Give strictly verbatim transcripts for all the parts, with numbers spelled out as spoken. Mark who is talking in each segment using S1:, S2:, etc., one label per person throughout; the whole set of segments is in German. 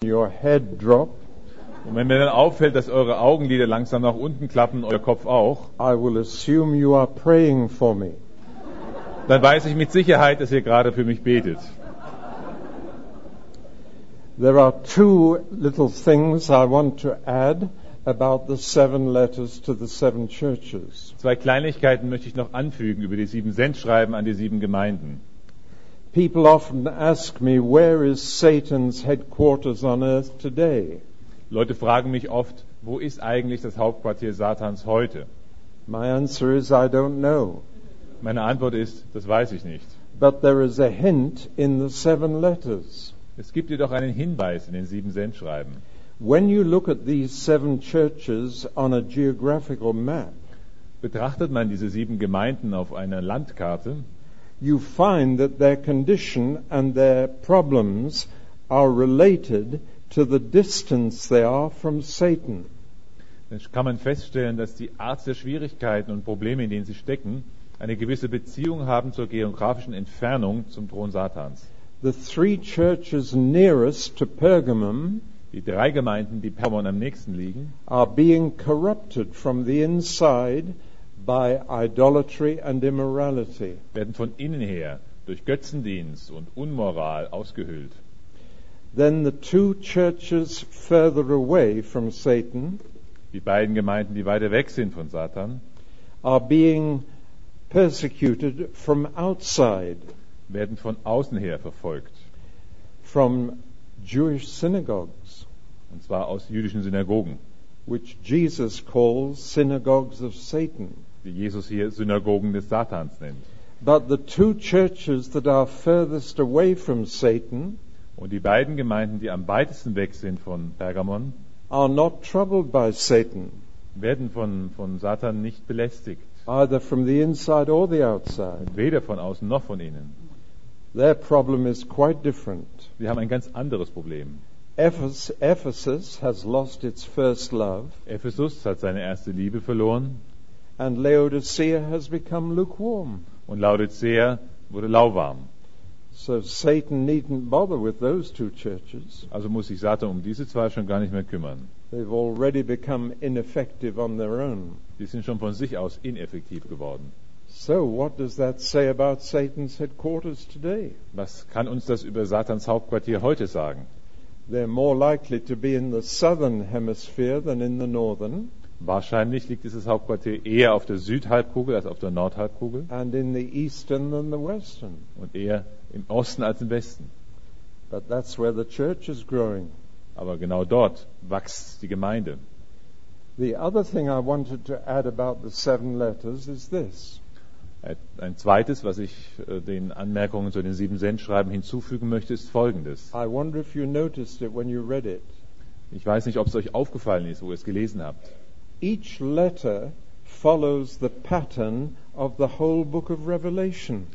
S1: your head drop,
S2: Und wenn mir dann auffällt, dass eure Augenlider langsam nach unten klappen, euer Kopf auch,
S1: I will assume you are praying for me.
S2: dann weiß ich mit Sicherheit, dass ihr gerade für mich betet.
S1: There are two little things I want to add about the seven letters to the seven churches.
S2: Zwei Kleinigkeiten möchte ich noch anfügen über die sieben Sendschreiben an die sieben Gemeinden.
S1: People often ask me, where is Satan's headquarters on earth today?
S2: Leute fragen mich oft, wo ist eigentlich das Hauptquartier Satans heute?
S1: My answer is, I don't know.
S2: Meine Antwort ist, das weiß ich nicht.
S1: But there is a hint in the seven letters.
S2: Es gibt jedoch einen Hinweis in den sieben Sendschreiben.
S1: When you look at these seven churches on a geographical map,
S2: Betrachtet man diese sieben Gemeinden auf einer Landkarte,
S1: you find that their condition and their problems are related to the distance they are from Satan.
S2: dann kann man feststellen, dass die Art der Schwierigkeiten und Probleme, in denen sie stecken, eine gewisse Beziehung haben zur geografischen Entfernung zum Thron Satans.
S1: The three churches nearest to Pergamum
S2: Die drei Gemeinden, die Pergamon am nächsten liegen,
S1: are being corrupted from the inside by idolatry and immorality.
S2: werden von innen her durch Götzendienst und Unmoral ausgehöhlt.
S1: Then the two churches further away from Satan
S2: Die beiden Gemeinden, die weiter weg sind von Satan,
S1: are being persecuted from outside,
S2: werden von außen her verfolgt.
S1: from Jewish synagogues,
S2: Und zwar aus jüdischen Synagogen,
S1: which Jesus calls synagogues of Satan.
S2: die Jesus hier Synagogen des Satans nennt.
S1: But the two churches that are furthest away from Satan
S2: Und die beiden Gemeinden, die am weitesten weg sind von Pergamon,
S1: are not troubled by Satan,
S2: werden von, von Satan nicht belästigt.
S1: either from the inside or the outside.
S2: Weder von außen noch von innen.
S1: Their problem is quite different.
S2: Sie haben ein ganz anderes Problem.
S1: Ephes- Ephesus has lost its first love,
S2: Ephesus hat seine erste Liebe verloren
S1: and Laodicea has become lukewarm.
S2: und Laodicea wurde lauwarm.
S1: So Satan needn't bother with those two churches.
S2: Also muss sich Satan um diese zwei schon gar nicht mehr kümmern.
S1: They've already become ineffective on their own.
S2: Die sind schon von sich aus ineffektiv geworden.
S1: So what does that say about Satan's headquarters today?
S2: Was kann uns das über Satans Hauptquartier heute sagen?
S1: They're more likely to be in the southern hemisphere than in the northern,
S2: Wahrscheinlich liegt dieses Hauptquartier eher auf der Südhalbkugel als auf der Nordhalbkugel
S1: and in the eastern than the western.
S2: und eher im Osten als im Westen.
S1: But that's where the church is growing.
S2: Aber genau dort wächst die Gemeinde.
S1: The other thing I wanted to add about the seven letters is this.
S2: Ein zweites, was ich äh, den Anmerkungen zu den sieben Sendschreiben hinzufügen möchte, ist Folgendes.
S1: I wonder if you noticed it when you read it.
S2: Ich weiß nicht, ob es euch aufgefallen ist, wo ihr es gelesen habt.
S1: Each letter follows the pattern of the whole book of Revelation.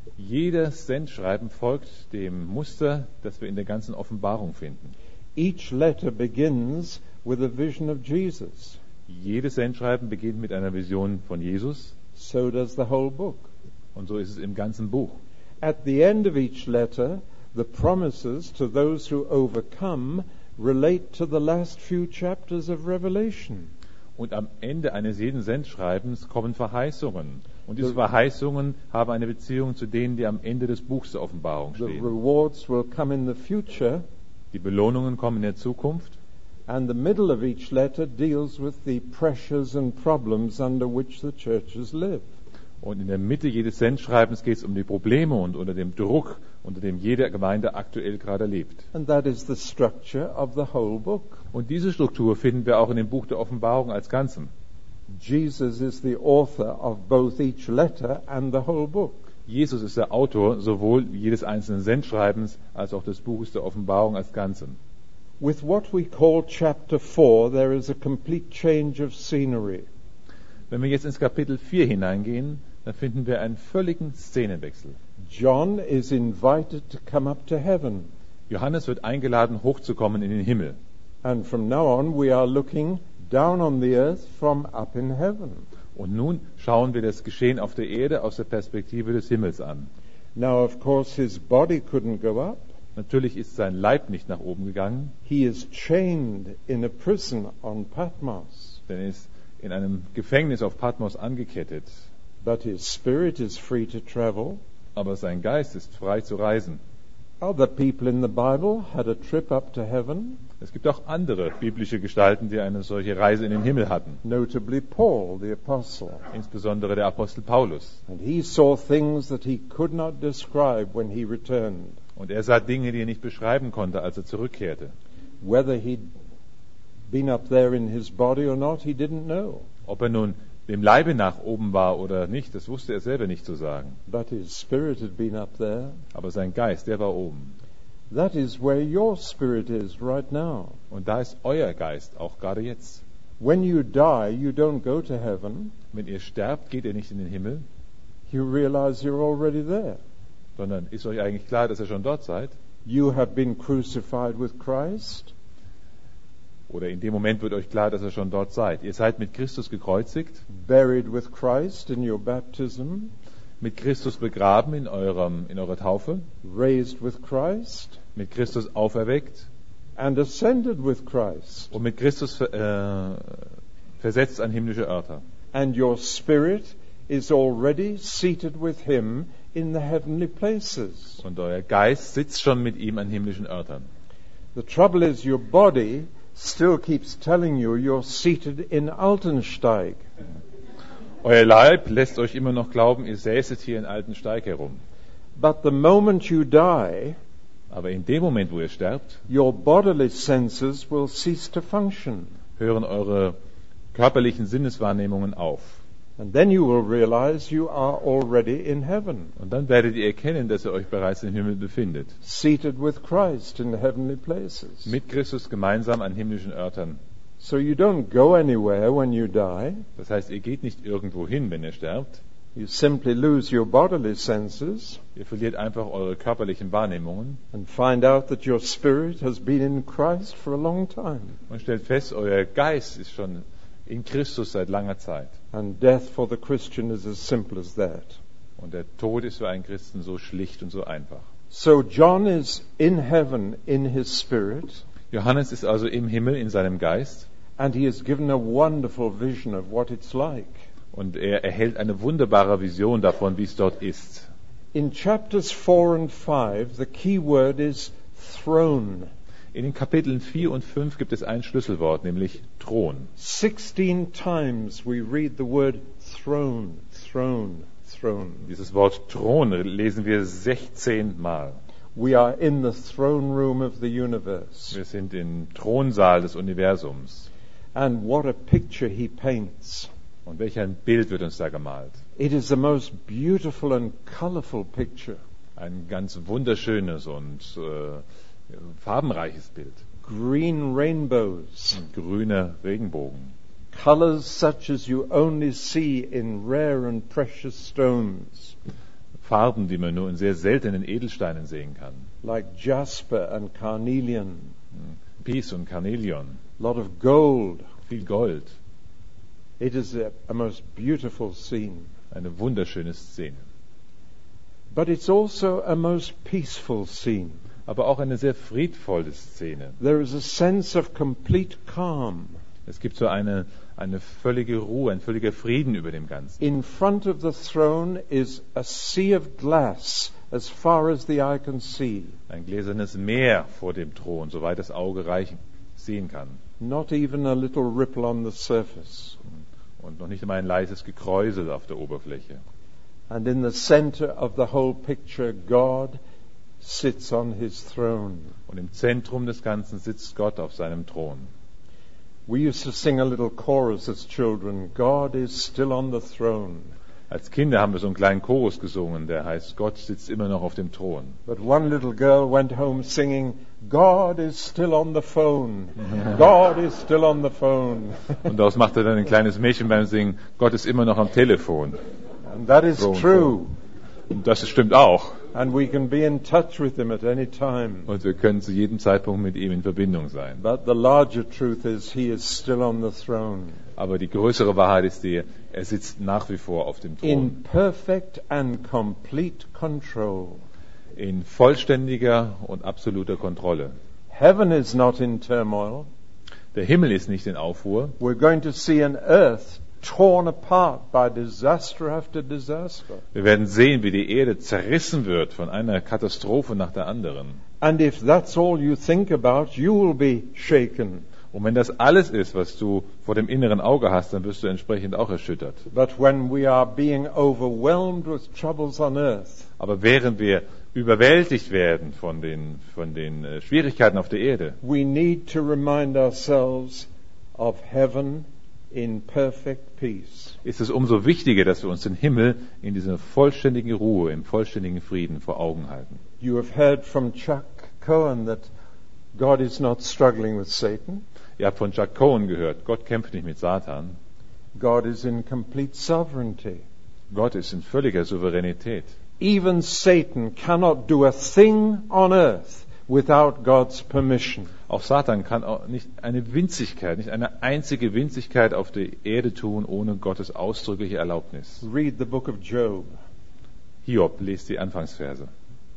S2: Jedes Sendschreiben folgt dem Muster, das wir in der ganzen Offenbarung finden.
S1: Each letter begins with a vision of Jesus.
S2: Jedes Sendschreiben beginnt mit einer Vision von Jesus
S1: So does the whole book.
S2: und so ist es im ganzen Buch.
S1: At the end of each letter, the promises to those who overcome relate to the last few chapters of Revelation.
S2: Und am Ende eines jeden Sendschreibens kommen Verheißungen. Und diese Verheißungen haben eine Beziehung zu denen, die am Ende des Buchs der Offenbarung
S1: The
S2: stehen.
S1: rewards will come in the future,
S2: Die Belohnungen kommen in der Zukunft.
S1: and the middle of each letter deals with the pressures and problems under which the churches live.
S2: Und in der Mitte jedes Sendschreibens geht es um die Probleme und unter dem Druck, unter dem jede Gemeinde aktuell gerade lebt.
S1: And that is the structure of the whole book.
S2: Und diese Struktur finden wir auch in dem Buch der Offenbarung als Ganzem.
S1: Jesus is the author of both each letter and the whole book.
S2: Jesus ist der Autor sowohl jedes einzelnen Sendschreibens als auch des Buches der Offenbarung als Ganzem.
S1: With what we call chapter four, there is a complete change of scenery.
S2: Wenn wir jetzt ins Kapitel vier hineingehen, dann finden wir einen völligen Szenenwechsel.
S1: John is invited to come up to heaven.
S2: Johannes wird eingeladen, hochzukommen in den Himmel.
S1: And from now on, we are looking down on the earth from up in heaven.
S2: Und nun schauen wir das Geschehen auf der Erde aus der Perspektive des Himmels an.
S1: Now, of course, his body couldn't go up.
S2: Natürlich ist sein Leib nicht nach oben gegangen,
S1: He is chained in a prison on Patmos,
S2: denn er ist in einem Gefängnis auf Patmos angekettet.
S1: but his spirit is free to travel.
S2: Aber sein Geist ist frei zu reisen.
S1: Other people in the Bible had a trip up to heaven,
S2: Es gibt auch andere biblische Gestalten, die eine solche Reise in den Himmel hatten.
S1: notably Paul, the apostle.
S2: Insbesondere der Apostel Paulus.
S1: And he saw things that he could not describe when he returned.
S2: Und er sah Dinge, die er nicht beschreiben konnte, als er zurückkehrte.
S1: Whether he'd been up there in his body or not, he didn't know.
S2: Ob er nun dem Leibe nach oben war oder nicht, das wusste er selber nicht zu sagen.
S1: But his spirit had been up there.
S2: Aber sein Geist, der war oben.
S1: That is where your spirit is right now.
S2: Und da ist euer Geist, auch gerade jetzt.
S1: When you die, you don't go to heaven.
S2: Wenn ihr sterbt, geht ihr nicht in den Himmel,
S1: You realize you're already there.
S2: sondern ist euch eigentlich klar, dass ihr schon dort seid?
S1: You have been crucified with Christ.
S2: Oder in dem Moment wird euch klar, dass ihr schon dort seid. Ihr seid mit Christus gekreuzigt,
S1: Buried with Christ in your baptism,
S2: mit Christus begraben in, eurem, in eurer Taufe,
S1: raised with Christ,
S2: mit Christus auferweckt
S1: and ascended with Christ.
S2: und mit Christus äh, versetzt an himmlische Örter.
S1: And your spirit is already seated with him in the heavenly places.
S2: Und euer Geist sitzt schon mit ihm an himmlischen Örtern.
S1: The trouble is your body still keeps telling you you're seated in Altensteig.
S2: Euer Leib lässt euch immer noch glauben, ihr säßet hier in Altensteig herum.
S1: But the moment you die,
S2: Aber in dem Moment, wo ihr sterbt,
S1: your bodily senses will cease to function.
S2: hören eure körperlichen Sinneswahrnehmungen auf.
S1: And then you will realize you are already in heaven,
S2: Und dann werdet ihr erkennen, dass ihr euch bereits im Himmel befindet.
S1: seated with Christ in the heavenly places.
S2: Mit Christus gemeinsam an himmlischen Örtern.
S1: So you don't go anywhere when you die.
S2: Das heißt, ihr geht nicht irgendwo hin, wenn ihr sterbt.
S1: You simply lose your bodily senses
S2: Ihr verliert einfach eure körperlichen Wahrnehmungen
S1: and find out that your spirit has been in Christ for a long time.
S2: und stellt fest, euer Geist ist schon in Christus seit langer Zeit.
S1: And death for the Christian is as simple as that.
S2: Und der Tod ist für einen Christen so schlicht und so einfach.
S1: So John is in heaven in his spirit,
S2: Johannes ist also im Himmel in seinem Geist
S1: and he is given a wonderful vision of what it's like.
S2: und er erhält eine wunderbare Vision davon, wie es dort ist.
S1: In chapters four and five, the key word is throne.
S2: In den Kapiteln vier und fünf gibt es ein Schlüsselwort, nämlich Thron.
S1: Sixteen times we read the word throne, throne, throne.
S2: Dieses Wort Thron lesen wir sechzehn Mal.
S1: We are in the throne room of the universe.
S2: Wir sind im Thronsaal des Universums.
S1: And what a picture he paints.
S2: Und welch ein Bild wird uns da gemalt.
S1: It is the most beautiful and colorful picture.
S2: Ein ganz wunderschönes und äh, farbenreiches Bild.
S1: Green rainbows,
S2: Ein grüner Regenbogen.
S1: colors such as you only see in rare and precious stones,
S2: Farben, die man nur in sehr seltenen Edelsteinen sehen kann.
S1: like jasper and carnelian,
S2: Pis und Carnelion.
S1: a lot of gold.
S2: Viel Gold.
S1: It is a, a most beautiful scene.
S2: Eine wunderschöne Szene.
S1: But it's also a most peaceful scene.
S2: Aber auch eine sehr friedvolle Szene.
S1: There is a sense of complete calm.
S2: Es gibt so eine, eine völlige Ruhe, ein völliger Frieden über dem Ganzen.
S1: In front of the throne is a sea of glass as far as the eye can see.
S2: Ein gläsernes Meer vor dem Thron, soweit das Auge reichen, sehen kann.
S1: Not even a little ripple on the surface.
S2: Und noch nicht einmal ein leises Gekräusel auf der Oberfläche.
S1: And in the center of the whole picture, God sits on his throne.
S2: Und im Zentrum des Ganzen sitzt Gott auf seinem Thron.
S1: We used to sing a little chorus as children, God is still on the throne.
S2: Als Kinder haben wir so einen kleinen Chorus gesungen, der heißt, Gott sitzt immer noch auf dem Thron.
S1: But one little girl went home singing, God is still on the phone. God is still on the phone.
S2: Und daraus machte dann ein kleines Mädchen beim Singen, Gott ist immer noch am Telefon.
S1: And that is
S2: Throne,
S1: true.
S2: Und das stimmt auch.
S1: And we can be in touch with him at any time.
S2: Und wir können zu jedem Zeitpunkt mit ihm in Verbindung sein.
S1: But the larger truth is he is still on the throne.
S2: Aber die größere Wahrheit ist die, er sitzt nach wie vor auf dem Thron.
S1: In perfect and complete control.
S2: in vollständiger und absoluter Kontrolle.
S1: Heaven is not in turmoil.
S2: Der Himmel ist nicht in Aufruhr.
S1: We're going to see an earth torn apart by disaster after disaster.
S2: Wir werden sehen, wie die Erde zerrissen wird von einer Katastrophe nach der anderen.
S1: And if that's all you think about, you will be shaken.
S2: Und wenn das alles ist, was du vor dem inneren Auge hast, dann wirst du entsprechend auch erschüttert.
S1: But when we are being overwhelmed with troubles on earth,
S2: Aber während wir überwältigt werden von den, von den äh, Schwierigkeiten auf der Erde,
S1: we need to remind ourselves of heaven in perfect peace.
S2: ist es umso wichtiger, dass wir uns den Himmel in dieser vollständigen Ruhe, im vollständigen Frieden vor Augen halten.
S1: You have heard from Chuck Cohen that God is not struggling with Satan.
S2: Ihr habt von Chuck Cohen gehört, Gott kämpft nicht mit Satan.
S1: God is in complete sovereignty.
S2: Gott ist in völliger Souveränität.
S1: Even Satan cannot do a thing on earth without God's permission.
S2: Auch Satan kann auch nicht eine Winzigkeit, nicht eine einzige Winzigkeit auf der Erde tun, ohne Gottes ausdrückliche Erlaubnis.
S1: Read the book of Job.
S2: Hiob, lest die Anfangsverse.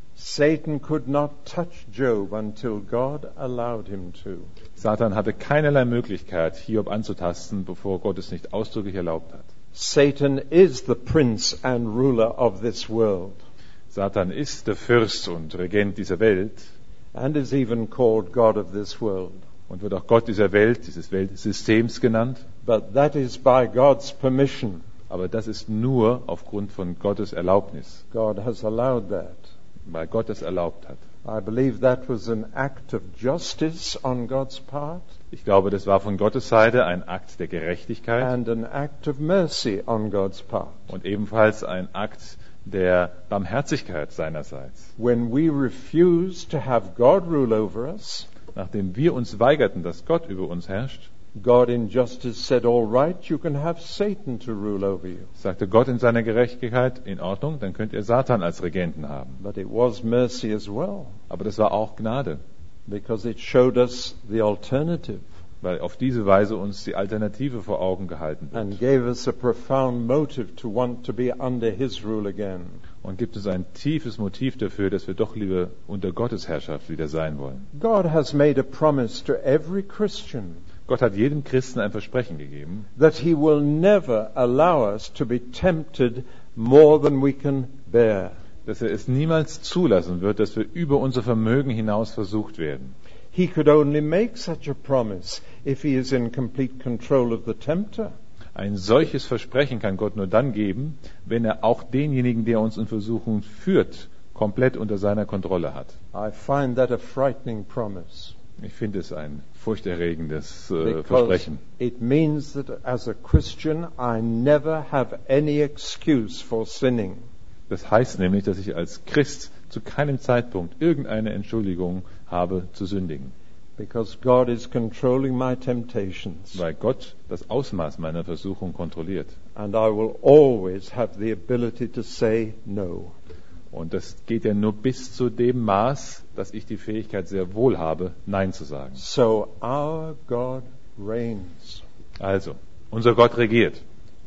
S1: Satan could not touch Job until God allowed him to.
S2: Satan hatte keinerlei Möglichkeit, Hiob anzutasten, bevor Gott es nicht ausdrücklich erlaubt hat.
S1: Satan is the prince and ruler of this world,
S2: Satan ist der Fürst und Regent dieser Welt
S1: and is even called God of this world.
S2: und wird auch Gott dieser Welt, dieses Weltsystems genannt.
S1: But that is by God's permission.
S2: Aber das ist nur aufgrund von Gottes Erlaubnis,
S1: God has allowed that.
S2: weil Gott es erlaubt hat.
S1: I believe that was an act of justice on God's part
S2: Ich glaube, das war von Gottes Seite ein Akt der Gerechtigkeit
S1: and an act of mercy on God's part.
S2: und ebenfalls ein Akt der Barmherzigkeit seinerseits.
S1: When we refuse to have God rule over us,
S2: Nachdem wir uns weigerten, dass Gott über uns herrscht,
S1: God in justice said, all right, you can have Satan to rule over you.
S2: sagte Gott in seiner Gerechtigkeit, in Ordnung, dann könnt ihr Satan als Regenten haben.
S1: But it was mercy as well,
S2: Aber das war auch Gnade,
S1: because it showed us the alternative
S2: weil auf diese Weise uns die Alternative vor Augen gehalten wird
S1: and gave us a profound motive to want to be under his rule again.
S2: und gibt uns ein tiefes Motiv dafür, dass wir doch lieber unter Gottes Herrschaft wieder sein wollen.
S1: God has made a promise to every Christian
S2: Gott hat jedem Christen ein Versprechen gegeben,
S1: that he will never allow us to be tempted more than we can bear.
S2: dass er es niemals zulassen wird, dass wir über unser Vermögen hinaus versucht werden.
S1: He could only make such a promise if he is in complete control of the tempter.
S2: Ein solches Versprechen kann Gott nur dann geben, wenn er auch denjenigen, der uns in Versuchung führt, komplett unter seiner Kontrolle hat.
S1: I find that a frightening promise.
S2: Ich finde es ein furchterregendes äh,
S1: Because
S2: Versprechen.
S1: it means that as a Christian I never have any excuse for sinning.
S2: Das heißt nämlich, dass ich als Christ zu keinem Zeitpunkt irgendeine Entschuldigung habe zu sündigen,
S1: Because God is controlling my temptations.
S2: weil Gott das Ausmaß meiner Versuchung kontrolliert.
S1: And I will always have the ability to say no.
S2: Und das geht ja nur bis zu dem Maß, dass ich die Fähigkeit sehr wohl habe, Nein zu sagen.
S1: So our God reigns.
S2: Also, unser Gott regiert.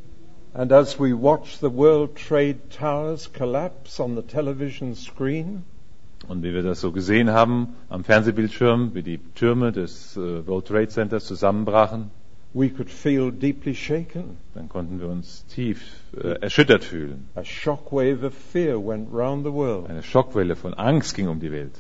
S1: And as we watch the World Trade Towers collapse on the television screen,
S2: Und wie wir das so gesehen haben am Fernsehbildschirm, wie die Türme des äh, World Trade Centers zusammenbrachen,
S1: we could feel deeply shaken.
S2: dann konnten wir uns tief äh, erschüttert fühlen.
S1: A shockwave of fear went round the world.
S2: Eine Schockwelle von Angst ging um die Welt.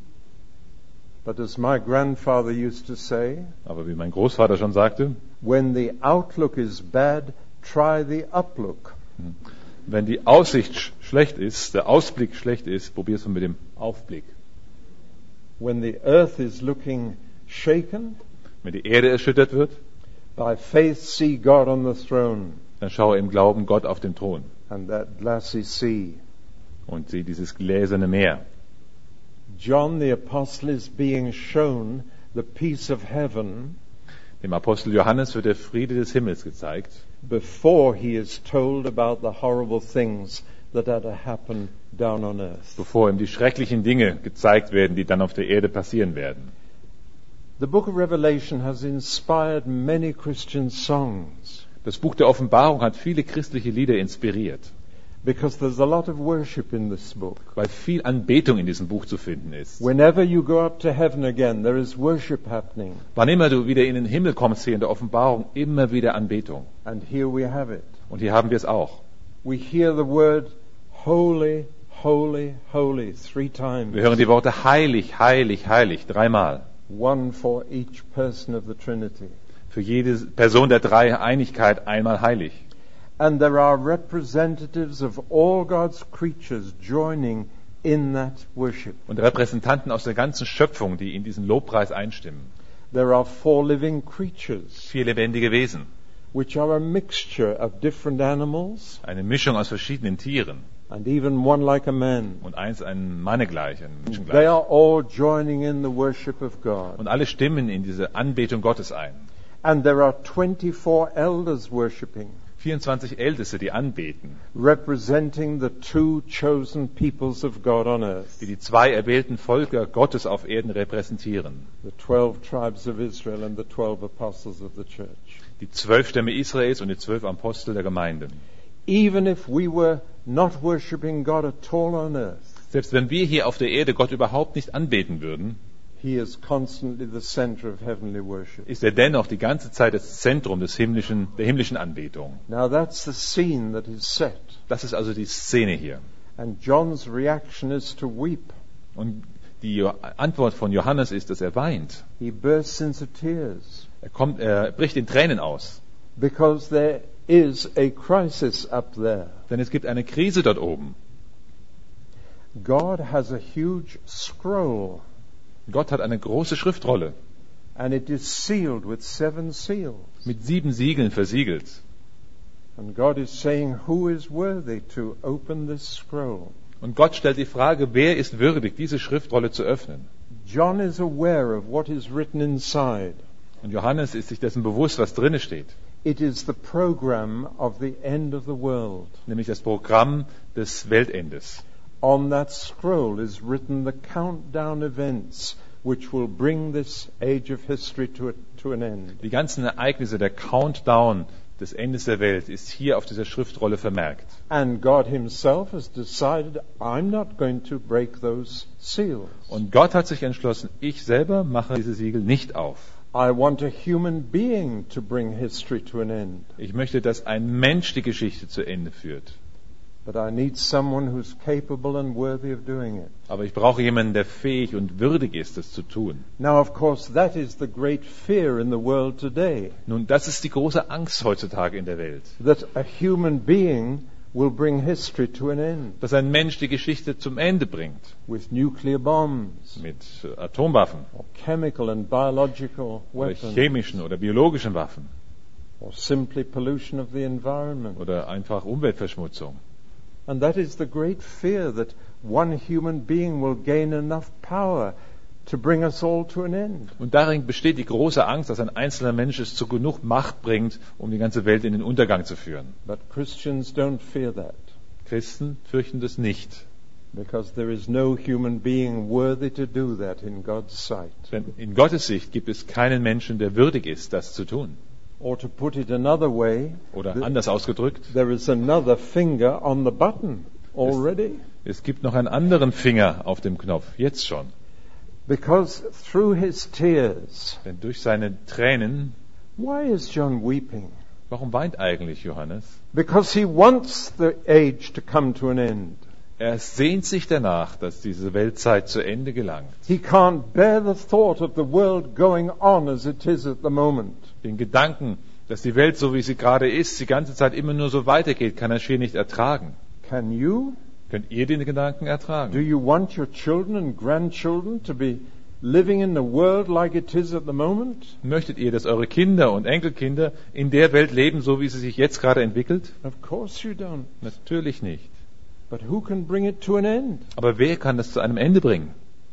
S1: But as my grandfather used to say,
S2: Aber wie mein Großvater schon sagte,
S1: when the outlook is bad, try the uplook.
S2: wenn die Aussicht sch- schlecht ist, der Ausblick schlecht ist, probier's mal mit dem Aufblick.
S1: When the earth is looking shaken,
S2: Wenn die Erde erschüttert wird,
S1: by faith see God on the throne
S2: dann schaue im Glauben Gott auf den Thron
S1: and that glassy sea.
S2: und sieh dieses gläserne Meer.
S1: John the Apostle is being shown the peace of heaven
S2: Dem Apostel Johannes wird der Friede des Himmels gezeigt,
S1: before he is told about the horrible things that are to happen down on earth.
S2: bevor ihm die schrecklichen Dinge gezeigt werden, die dann auf der Erde passieren werden.
S1: The book of Revelation has inspired many Christian songs.
S2: Das Buch der Offenbarung hat viele christliche Lieder inspiriert.
S1: Because there's a lot of worship in this book.
S2: weil viel Anbetung in diesem Buch zu finden ist.
S1: Whenever you go up to heaven again, there is worship happening.
S2: Wann immer du wieder in den Himmel kommst, hier in der Offenbarung, immer wieder Anbetung.
S1: And here we have it.
S2: Und hier haben wir es auch.
S1: We hear the word holy, holy, holy three times.
S2: Wir hören die Worte heilig, heilig, heilig dreimal.
S1: One for each person of the Trinity.
S2: Für jede Person der Dreieinigkeit einmal heilig.
S1: And there are representatives of all God's creatures joining in that worship.
S2: Und Repräsentanten aus der ganzen Schöpfung, die in diesen Lobpreis einstimmen.
S1: There are four living creatures,
S2: Vier lebendige Wesen.
S1: which are a mixture of different animals
S2: Eine Mischung aus verschiedenen Tieren.
S1: and even one like a man.
S2: Und eins ein Manne gleich, ein Menschen
S1: They
S2: gleich.
S1: are all joining in the worship of God.
S2: Und alle stimmen in diese Anbetung Gottes ein.
S1: And there are twenty-four elders worshipping,
S2: vierundzwanzig Älteste, die anbeten,
S1: representing the two chosen peoples of God on earth,
S2: die die zwei erwählten Völker Gottes auf Erden repräsentieren.
S1: the twelve tribes of Israel and the twelve apostles of the church.
S2: Die zwölf Stämme Israels und die zwölf Apostel der Gemeinde.
S1: Even if we were not worshipping God at all on earth,
S2: Selbst wenn wir hier auf der Erde Gott überhaupt nicht anbeten würden,
S1: He is constantly the center of heavenly worship.
S2: ist er dennoch die ganze Zeit das Zentrum des himmlischen, der himmlischen Anbetung.
S1: Now that's the scene that is set.
S2: Das ist also die Szene hier.
S1: And John's reaction is to weep.
S2: Und die Jo- Antwort von Johannes ist, dass er weint.
S1: He bursts into tears
S2: Er, kommt, er bricht in Tränen aus.
S1: because there is a crisis up there.
S2: Denn es gibt eine Krise dort oben.
S1: God has a huge scroll,
S2: Gott hat eine große Schriftrolle
S1: and it is sealed with seven seals.
S2: mit sieben Siegeln versiegelt.
S1: And God is saying, who is worthy to open this scroll?
S2: Und Gott stellt die Frage, wer ist würdig, diese Schriftrolle zu öffnen?
S1: John is aware of what is written inside.
S2: Und Johannes ist sich dessen bewusst, was drinne steht.
S1: It is the program of the end of the world.
S2: Nämlich das Programm des Weltendes.
S1: On that scroll is written the countdown events which will bring this age of history to, a, to an end.
S2: Die ganzen Ereignisse, der Countdown des Endes der Welt ist hier auf dieser Schriftrolle vermerkt.
S1: And God himself has decided, I'm not going to break those seals.
S2: Und Gott hat sich entschlossen, ich selber mache diese Siegel nicht auf.
S1: I want a human being to bring history to an end.
S2: Ich möchte, dass ein Mensch die Geschichte zu Ende führt.
S1: But I need someone who's capable and worthy of doing it.
S2: Aber ich brauche jemanden, der fähig und würdig ist, das zu tun.
S1: Now, of course, that is the great fear in the world today,
S2: Nun, das ist die große Angst heutzutage in der Welt.
S1: that a human being will bring history to an end
S2: Dass ein Mensch die Geschichte zum Ende bringt.
S1: with nuclear bombs
S2: Mit äh, Atomwaffen
S1: or chemical and biological
S2: oder
S1: weapons
S2: chemischen oder biologischen Waffen
S1: or simply pollution of the environment.
S2: oder einfach Umweltverschmutzung.
S1: And that is the great fear, that one human being will gain enough power to bring us all to an end.
S2: Und darin besteht die große Angst, dass ein einzelner Mensch es zu genug Macht bringt, um die ganze Welt in den Untergang zu führen.
S1: But Christians don't fear that,
S2: Christen fürchten das nicht.
S1: because there is no human being worthy to do that in God's sight.
S2: Denn in Gottes Sicht gibt es keinen Menschen, der würdig ist, das zu tun.
S1: Or to put it another way,
S2: Oder
S1: th-
S2: anders ausgedrückt,
S1: there is another finger on the button already.
S2: es gibt noch einen anderen Finger auf dem Knopf, jetzt schon.
S1: Because through his tears,
S2: Denn durch seine Tränen,
S1: why is John weeping?
S2: warum weint eigentlich Johannes?
S1: Because he wants the age to come to an end.
S2: Er sehnt sich danach, dass diese Weltzeit zu Ende gelangt.
S1: He can't bear the thought of the world going on as it is at the moment.
S2: Den Gedanken, dass die Welt, so wie sie gerade ist, die ganze Zeit immer nur so weitergeht, kann er schier nicht ertragen.
S1: Can you?
S2: Könnt ihr den Gedanken
S1: Do
S2: ertragen?
S1: you want your children and grandchildren to be living in the world like it is at the moment?
S2: Möchtet ihr, dass eure Kinder und Enkelkinder in der Welt leben, so wie sie sich jetzt gerade entwickelt?
S1: Of course you don't.
S2: Natürlich nicht.
S1: But who can bring it to an end?
S2: Aber wer kann das zu einem Ende bringen?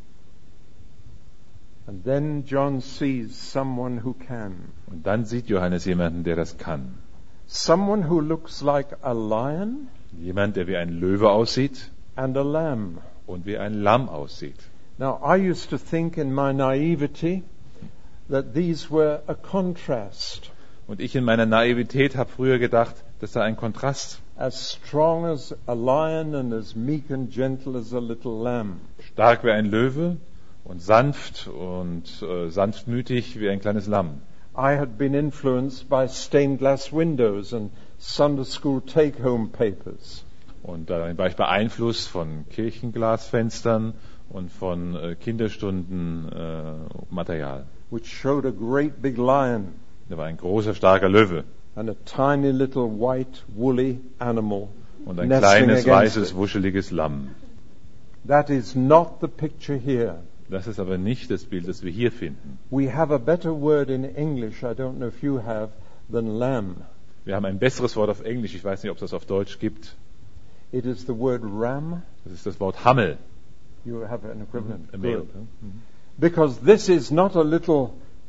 S1: And then John sees someone who can.
S2: Und dann sieht Johannes jemanden, der das kann.
S1: Someone who looks like a lion
S2: Jemand, der wie ein Löwe aussieht
S1: and a lamb.
S2: und wie ein Lamm aussieht.
S1: Now, I used to think in my naivety that these were a contrast.
S2: Und ich in meiner Naivität habe früher gedacht, das sei ein Kontrast.
S1: As strong as a lion and as meek and gentle as a little lamb.
S2: Stark wie ein Löwe und sanft und äh, sanftmütig wie ein kleines Lamm.
S1: I had been influenced by stained glass windows and Sunday school take-home papers.
S2: Und da war ich beeinflusst von Kirchenglasfenstern und von äh, Kinderstundenmaterial. Äh,
S1: which showed a great big lion.
S2: Da war ein großer, starker Löwe.
S1: And a tiny little white woolly animal.
S2: Und ein
S1: nestling
S2: kleines,
S1: against
S2: weißes,
S1: it.
S2: wuscheliges Lamm.
S1: That is not the picture here.
S2: Das ist aber nicht das Bild, das wir hier finden.
S1: We have a better word in English, I don't know if you have, than lamb.
S2: Wir haben ein besseres Wort auf Englisch, ich weiß nicht, ob es das auf Deutsch gibt.
S1: It is the word ram.
S2: Das ist das Wort Hammel.
S1: You have an equivalent.
S2: A male.
S1: Good. Because this is not a little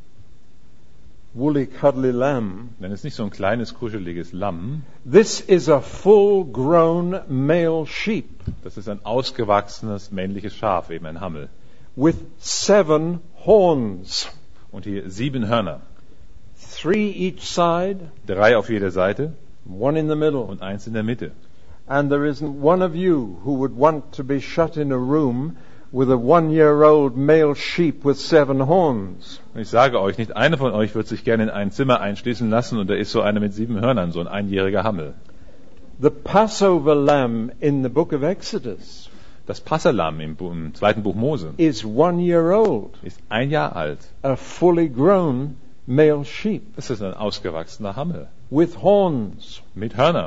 S1: woolly, cuddly lamb.
S2: Denn es ist nicht so ein kleines, kuscheliges Lamm.
S1: This is a full-grown male sheep
S2: Das ist ein ausgewachsenes männliches Schaf, eben ein Hammel.
S1: with seven horns,
S2: Und hier sieben Hörner.
S1: three each side,
S2: Drei auf jeder Seite
S1: one in the middle.
S2: und eins in der Mitte.
S1: And there isn't one of you who would want to be shut in a room with a one-year-old male sheep with seven horns.
S2: Und ich sage euch, nicht einer von euch wird sich gerne in ein Zimmer einschließen lassen und da ist so einer mit sieben Hörnern, so ein einjähriger Hammel.
S1: The Passover lamb in the book of Exodus
S2: Das Passalam im, Bu- im zweiten Buch Mose
S1: is one year old,
S2: ist ein Jahr alt.
S1: a fully grown male sheep
S2: Das ist ein ausgewachsener Hammel
S1: with horns.
S2: mit Hörnern.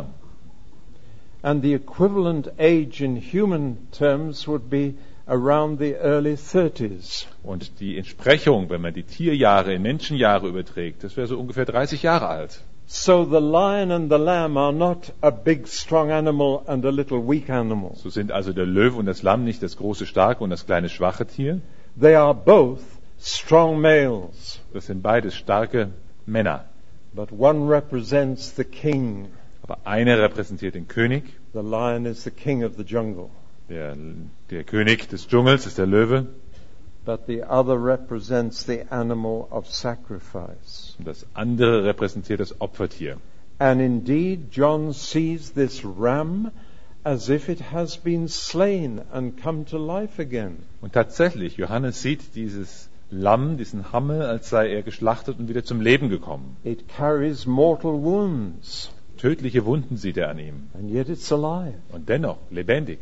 S1: And the equivalent age in human terms would be around the early thirties.
S2: Und die Entsprechung, wenn man die Tierjahre in Menschenjahre überträgt, das wäre so ungefähr dreißig Jahre alt.
S1: So the lion and the lamb are not a big strong animal and a little weak animal.
S2: So sind also der Löwe und das Lamm nicht das große, starke und das kleine, schwache Tier.
S1: They are both strong males,
S2: Das sind beides starke Männer.
S1: but one represents the king.
S2: Aber einer repräsentiert den König.
S1: The lion is the king of the jungle,
S2: Der, der König des Dschungels ist der Löwe.
S1: but the other represents the animal of sacrifice.
S2: Und das andere repräsentiert das Opfertier.
S1: And indeed, John sees this ram as if it has been slain and come to life again.
S2: Und tatsächlich, Johannes sieht dieses Lamm, diesen Hammel, als sei er geschlachtet und wieder zum Leben gekommen.
S1: It carries mortal wounds,
S2: Tödliche Wunden sieht er an ihm.
S1: and yet it's alive.
S2: Und dennoch lebendig.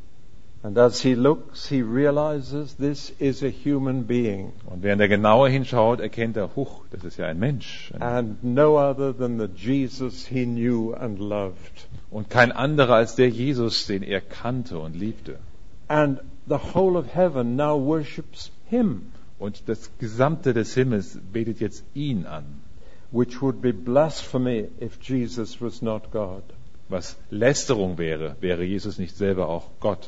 S1: And as he looks, he realizes this is a human being,
S2: Und während er genauer hinschaut, erkennt er, huch, das ist ja ein Mensch.
S1: and no other than the Jesus he knew and loved.
S2: Und kein anderer als der Jesus, den er kannte und liebte.
S1: And the whole of heaven now worships him,
S2: Und das Gesamte des Himmels betet jetzt ihn an.
S1: which would be blasphemy if Jesus was not God.
S2: Was Lästerung wäre, wäre Jesus nicht selber auch Gott.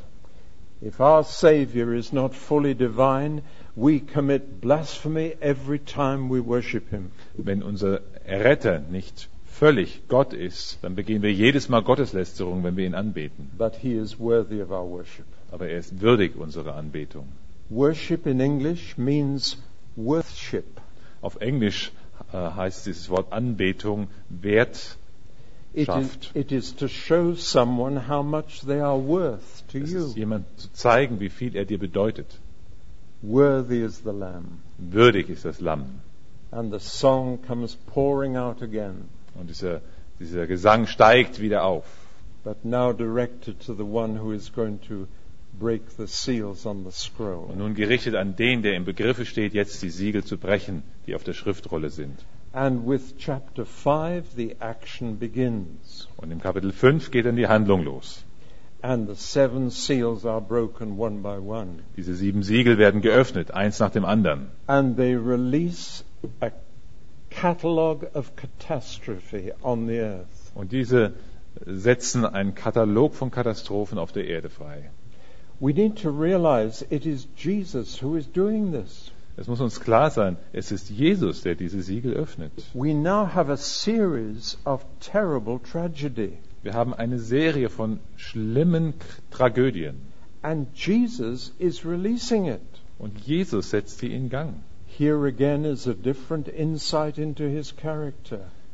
S1: If our Savior is not fully divine, we commit blasphemy every time we worship him.
S2: Wenn unser Erretter nicht völlig Gott ist, dann begehen wir jedes Mal Gotteslästerung, wenn wir ihn anbeten.
S1: But he is worthy of our worship.
S2: Aber er ist würdig unserer Anbetung.
S1: Worship in English means worthship.
S2: Auf Englisch äh, heißt dieses Wort Anbetung Wert
S1: It is,
S2: schafft.
S1: it is to show someone how much they are worth to
S2: Es
S1: you.
S2: ist jemand zu zeigen, wie viel er dir bedeutet.
S1: Worthy is the Lamb.
S2: Würdig ist das Lamm.
S1: And the song comes pouring out again,
S2: Und dieser, dieser Gesang steigt wieder auf.
S1: but now directed to the one who is going to break the seals on the scroll.
S2: Und nun gerichtet an den, der im Begriffe steht, jetzt die Siegel zu brechen, die auf der Schriftrolle sind.
S1: And with chapter five, the action begins.
S2: Und im Kapitel fünf geht dann die Handlung los.
S1: And the seven seals are broken one by one.
S2: Diese sieben Siegel werden geöffnet, eins nach dem anderen.
S1: And they release a catalogue of catastrophe on the earth.
S2: Und diese setzen einen Katalog von Katastrophen auf der Erde frei.
S1: We need to realize it is Jesus who is doing this.
S2: Es muss uns klar sein, es ist Jesus, der diese Siegel öffnet.
S1: We now have a series of terrible tragedy.
S2: Wir haben eine Serie von schlimmen K- Tragödien.
S1: And Jesus is releasing it.
S2: Und Jesus setzt sie in Gang.
S1: Here again is a different insight into his character.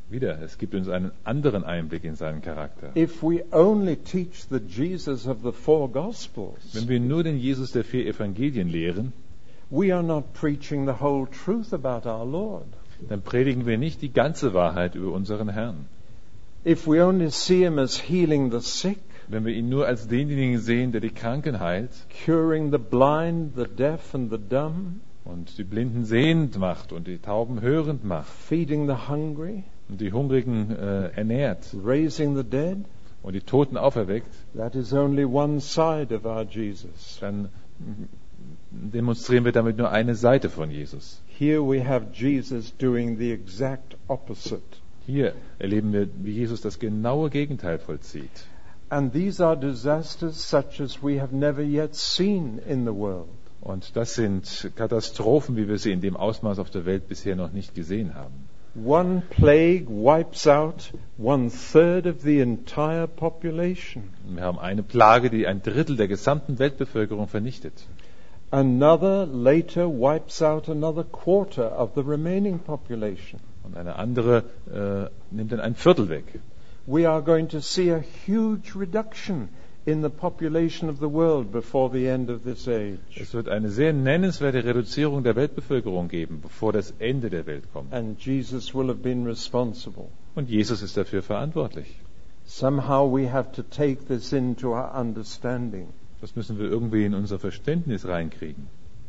S2: Wieder, es gibt uns einen anderen Einblick in seinen Charakter.
S1: If we only teach the Jesus of the four Gospels,
S2: Wenn wir nur den Jesus der vier Evangelien lehren,
S1: we are not preaching the whole truth about our Lord.
S2: dann predigen wir nicht die ganze Wahrheit über unseren Herrn.
S1: If we only see him as healing the sick,
S2: Wenn wir ihn nur als denjenigen sehen, der die Kranken heilt
S1: curing the blind, the deaf and the dumb,
S2: und die Blinden sehend macht und die Tauben hörend macht
S1: feeding the hungry,
S2: und die Hungrigen äh, ernährt
S1: raising the dead,
S2: und die Toten auferweckt,
S1: that is only one side of our Jesus.
S2: dann demonstrieren wir damit nur eine Seite von Jesus.
S1: Here we have Jesus doing the exact opposite.
S2: Hier erleben wir, wie Jesus das genaue Gegenteil vollzieht.
S1: And these are disasters such as we have never yet seen in the world.
S2: Und das sind Katastrophen, wie wir sie in dem Ausmaß auf der Welt bisher noch nicht gesehen haben.
S1: One plague wipes out one third of the entire population.
S2: Wir haben eine Plage, die ein Drittel der gesamten Weltbevölkerung vernichtet.
S1: Another later wipes out another quarter of the remaining population.
S2: Und eine andere äh, nimmt dann ein Viertel weg.
S1: We are going to see a huge reduction in the population of the world before the end of this age.
S2: Es wird eine sehr nennenswerte Reduzierung der Weltbevölkerung geben, bevor das Ende der Welt kommt.
S1: And Jesus will have been responsible.
S2: Und Jesus ist dafür verantwortlich.
S1: Somehow we have to take this into our understanding.
S2: Das müssen wir irgendwie in unser Verständnis reinkriegen.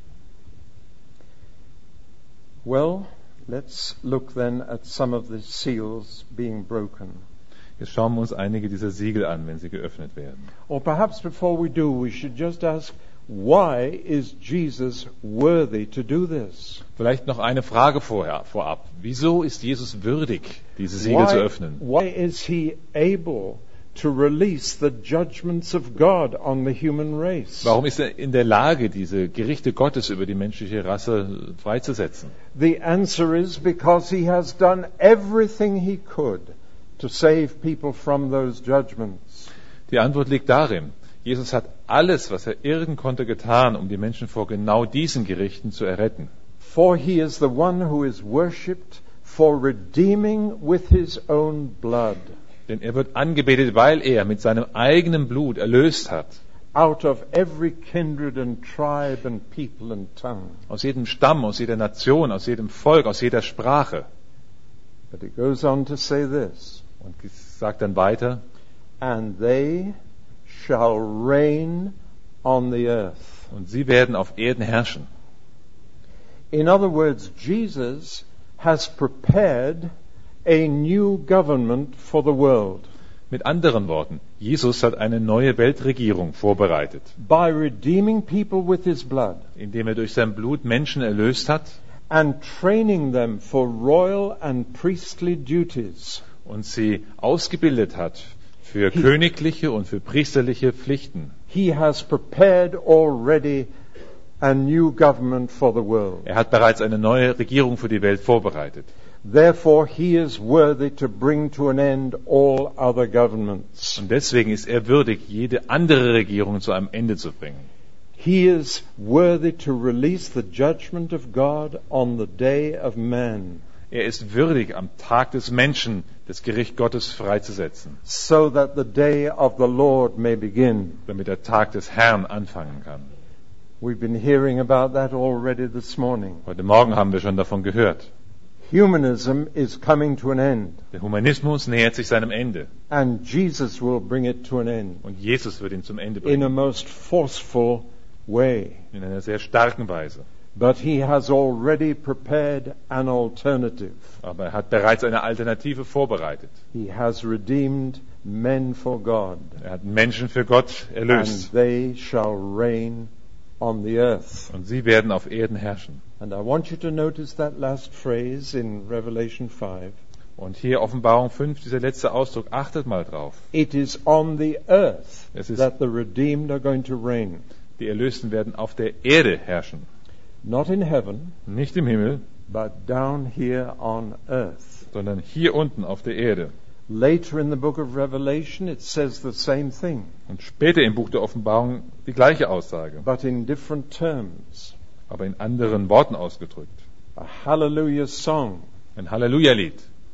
S1: Well, let's look then at some of the seals being broken.
S2: Jetzt schauen wir uns einige dieser Siegel an, wenn sie geöffnet werden.
S1: Or perhaps before we do, we should just ask, why is Jesus worthy to do this?
S2: Vielleicht noch eine Frage vorher, vorab. Wieso ist Jesus würdig, diese Siegel zu
S1: Why,
S2: öffnen?
S1: why is he able to release the judgments of God on the human race?
S2: Warum ist er in der Lage, diese Gerichte Gottes über die menschliche Rasse freizusetzen?
S1: The answer is because he has done everything he could to save people from those judgments.
S2: Die Antwort liegt darin, Jesus hat alles, was er irgend konnte, getan, um die Menschen vor genau diesen Gerichten zu erretten.
S1: For he is the one who is worshipped for redeeming with his own blood.
S2: Denn er wird angebetet, weil er mit seinem eigenen Blut erlöst hat.
S1: Out of every kindred and tribe and people and tongue.
S2: Aus jedem Stamm, aus jeder Nation, aus jedem Volk, aus jeder Sprache.
S1: But it goes on to say this.
S2: Und es sagt dann weiter,
S1: And they shall reign on the earth.
S2: und sie werden auf Erden herrschen.
S1: In other words, Jesus has prepared a new government for the world.
S2: Mit anderen Worten, Jesus hat eine neue Weltregierung vorbereitet,
S1: By redeeming people with his blood
S2: indem er durch sein Blut Menschen erlöst hat
S1: and training them for royal and priestly duties.
S2: und sie ausgebildet hat für königliche und für priesterliche Pflichten.
S1: He has prepared already a new government for the world.
S2: Er hat bereits eine neue Regierung für die Welt vorbereitet.
S1: Therefore, he is worthy to bring to an end all other governments.
S2: Und deswegen ist er würdig, jede andere Regierung zu einem Ende zu bringen.
S1: He is worthy to release the judgment of God on the day of man,
S2: Er ist würdig, am Tag des Menschen das Gericht Gottes freizusetzen,
S1: so that the day of the Lord may begin.
S2: damit der Tag des Herrn anfangen kann.
S1: We've been hearing about that already this morning.
S2: Heute Morgen haben wir schon davon gehört.
S1: Humanism is coming to an end,
S2: Der Humanismus nähert sich seinem Ende
S1: and Jesus will bring it to an end
S2: und Jesus wird ihn zum Ende
S1: in a
S2: bringen,
S1: most forceful way.
S2: in einer sehr starken Weise.
S1: But he has already prepared an alternative.
S2: Aber er hat bereits eine Alternative vorbereitet.
S1: He has redeemed men for God,
S2: Er hat Menschen für Gott
S1: and
S2: erlöst
S1: they shall reign on the earth.
S2: und sie werden auf Erden herrschen.
S1: And I want you to notice that last phrase in Revelation five.
S2: Und hier Offenbarung fünf, dieser letzte Ausdruck, achtet mal drauf.
S1: It is on the earth
S2: Es ist-
S1: that the redeemed are going to reign.
S2: Die Erlösten werden auf der Erde herrschen.
S1: Not in heaven,
S2: Nicht im Himmel,
S1: but down here on earth.
S2: sondern hier unten auf der Erde.
S1: Later in the book of Revelation, it says the same thing,
S2: Und später im Buch der Offenbarung die gleiche Aussage,
S1: but in different terms.
S2: aber in anderen Worten ausgedrückt.
S1: A hallelujah song
S2: Ein Halleluja-Lied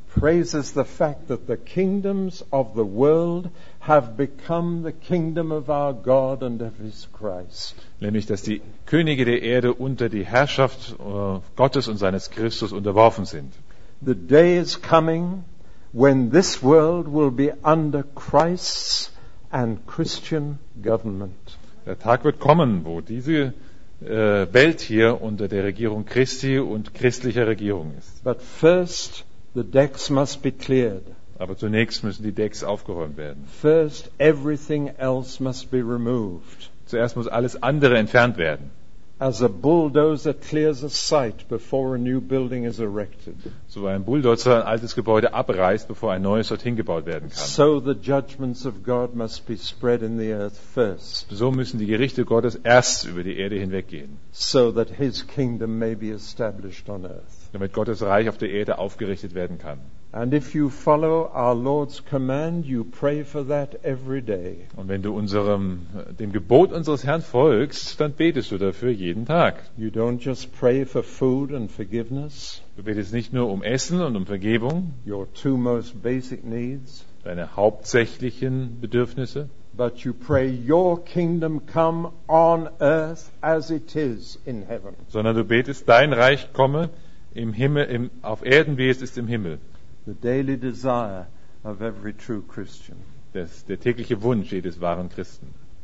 S1: praises the fact that the kingdoms of the world have become the kingdom of our God and of His Christ.
S2: Nämlich, dass die Könige der Erde unter die Herrschaft äh, Gottes und seines Christus unterworfen sind.
S1: The day is coming when this world will be under Christ's and Christian government.
S2: Der Tag wird kommen, wo diese äh, Welt hier unter der Regierung Christi und christlicher Regierung ist.
S1: But first, the decks must be cleared.
S2: Aber zunächst müssen die Decks aufgeräumt werden.
S1: First, everything else must be removed.
S2: Zuerst muss alles andere entfernt werden.
S1: As a bulldozer clears a site before a new building is erected,
S2: So ein Bulldozer ein altes Gebäude abreißt, bevor ein neues dorthin gebaut werden kann.
S1: so the judgments of God must be spread in the earth first,
S2: So müssen die Gerichte Gottes erst über die Erde hinweggehen,
S1: so that His kingdom may be established on earth.
S2: damit Gottes Reich auf der Erde aufgerichtet werden kann.
S1: And if you follow our Lord's command, you pray for that every day.
S2: Und wenn du unserem, dem Gebot unseres Herrn folgst, dann betest du dafür jeden Tag.
S1: You don't just pray for food and forgiveness,
S2: Du betest nicht nur um Essen und um Vergebung,
S1: your two most basic needs,
S2: deine hauptsächlichen Bedürfnisse,
S1: but you pray, your kingdom come on earth as it is in heaven.
S2: sondern du betest, dein Reich komme im Himmel, im, auf Erden, wie es ist im Himmel.
S1: The daily desire of every true Christian.
S2: Das ist der tägliche Wunsch jedes wahren Christen.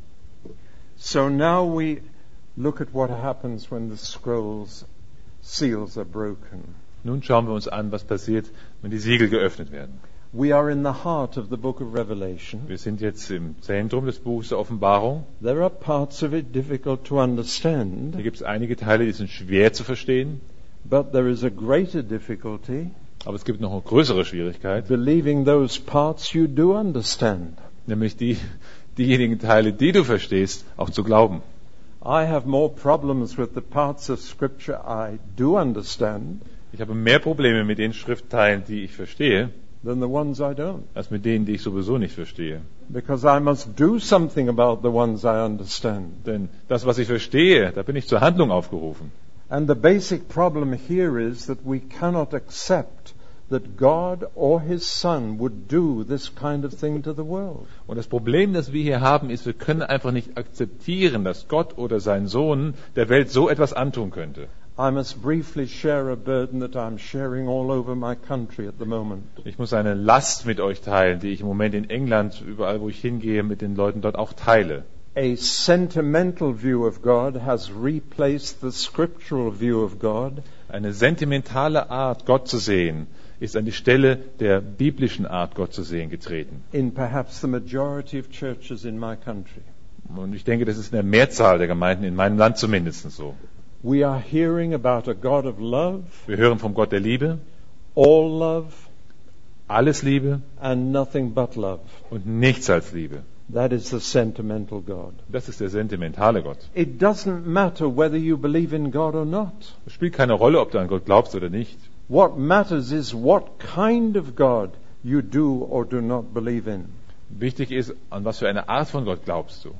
S1: So now we look at what happens when the scrolls seals are broken.
S2: Nun schauen wir uns an, was passiert, wenn die Siegel geöffnet werden.
S1: We are in the heart of the book of Revelation.
S2: Wir sind jetzt im Zentrum des Buches der Offenbarung.
S1: There are parts of it difficult to understand,
S2: Hier gibt es einige Teile, die sind schwer zu verstehen,
S1: but there is a greater difficulty
S2: aber es gibt noch eine größere Schwierigkeit,
S1: believing those parts you do understand.
S2: nämlich die, diejenigen Teile, die du verstehst, auch zu glauben.
S1: I have more problems with the parts of Scripture I do understand
S2: Ich habe mehr Probleme mit den Schriftteilen, die ich verstehe,
S1: than the ones I don't,
S2: als mit denen, die ich sowieso nicht verstehe.
S1: because I must do something about the ones I understand.
S2: Denn das, was ich verstehe, da bin ich zur Handlung aufgerufen.
S1: And the basic problem here is that we cannot accept that God or His Son would do this kind of thing to the world.
S2: Und das Problem, das wir hier haben, ist, wir können einfach nicht akzeptieren, dass Gott oder sein Sohn der Welt so etwas antun könnte.
S1: I must briefly share a burden that I'm sharing all over my country at the moment.
S2: Ich muss eine Last mit euch teilen, die ich im Moment in England, überall wo ich hingehe, mit den Leuten dort auch teile.
S1: A sentimental view of God has replaced the scriptural view of God.
S2: Eine sentimentale Art, Gott zu sehen, ist an die Stelle der biblischen Art, Gott zu sehen, getreten.
S1: in perhaps the majority of churches in my country.
S2: Und ich denke, das ist in der Mehrzahl der Gemeinden, in meinem Land zumindest so.
S1: We are hearing about a God of love,
S2: Wir hören vom Gott der Liebe,
S1: all love,
S2: alles Liebe
S1: and nothing but love.
S2: und nichts als Liebe.
S1: That is the sentimental God.
S2: Das ist der sentimentale Gott.
S1: It doesn't matter whether you believe in God or not.
S2: Es spielt keine Rolle, ob du an Gott glaubst oder nicht.
S1: What matters is what kind of God you do or do not believe in.
S2: Wichtig ist, an was für eine Art von Gott glaubst du.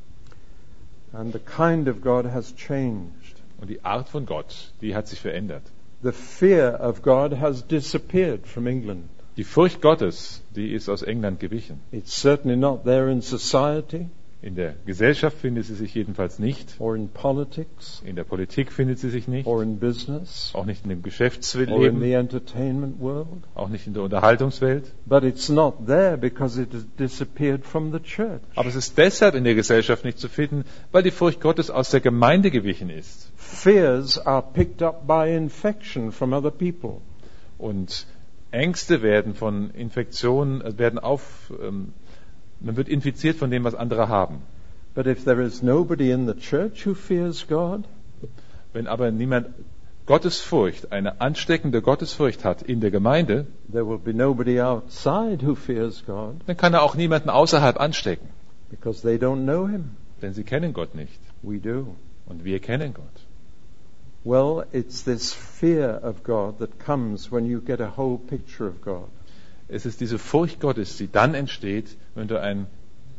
S1: And the kind of God has changed.
S2: Und die Art von Gott, die hat sich verändert.
S1: The fear of God has disappeared from England.
S2: Die Furcht Gottes, die ist aus England gewichen.
S1: It's certainly not there in society
S2: In der Gesellschaft findet sie sich jedenfalls nicht.
S1: or in politics
S2: In der Politik findet sie sich nicht.
S1: or in business
S2: Auch nicht in dem
S1: or in
S2: Geschäftsleben.
S1: the entertainment world.
S2: Auch nicht in der Unterhaltungswelt.
S1: But it's not there because it has disappeared from the church.
S2: Aber es ist deshalb in der Gesellschaft nicht zu finden, weil die Furcht Gottes aus der Gemeinde gewichen ist.
S1: Fears are picked up by infection from other people.
S2: Und Ängste werden von Infektionen, äh, werden auf, ähm, man wird infiziert von dem, was andere haben.
S1: But if there is nobody in the church who fears God,
S2: Wenn aber niemand Gottesfurcht, eine ansteckende Gottesfurcht hat in der Gemeinde,
S1: there will be nobody outside who fears God
S2: dann kann er auch niemanden außerhalb anstecken.
S1: because they don't know Him.
S2: Denn sie kennen Gott nicht.
S1: We do.
S2: Und wir kennen Gott.
S1: Well, it's this fear of God that comes when you get a whole picture of God.
S2: Es ist diese Furcht Gottes, die dann entsteht, wenn du ein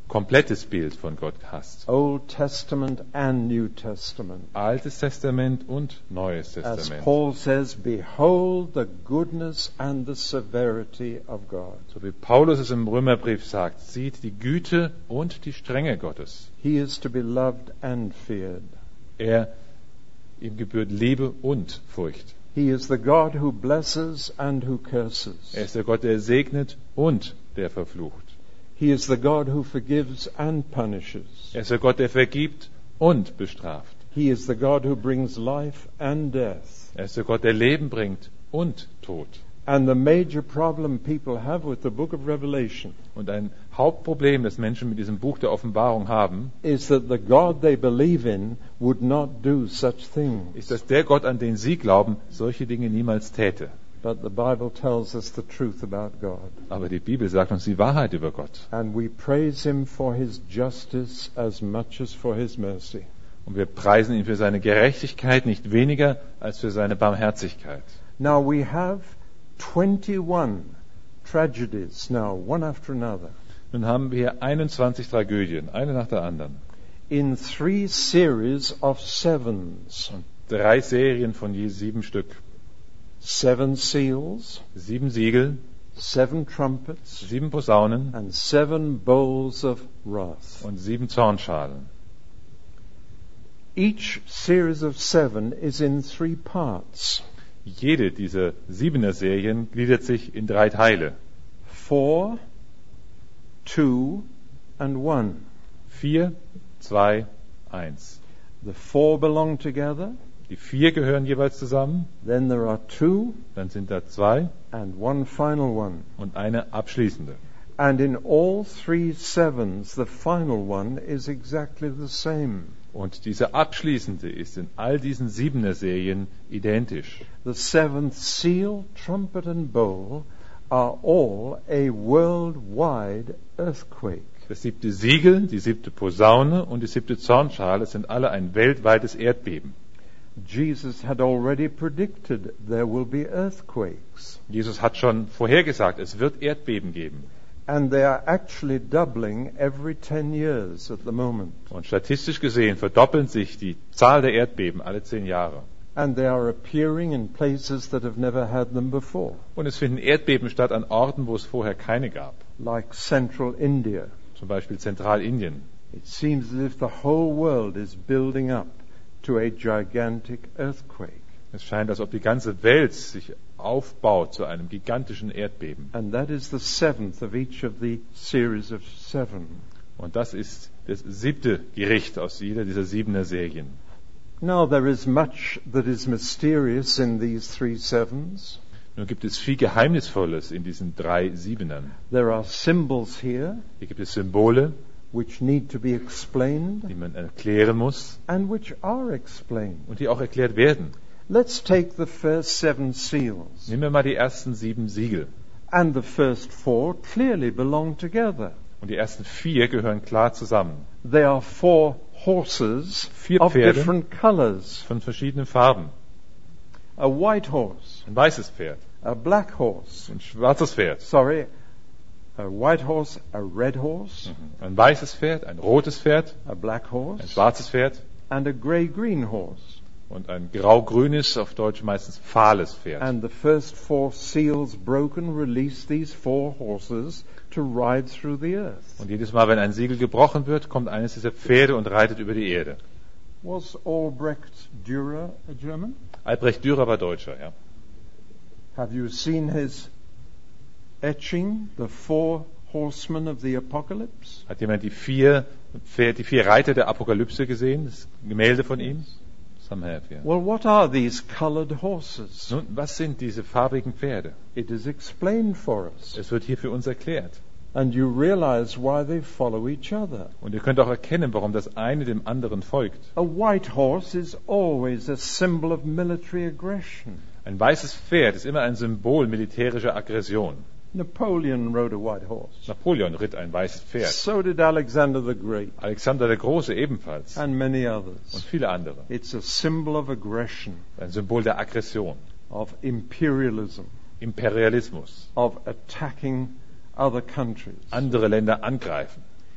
S2: komplettes Bild von Gott hast.
S1: Old Testament and New Testament.
S2: Altes Testament und Neues
S1: As
S2: Testament.
S1: Paul says, behold the goodness and the severity of God.
S2: So wie Paulus es im Römerbrief sagt, sieht die Güte und die Strenge Gottes.
S1: He is to be loved and feared.
S2: Er, ihm gebührt Liebe und Furcht.
S1: He is the God who blesses and who curses.
S2: Er ist der Gott, der segnet und der verflucht.
S1: He is the God who forgives and punishes.
S2: Er ist der Gott, der vergibt und bestraft.
S1: He is the God who brings life and death.
S2: Er ist der Gott, der Leben bringt und Tod.
S1: And the major problem people have with the book of Revelation
S2: Und ein Hauptproblem, das Menschen mit diesem Buch der Offenbarung haben,
S1: is that the God they believe in would not do such things.
S2: ist, dass der Gott, an den sie glauben, solche Dinge niemals täte.
S1: But the Bible tells us the truth about God.
S2: Aber die Bibel sagt uns die Wahrheit über Gott.
S1: And we praise Him for His justice as much as for His mercy.
S2: Und wir preisen ihn für seine Gerechtigkeit nicht weniger als für seine Barmherzigkeit.
S1: Now we have twenty-one tragedies now, one after another,
S2: Nun haben wir einundzwanzig Tragödien, eine nach der anderen.
S1: in three series of sevens.
S2: Und drei Serien von je sieben Stück.
S1: Seven seals,
S2: Sieben Siegel,
S1: seven trumpets,
S2: sieben Posaunen
S1: and seven bowls of wrath.
S2: und sieben Zornschalen.
S1: Each series of seven is in three parts.
S2: Jede dieser siebener Serien gliedert sich in drei Teile.
S1: Four, two, and one.
S2: Vier, zwei, eins.
S1: The four belong together,
S2: Die vier gehören jeweils zusammen,
S1: then there are two,
S2: dann sind da zwei
S1: and one final one.
S2: und eine abschließende.
S1: And in all three sevens, the final one is exactly the same.
S2: Und diese abschließende ist in all diesen siebener Serien identisch.
S1: The seventh seal, trumpet, and bowl are all a worldwide earthquake.
S2: Das siebte Siegel, die siebte Posaune und die siebte Zornschale sind alle ein weltweites Erdbeben.
S1: Jesus had already predicted there will be earthquakes,
S2: Jesus hat schon vorhergesagt, es wird Erdbeben geben.
S1: and they are actually doubling every ten years at the moment.
S2: Und statistisch gesehen verdoppeln sich die Zahl der Erdbeben alle zehn Jahre.
S1: And they are appearing in places that have never had them before,
S2: Und es finden Erdbeben statt an Orten, wo es vorher keine gab.
S1: like central India.
S2: Zum Beispiel Zentralindien.
S1: It seems as if the whole world is building up to a gigantic earthquake.
S2: Es scheint, als ob die ganze Welt sich aufbaut zu einem gigantischen Erdbeben.
S1: And that is the seventh of each of the series of seven.
S2: Und das ist das siebte Gericht aus jeder dieser siebener Serien.
S1: Now there is much that is mysterious in these three sevens.
S2: Nun gibt es viel Geheimnisvolles in diesen drei Siebenern.
S1: There are symbols here
S2: Hier gibt es Symbole,
S1: which need to be explained
S2: die man erklären muss
S1: and which are explained.
S2: und die auch erklärt werden.
S1: Let's take the first seven seals.
S2: Nehmen wir mal die ersten sieben Siegel.
S1: And the first four clearly belong together.
S2: Und die ersten vier gehören klar zusammen.
S1: They are four horses
S2: Vier
S1: of
S2: Pferde.
S1: different colors.
S2: Von verschiedenen Farben.
S1: A white horse,
S2: Ein weißes Pferd,
S1: a black horse,
S2: ein schwarzes Pferd,
S1: sorry, a white horse, a red horse,
S2: ein weißes Pferd, ein rotes Pferd,
S1: a black
S2: ein
S1: horse,
S2: schwarzes Pferd
S1: and a grey-green horse.
S2: und ein grau-grünes, auf Deutsch meistens fahles Pferd.
S1: And the first four seals broken release these four horses to ride through the earth.
S2: Und jedes Mal, wenn ein Siegel gebrochen wird, kommt eines dieser Pferde und reitet über die Erde.
S1: Was Albrecht Dürer a German?
S2: Albrecht Dürer war Deutscher, ja.
S1: Have you seen his etching, the four horsemen of the apocalypse?
S2: Hat jemand die vier, Pferd, die vier Reiter der Apokalypse gesehen? Das Gemälde von ihm? Some have, yeah.
S1: Well, what are these colored horses?
S2: Nun, was sind diese farbigen Pferde?
S1: It is explained for us.
S2: Es wird hier für uns erklärt.
S1: And you realize why they follow each other.
S2: Und ihr könnt auch erkennen, warum das eine dem anderen folgt.
S1: A white horse is always a symbol of military aggression.
S2: Ein weißes Pferd ist immer ein Symbol militärischer Aggression.
S1: Napoleon rode a white horse.
S2: Napoleon ritt ein weißes Pferd.
S1: So did Alexander the Great
S2: Alexander der Große ebenfalls.
S1: and many
S2: Und
S1: others.
S2: viele andere.
S1: It's a symbol of aggression,
S2: Ein Symbol der Aggression,
S1: of imperialism,
S2: Imperialismus,
S1: of attacking other countries.
S2: andere Länder angreifen.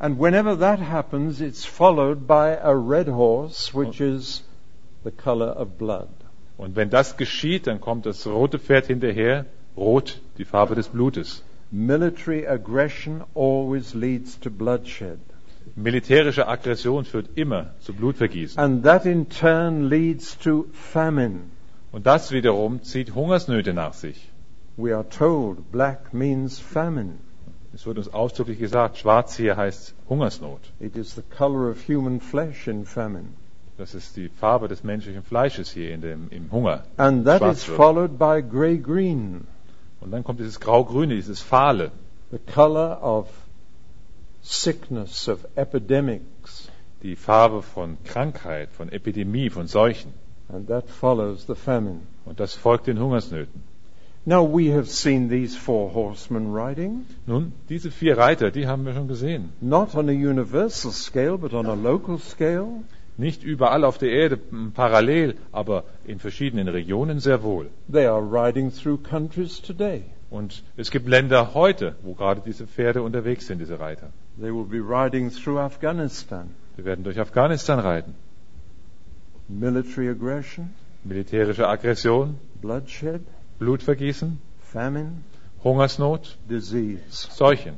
S1: And whenever that happens, it's followed by a red horse, which is the color of blood.
S2: Und wenn das geschieht, dann kommt das rote Pferd hinterher, rot, die Farbe des Blutes.
S1: Military aggression always leads to bloodshed.
S2: Militärische Aggression führt immer zu Blutvergießen.
S1: And that in turn leads to famine.
S2: Und das wiederum zieht Hungersnöte nach sich.
S1: We are told black means famine.
S2: Es wird uns ausdrücklich gesagt, schwarz hier heißt Hungersnot.
S1: It is the color of human flesh in famine.
S2: Das ist die Farbe des menschlichen Fleisches hier in dem, im Hunger.
S1: And that
S2: Schwarz
S1: is
S2: wird.
S1: followed by grey-green,
S2: Und dann kommt dieses Grau-Grüne, dieses Fahle.
S1: the color of sickness, of epidemics.
S2: Die Farbe von Krankheit, von Epidemie, von Seuchen.
S1: And that follows the famine.
S2: Und das folgt den Hungersnöten.
S1: Now we have seen these four horsemen riding,
S2: Nun, diese vier Reiter, die haben wir schon gesehen.
S1: not on a universal scale, but on a local scale.
S2: Nicht überall auf der Erde m, parallel, aber in verschiedenen Regionen sehr wohl.
S1: They are riding through countries today.
S2: Und es gibt Länder heute, wo gerade diese Pferde unterwegs sind, diese Reiter.
S1: They will be riding through Afghanistan.
S2: Wir werden durch Afghanistan reiten.
S1: Military aggression,
S2: Militärische Aggression,
S1: bloodshed,
S2: Blutvergießen,
S1: famine,
S2: Hungersnot,
S1: disease.
S2: Seuchen.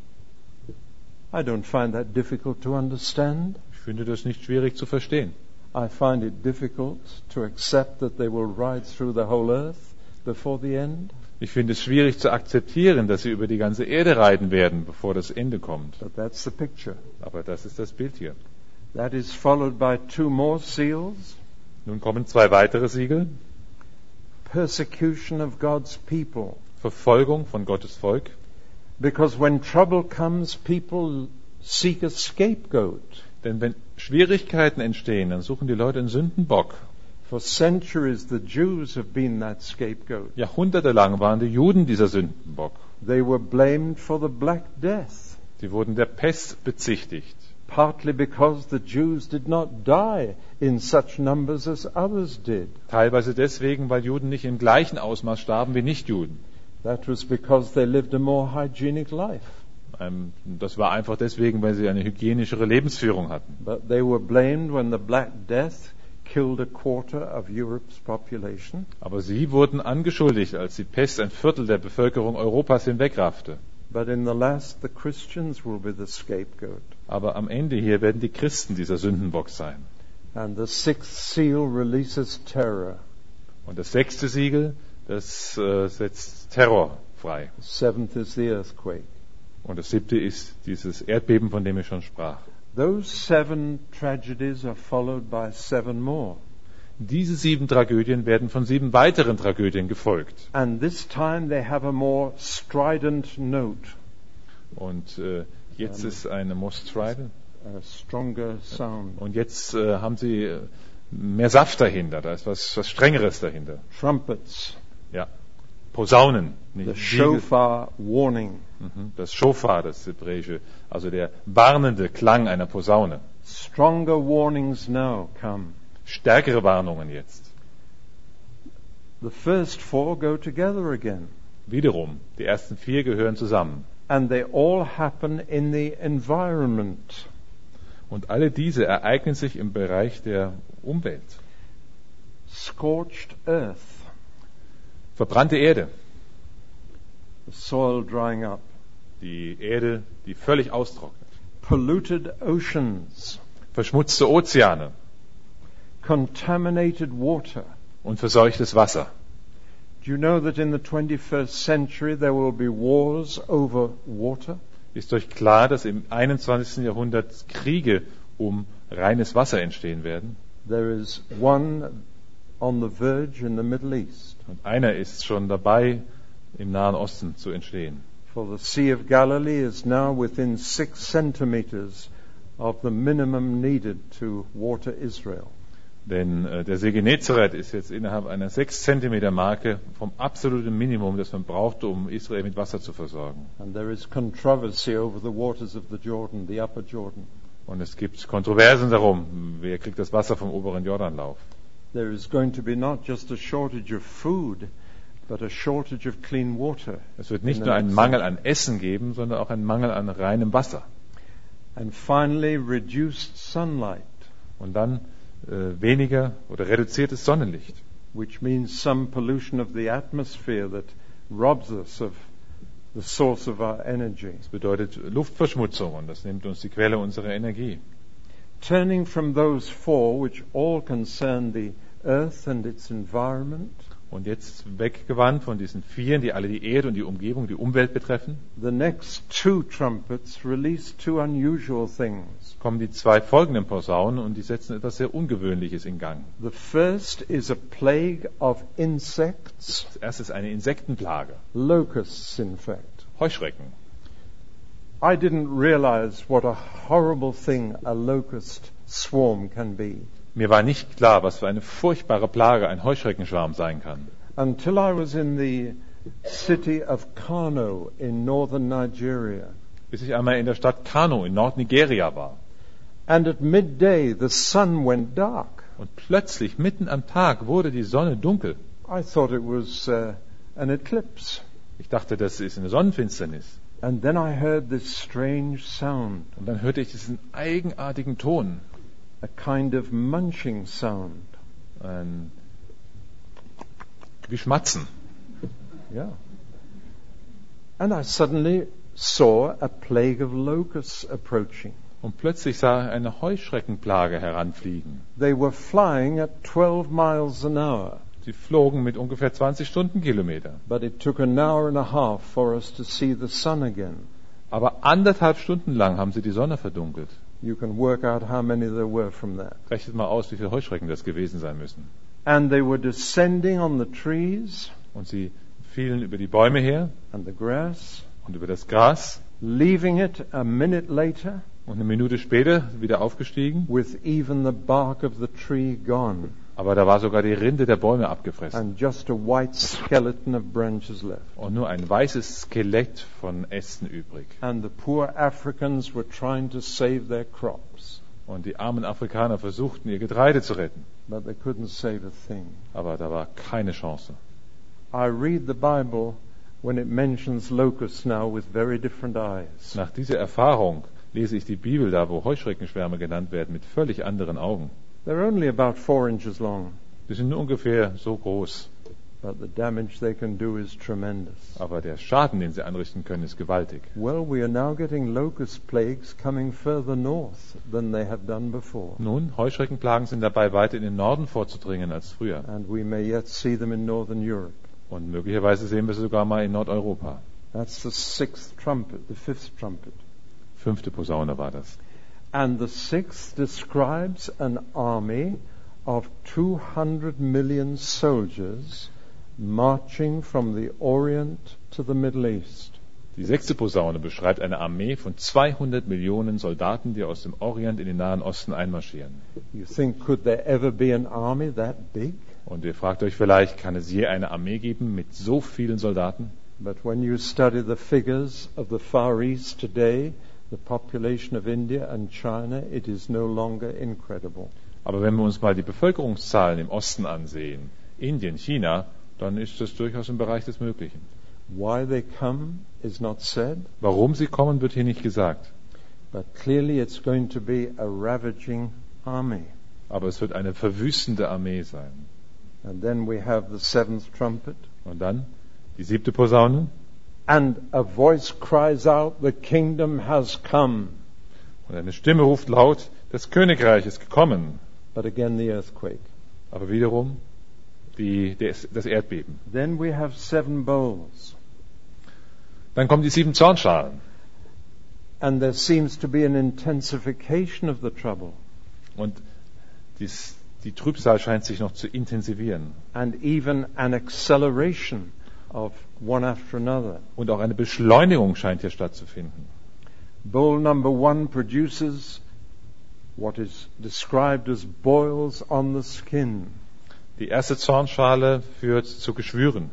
S1: I don't find that difficult to understand.
S2: Ich finde das nicht schwierig zu verstehen.
S1: I find it difficult to accept that they will ride through the whole earth before the end.
S2: Ich finde es schwierig zu akzeptieren, dass sie über die ganze Erde reiten werden, bevor das Ende kommt.
S1: But that's the picture.
S2: Aber das ist das Bild hier.
S1: That is followed by two more seals.
S2: Nun kommen zwei weitere Siegel.
S1: Persecution of God's people.
S2: Verfolgung von Gottes Volk.
S1: Because when trouble comes, people seek a scapegoat.
S2: Denn wenn Schwierigkeiten entstehen, dann suchen die Leute einen Sündenbock.
S1: For centuries, the Jews have been that scapegoat.
S2: Jahrhundertelang waren die Juden dieser Sündenbock.
S1: They were blamed for the Black Death,
S2: Sie wurden der Pest bezichtigt.
S1: partly because the Jews did not die in such numbers as others did.
S2: Teilweise deswegen, weil Juden nicht im gleichen Ausmaß starben wie Nichtjuden.
S1: That was because they lived a more hygienic life.
S2: Ähm, Das war einfach deswegen, weil sie eine hygienischere Lebensführung hatten.
S1: But they were blamed when the Black Death killed a quarter of Europe's population.
S2: Aber sie wurden angeschuldigt, als die Pest ein Viertel der Bevölkerung Europas hinwegraffte.
S1: But in the last, the Christians will be the scapegoat.
S2: Aber am Ende hier werden die Christen dieser Sündenbock sein.
S1: And the sixth seal releases terror.
S2: Und das sechste Siegel, das äh, setzt Terror frei.
S1: The seventh is the earthquake.
S2: Und das siebte ist dieses Erdbeben, von dem ich schon sprach.
S1: Those seven tragedies are followed by seven more.
S2: Diese sieben Tragödien werden von sieben weiteren Tragödien gefolgt.
S1: And this time they have a more strident note,
S2: Und äh, jetzt ist eine more strident.
S1: a stronger sound.
S2: Und jetzt äh, haben sie äh, mehr Saft dahinter, da ist was, was Strengeres dahinter.
S1: Trumpets,
S2: Ja. Posaunen.
S1: the
S2: Nicht
S1: shofar warning,
S2: Mhm. Das Shofar, das Hebräische, also der warnende Klang einer Posaune.
S1: stronger warnings now come.
S2: Stärkere Warnungen jetzt.
S1: The first four go together again,
S2: Wiederum, die ersten vier gehören zusammen.
S1: and they all happen in the environment.
S2: Und alle diese ereignen sich im Bereich der Umwelt.
S1: Scorched earth,
S2: Verbrannte Erde.
S1: the soil drying up.
S2: Die Erde, die völlig austrocknet.
S1: Polluted oceans,
S2: Verschmutzte Ozeane
S1: contaminated water.
S2: und verseuchtes Wasser.
S1: Do you know that in the twenty-first century there will be wars over water?
S2: Ist euch klar, dass im einundzwanzigsten Jahrhundert Kriege um reines Wasser entstehen werden?
S1: There is one on the verge in the Middle East.
S2: Und einer ist schon dabei, im Nahen Osten zu entstehen.
S1: For the Sea of Galilee is now within six centimeters of the minimum needed to water Israel.
S2: Denn äh, der See Genezareth ist jetzt innerhalb einer sechs Zentimeter Marke vom absoluten Minimum, das man brauchte, um Israel mit Wasser zu versorgen.
S1: And there is controversy over the waters of the Jordan, the upper Jordan.
S2: Und es gibt Kontroversen darum, wer kriegt das Wasser vom oberen Jordanlauf.
S1: There is going to be not just a shortage of food, but a shortage of clean water.
S2: Es wird
S1: in
S2: nicht
S1: the
S2: nur einen
S1: next
S2: Mangel an Essen geben, sondern auch einen Mangel an reinem Wasser.
S1: And finally, reduced sunlight,
S2: Und dann äh, weniger oder reduziertes Sonnenlicht.
S1: which means some pollution of the atmosphere that robs us of the source of our energy.
S2: Das bedeutet Luftverschmutzung und das nimmt uns die Quelle unserer Energie.
S1: Turning from those four, which all concern the earth and its environment,
S2: Und jetzt weggewandt von diesen vieren, die alle die Erde und die Umgebung, die Umwelt betreffen,
S1: the next two trumpets release two unusual things.
S2: kommen die zwei folgenden Posaunen und die setzen etwas sehr Ungewöhnliches in Gang.
S1: The first is a plague of insects,
S2: Das erste ist eine Insektenplage,
S1: locusts in fact.
S2: Heuschrecken.
S1: I didn't realize what a horrible thing a locust swarm can be
S2: Mir war nicht klar, was für eine furchtbare Plage ein Heuschreckenschwarm sein kann.
S1: until I was in the city of Kano in northern Nigeria.
S2: Bis ich einmal in der Stadt Kano in Nordnigeria war.
S1: And at midday the sun went dark.
S2: Und plötzlich, mitten am Tag, wurde die Sonne dunkel.
S1: I thought it was uh, an eclipse.
S2: Ich dachte, das ist eine Sonnenfinsternis.
S1: And then I heard this strange sound,
S2: Und dann hörte ich diesen eigenartigen Ton.
S1: a kind of munching sound.
S2: Ein wie Schmatzen.
S1: Yeah. And I suddenly saw a plague of locusts approaching.
S2: Und plötzlich sah ich eine Heuschreckenplage heranfliegen.
S1: They were flying at twelve miles an hour,
S2: Sie flogen mit ungefähr zwanzig Stundenkilometer.
S1: but it took an hour and a half for us to see the sun again.
S2: Aber anderthalb Stunden lang haben sie die Sonne verdunkelt.
S1: You can work out how many there were from that.
S2: Rechnet mal aus, wie viele Heuschrecken das gewesen sein müssen.
S1: And they were descending on the trees
S2: Und sie fielen über die Bäume her
S1: and the grass,
S2: und über das Gras.
S1: leaving it a minute later
S2: Und eine Minute später wieder aufgestiegen.
S1: with even the bark of the tree gone
S2: Aber da war sogar die Rinde der Bäume abgefressen.
S1: and just a white skeleton of branches left.
S2: Und nur ein weißes Skelett von Ästen übrig.
S1: And the poor Africans were trying to save their crops,
S2: Und die armen Afrikaner versuchten, ihr Getreide zu retten.
S1: but they couldn't save a thing.
S2: Aber da war keine Chance.
S1: I read the Bible when it mentions locusts now with very different eyes.
S2: Nach dieser Erfahrung lese ich die Bibel da, wo Heuschreckenschwärme genannt werden, mit völlig anderen Augen.
S1: They're only about four inches long,
S2: Die sind nur ungefähr so groß.
S1: but the damage they can do is tremendous.
S2: Aber der Schaden, den sie anrichten können, ist gewaltig.
S1: Well, we are now getting locust plagues coming further north than they have done before.
S2: Nun, Heuschreckenplagen sind dabei, weiter in den Norden vorzudringen als früher.
S1: And we may yet see them in northern Europe.
S2: Und möglicherweise sehen wir sie sogar mal in Nordeuropa.
S1: That's the sixth trumpet, the fifth trumpet.
S2: Fünfte Posaune war das.
S1: And the sixth describes an army of two hundred million soldiers marching from the Orient to the Middle East.
S2: Die sechste Posaune beschreibt eine Armee von zweihundert Millionen Soldaten, die aus dem Orient in den Nahen Osten einmarschieren.
S1: You think, could there ever be an army that big?
S2: Und ihr fragt euch vielleicht, kann es je eine Armee geben mit so vielen Soldaten?
S1: But when you study the figures of the Far East today, the population of India and China, it is no longer incredible.
S2: Aber wenn wir uns mal die Bevölkerungszahlen im Osten ansehen, Indien, China, dann ist das durchaus im Bereich des Möglichen.
S1: Why they come is not said,
S2: Warum sie kommen, wird hier nicht gesagt.
S1: but clearly it's going to be a ravaging army.
S2: Aber es wird eine verwüstende Armee sein.
S1: And then we have the seventh trumpet.
S2: Und dann die siebte Posaune.
S1: And a voice cries out, the kingdom has come.
S2: Und eine Stimme ruft laut, das Königreich ist gekommen.
S1: But again the earthquake.
S2: Aber wiederum die, das das Erdbeben.
S1: Then we have seven bowls.
S2: Dann kommen die sieben Zornschalen.
S1: And there seems to be an intensification of the trouble.
S2: Und dies, die Trübsal scheint sich noch zu intensivieren.
S1: And even an acceleration of one after another.
S2: Und auch eine Beschleunigung scheint hier stattzufinden.
S1: Bowl number one produces what is described as boils on the skin.
S2: Die erste Zornschale führt zu Geschwüren.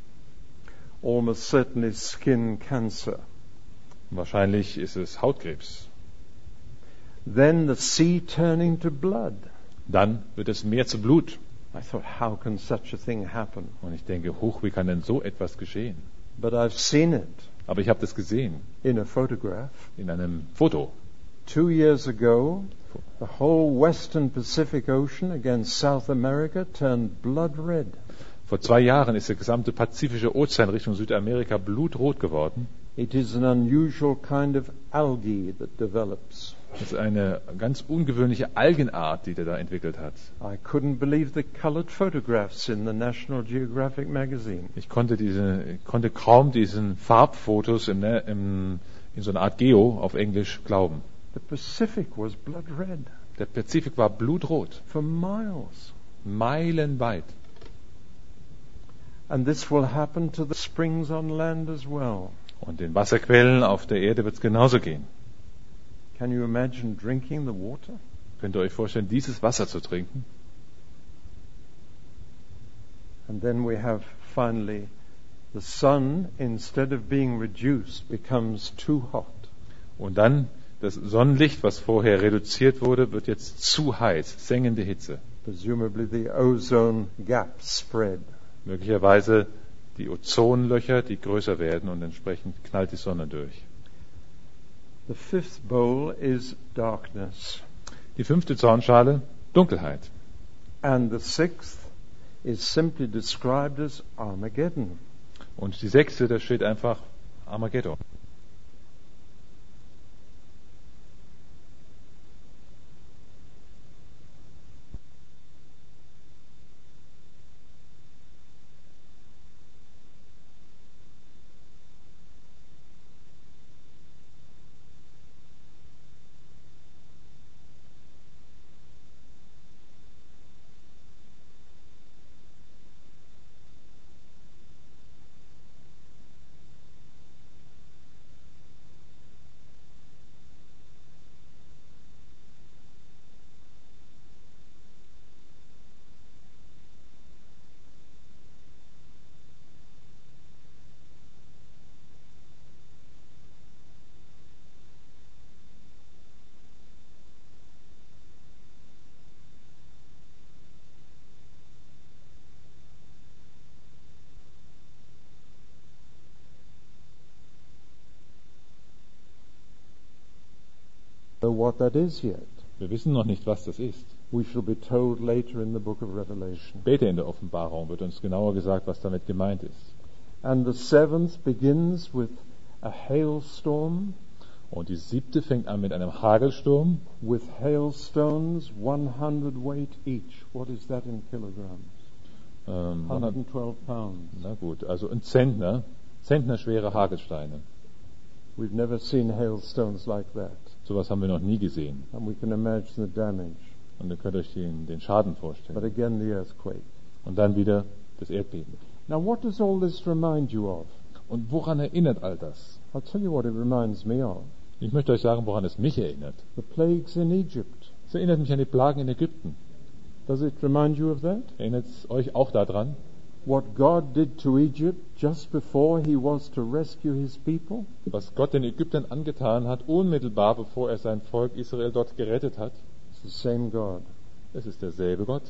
S1: Almost certainly skin cancer.
S2: Wahrscheinlich ist es Hautkrebs.
S1: Then the sea turning to blood.
S2: Dann wird das Meer zu Blut.
S1: I thought, how can such a thing happen?
S2: Und ich denke, hoch, wie kann denn so etwas geschehen?
S1: But I've seen it
S2: Aber ich habe das gesehen
S1: in a photograph.
S2: in einem Foto.
S1: Two years ago, the whole western Pacific Ocean against South America turned blood red.
S2: Vor zwei Jahren ist der gesamte Pazifische Ozean Richtung Südamerika blutrot geworden.
S1: It is an unusual kind of algae that develops.
S2: Das ist eine ganz ungewöhnliche Algenart, die der da entwickelt hat.
S1: I couldn't believe the colored photographs in the National Geographic magazine.
S2: Ich konnte, diese, konnte kaum diesen Farbfotos im, im, in so einer Art Geo auf Englisch glauben.
S1: The Pacific was blood red.
S2: Der Pazifik war blutrot.
S1: For miles.
S2: Meilenweit.
S1: And this will happen to the springs on land as well.
S2: Und den Wasserquellen auf der Erde wird es genauso gehen.
S1: Can you imagine drinking the water?
S2: Könnt ihr euch vorstellen, dieses Wasser zu trinken?
S1: And then we have finally the sun, instead of being reduced, becomes too hot.
S2: Und dann das Sonnenlicht, was vorher reduziert wurde, wird jetzt zu heiß, sengende Hitze.
S1: Presumably the ozone gap spread.
S2: Möglicherweise die Ozonlöcher, die größer werden und entsprechend knallt die Sonne durch.
S1: The fifth bowl is darkness.
S2: Die fünfte Zornschale, Dunkelheit.
S1: And the sixth is simply described as Armageddon.
S2: Und die sechste, da steht einfach Armageddon.
S1: Know what that is yet.
S2: Wir wissen noch nicht, was das ist.
S1: We shall be told later in the book of Revelation.
S2: Später in der Offenbarung wird uns genauer gesagt, was damit gemeint ist.
S1: And the seventh begins with a hailstorm.
S2: Und die siebte fängt an mit einem Hagelsturm.
S1: With hailstones, one hundred weight each. What is that in kilograms?
S2: Ähm,
S1: one hundred twelve pounds.
S2: Na gut, also ein Zentner, Zentner schwere Hagelsteine.
S1: We've never seen hailstones like that.
S2: Sowas haben wir noch nie gesehen.
S1: And we can imagine the damage.
S2: Und ihr könnt euch den, den Schaden
S1: But
S2: vorstellen.
S1: again, the earthquake.
S2: Und dann wieder das Erdbeben.
S1: Now, what does all this remind you of?
S2: Und woran erinnert all das?
S1: I'll tell you what it reminds me of.
S2: Ich möchte euch sagen, woran es mich erinnert.
S1: The plagues in Egypt.
S2: Es erinnert mich an die Plagen in Ägypten.
S1: Does it remind you of that?
S2: Erinnert es euch auch daran?
S1: What God did to Egypt just before he was to rescue his people?
S2: Was Gott den Ägyptern angetan hat, unmittelbar bevor er sein Volk Israel dort gerettet hat?
S1: It's the same God.
S2: Es ist derselbe Gott.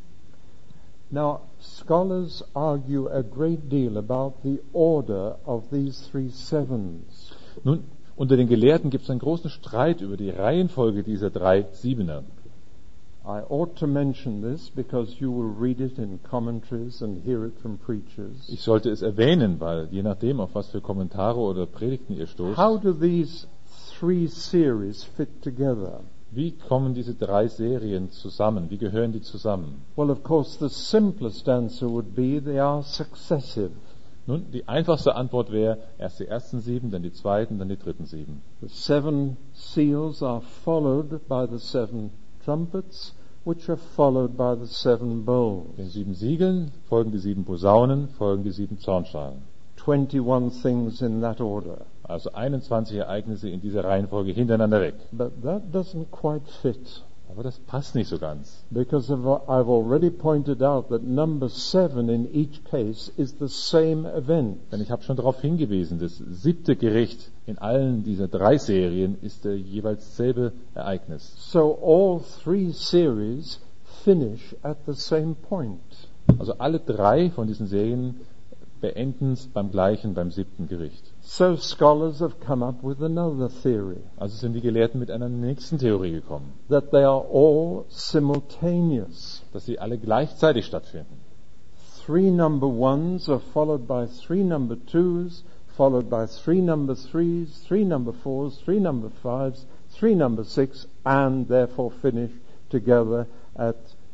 S1: Now, scholars argue a great deal about the order of these three sevens.
S2: Nun, unter den Gelehrten gibt es einen großen Streit über die Reihenfolge dieser drei Siebener.
S1: I ought to mention this because you will read it in commentaries and hear it from preachers.
S2: Ich sollte es erwähnen, weil je nachdem, auf was für Kommentare oder Predigten ihr stoßt,
S1: How do these three series fit together?
S2: wie kommen diese drei Serien zusammen? Wie gehören die zusammen?
S1: Well, of course, the simplest answer would be they are successive.
S2: Nun, die einfachste Antwort wäre, erst die ersten sieben, dann die zweiten, dann die dritten sieben.
S1: The seven seals are followed by the seven trumpets, which are followed by the seven bowls.
S2: Den sieben Siegeln folgen die sieben Posaunen, folgen die sieben Zornschalen.
S1: twenty-one things in that order.
S2: Also einundzwanzig Ereignisse in dieser Reihenfolge hintereinander weg.
S1: But that doesn't quite fit,
S2: Aber das passt nicht so ganz.
S1: because of- I've already pointed out that number seven in each case is the same event.
S2: Denn ich habe schon darauf hingewiesen, das siebte Gericht in allen dieser drei Serien ist der jeweils selbe Ereignis.
S1: So all three series finish at the same point.
S2: Also alle drei von diesen Serien beenden es beim gleichen, beim siebten Gericht.
S1: So scholars have come up with another theory,
S2: Also sind die Gelehrten mit einer nächsten Theorie gekommen,
S1: that they are all simultaneous.
S2: dass sie alle gleichzeitig stattfinden.
S1: Three number ones are followed by three number twos, followed by three number threes, three number fours, three number fives, three number six, and therefore finish together at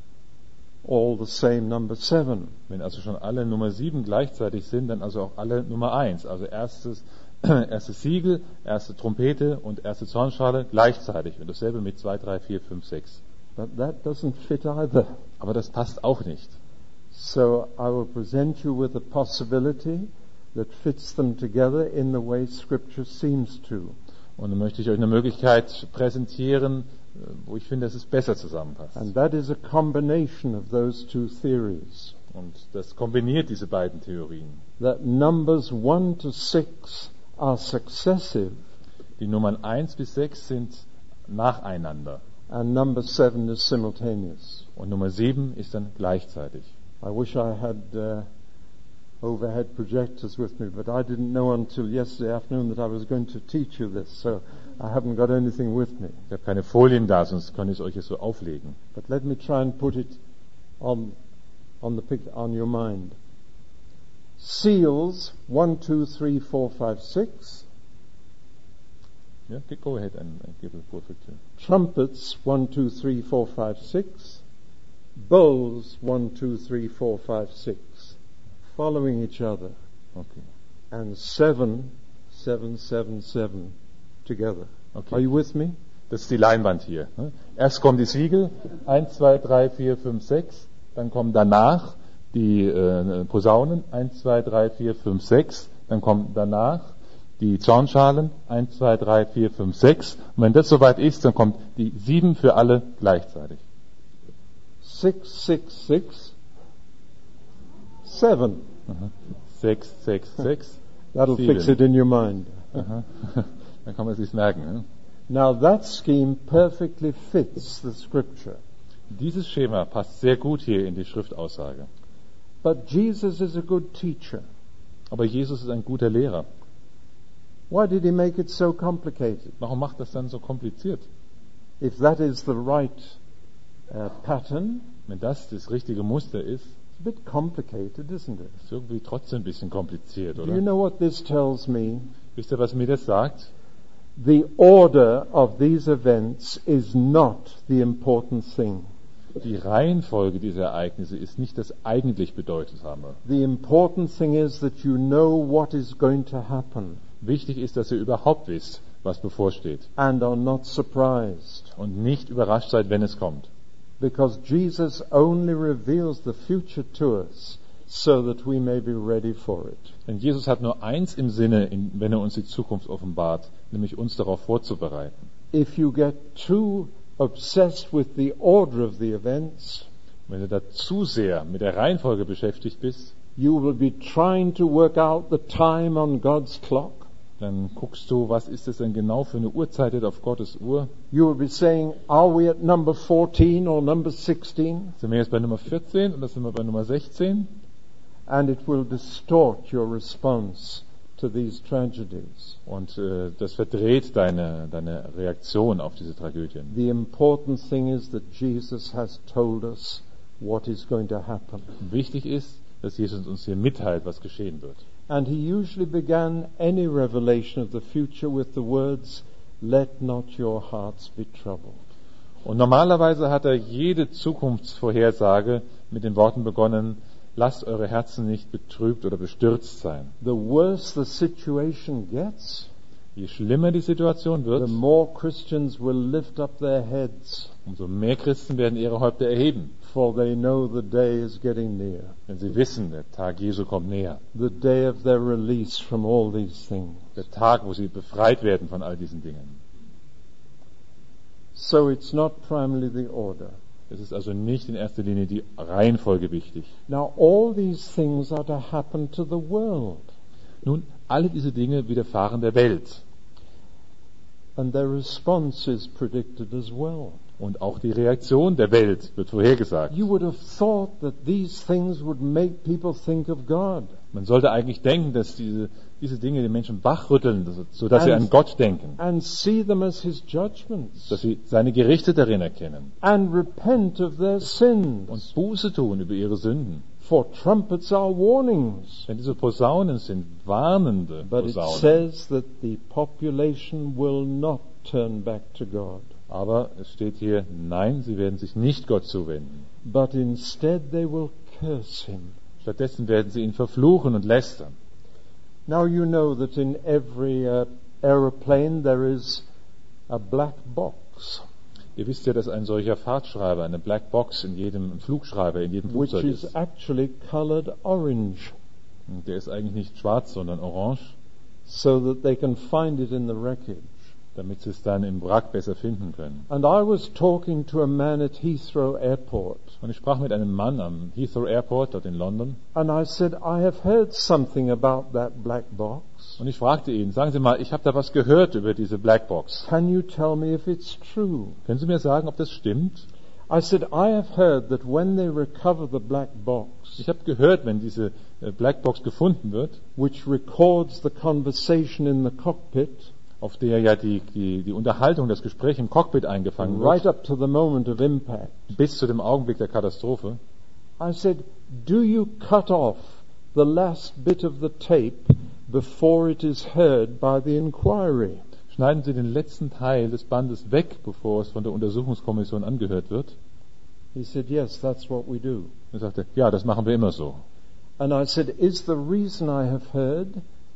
S1: all the same number seven.
S2: Wenn also schon alle Nummer sieben gleichzeitig sind, dann also auch alle Nummer eins. Also erstes, erstes Siegel, erste Trompete und erste Zornschale gleichzeitig. Und dasselbe mit zwei, drei, vier, fünf, sechs.
S1: But that doesn't fit either.
S2: Aber das passt auch nicht.
S1: So I will present you with a possibility that fits them together in the way Scripture seems to.
S2: Und dann möchte ich euch eine Möglichkeit präsentieren, wo ich finde, dass es besser zusammenpasst.
S1: And that is a combination of those two theories.
S2: Und das kombiniert diese beiden Theorien.
S1: That numbers one to six are successive
S2: Die Nummern eins bis sechs sind nacheinander.
S1: and number seven is simultaneous.
S2: Und Nummer sieben ist dann gleichzeitig.
S1: I wish I had uh, overhead projectors with me, but I didn't know until yesterday afternoon that I was going to teach you this, so I haven't got anything with me.
S2: Ich habe keine Folien da, sonst könnte ich es euch jetzt so auflegen.
S1: But let me try and put it on on the pic- on your mind. Seals one, two, three, four, five, six.
S2: Ja, go ahead and give a perfect.
S1: Trumpets one, two, three, four, five, six. Bowls one, two, three, four, five, six. Following each other.
S2: Okay.
S1: And seven, seven, seven, seven together.
S2: Okay.
S1: Are you with me?
S2: Das ist die Leinwand hier. ne? Erst kommen die Siegel, eins, zwei, drei, vier, fünf, sechs. Dann kommen danach die äh, Posaunen, eins, zwei, drei, vier, fünf, sechs. Dann kommen danach die Zornschalen, eins, zwei, drei, vier, fünf, sechs. Und wenn das soweit ist, dann kommt die sieben für alle gleichzeitig.
S1: Six, six, six. Seven.
S2: Aha. Sechs, sechs, sechs.
S1: That'll
S2: Sieben.
S1: fix it in your mind.
S2: Aha. Dann kann man es sich merken. Ne?
S1: Now that scheme perfectly fits the scripture.
S2: Dieses Schema passt sehr gut hier in die Schriftaussage.
S1: But Jesus is a good teacher.
S2: Aber Jesus ist ein guter Lehrer.
S1: Why did he make it so complicated?
S2: Warum macht das dann so kompliziert?
S1: If that is the right uh, pattern,
S2: Wenn das das richtige Muster ist,
S1: it's a bit complicated, isn't it?
S2: ist irgendwie trotzdem ein bisschen kompliziert,
S1: Do you
S2: oder?
S1: know what this tells me?
S2: Wisst ihr, was mir das sagt?
S1: The order of these events is not the important thing.
S2: Die Reihenfolge dieser Ereignisse ist nicht das eigentlich Bedeutsame.
S1: The important thing is that you know what is going to happen
S2: Wichtig ist, dass ihr überhaupt wisst, was bevorsteht
S1: and are not surprised.
S2: und nicht überrascht seid, wenn es kommt.
S1: Because Jesus only reveals the future to us so that we may be ready for it.
S2: Denn Jesus hat nur eins im Sinne, in, wenn er uns die Zukunft offenbart, nämlich uns darauf vorzubereiten.
S1: If you get too obsessed with the order of the events,
S2: Wenn du da zu sehr mit der Reihenfolge beschäftigt bist,
S1: you will be trying to work out the time on God's clock.
S2: dann guckst du, was ist das denn genau für eine Uhrzeit jetzt auf Gottes Uhr?
S1: You will be saying, are we at number fourteen or number sixteen?
S2: Sind wir jetzt bei Nummer vierzehn oder sind wir bei Nummer sechzehn?
S1: And it will distort your response to these tragedies.
S2: Und äh, das verdreht deine, deine Reaktion auf diese Tragödien.
S1: The important thing is that Jesus has told us what is going to happen.
S2: Wichtig ist, dass Jesus uns hier mitteilt, was geschehen wird.
S1: And he usually began any revelation of the future with the words, let not your hearts be troubled.
S2: Und normalerweise hat er jede Zukunftsvorhersage mit den Worten begonnen, lasst eure Herzen nicht betrübt oder bestürzt sein.
S1: The worse the situation gets,
S2: Je schlimmer die Situation wird,
S1: the more Christians will lift up their heads,
S2: umso mehr Christen werden ihre Häupter erheben,
S1: for they know the day is getting near,
S2: denn sie wissen, der Tag Jesu kommt näher.
S1: the day of their release from all these things.
S2: Der Tag, wo sie befreit werden von all diesen Dingen.
S1: So it's not primarily the order.
S2: Es ist also nicht in erster Linie die Reihenfolge wichtig.
S1: Now all these things are to happen to the world,
S2: Nun, alle diese Dinge widerfahren der Welt.
S1: and their response is predicted as well.
S2: Und auch die Reaktion der Welt wird vorhergesagt.
S1: You would have thought that these things would make people think of God.
S2: Man sollte eigentlich denken, dass diese, diese Dinge die Menschen wachrütteln, sodass sie
S1: And-
S2: an Gott denken,
S1: And see them as His judgments.
S2: dass sie seine Gerichte darin erkennen
S1: And repent of their sins.
S2: und Buße tun über ihre Sünden.
S1: For trumpets are warnings.
S2: Denn diese Posaunen sind warnende
S1: But it
S2: Posaunen.
S1: says that the population will not turn back to God.
S2: Aber es steht hier, nein, sie werden sich nicht Gott zuwenden.
S1: But instead they will curse Him.
S2: Stattdessen werden sie ihn verfluchen und lästern.
S1: Now you know that in every uh, aeroplane there is a black box,
S2: Ihr wisst ja, dass ein solcher Fahrtschreiber, eine Black Box in jedem Flugschreiber, in jedem
S1: which
S2: Flugzeug
S1: is
S2: ist.
S1: actually colored orange,
S2: Und der ist eigentlich nicht schwarz, sondern orange,
S1: so that they can find it in the wreckage.
S2: damit sie es dann im Wrack besser finden können.
S1: And I was talking to a man at Heathrow Airport,
S2: Und ich sprach mit einem Mann am Heathrow Airport, dort in London,
S1: and I said, I have heard something about that black box.
S2: und ich fragte ihn, sagen Sie mal, ich habe da was gehört über diese Black Box.
S1: Can you tell me if it's true?
S2: Können Sie mir sagen, ob das stimmt?
S1: I said, I have heard that when they recover the black box,
S2: Ich habe gehört, wenn diese äh, Black Box gefunden wird,
S1: which records the conversation in the cockpit,
S2: auf der ja die, die, die Unterhaltung, das Gespräch im Cockpit eingefangen
S1: right
S2: wird,
S1: up to the moment of impact,
S2: bis zu dem Augenblick der Katastrophe.
S1: I said, do you cut off the last bit of the tape before it is heard by the inquiry?
S2: Schneiden Sie den letzten Teil des Bandes weg, bevor es von der Untersuchungskommission angehört wird?
S1: He said, yes, that's what we do.
S2: Er sagte, ja, das machen wir immer so.
S1: And I said, is the reason I have heard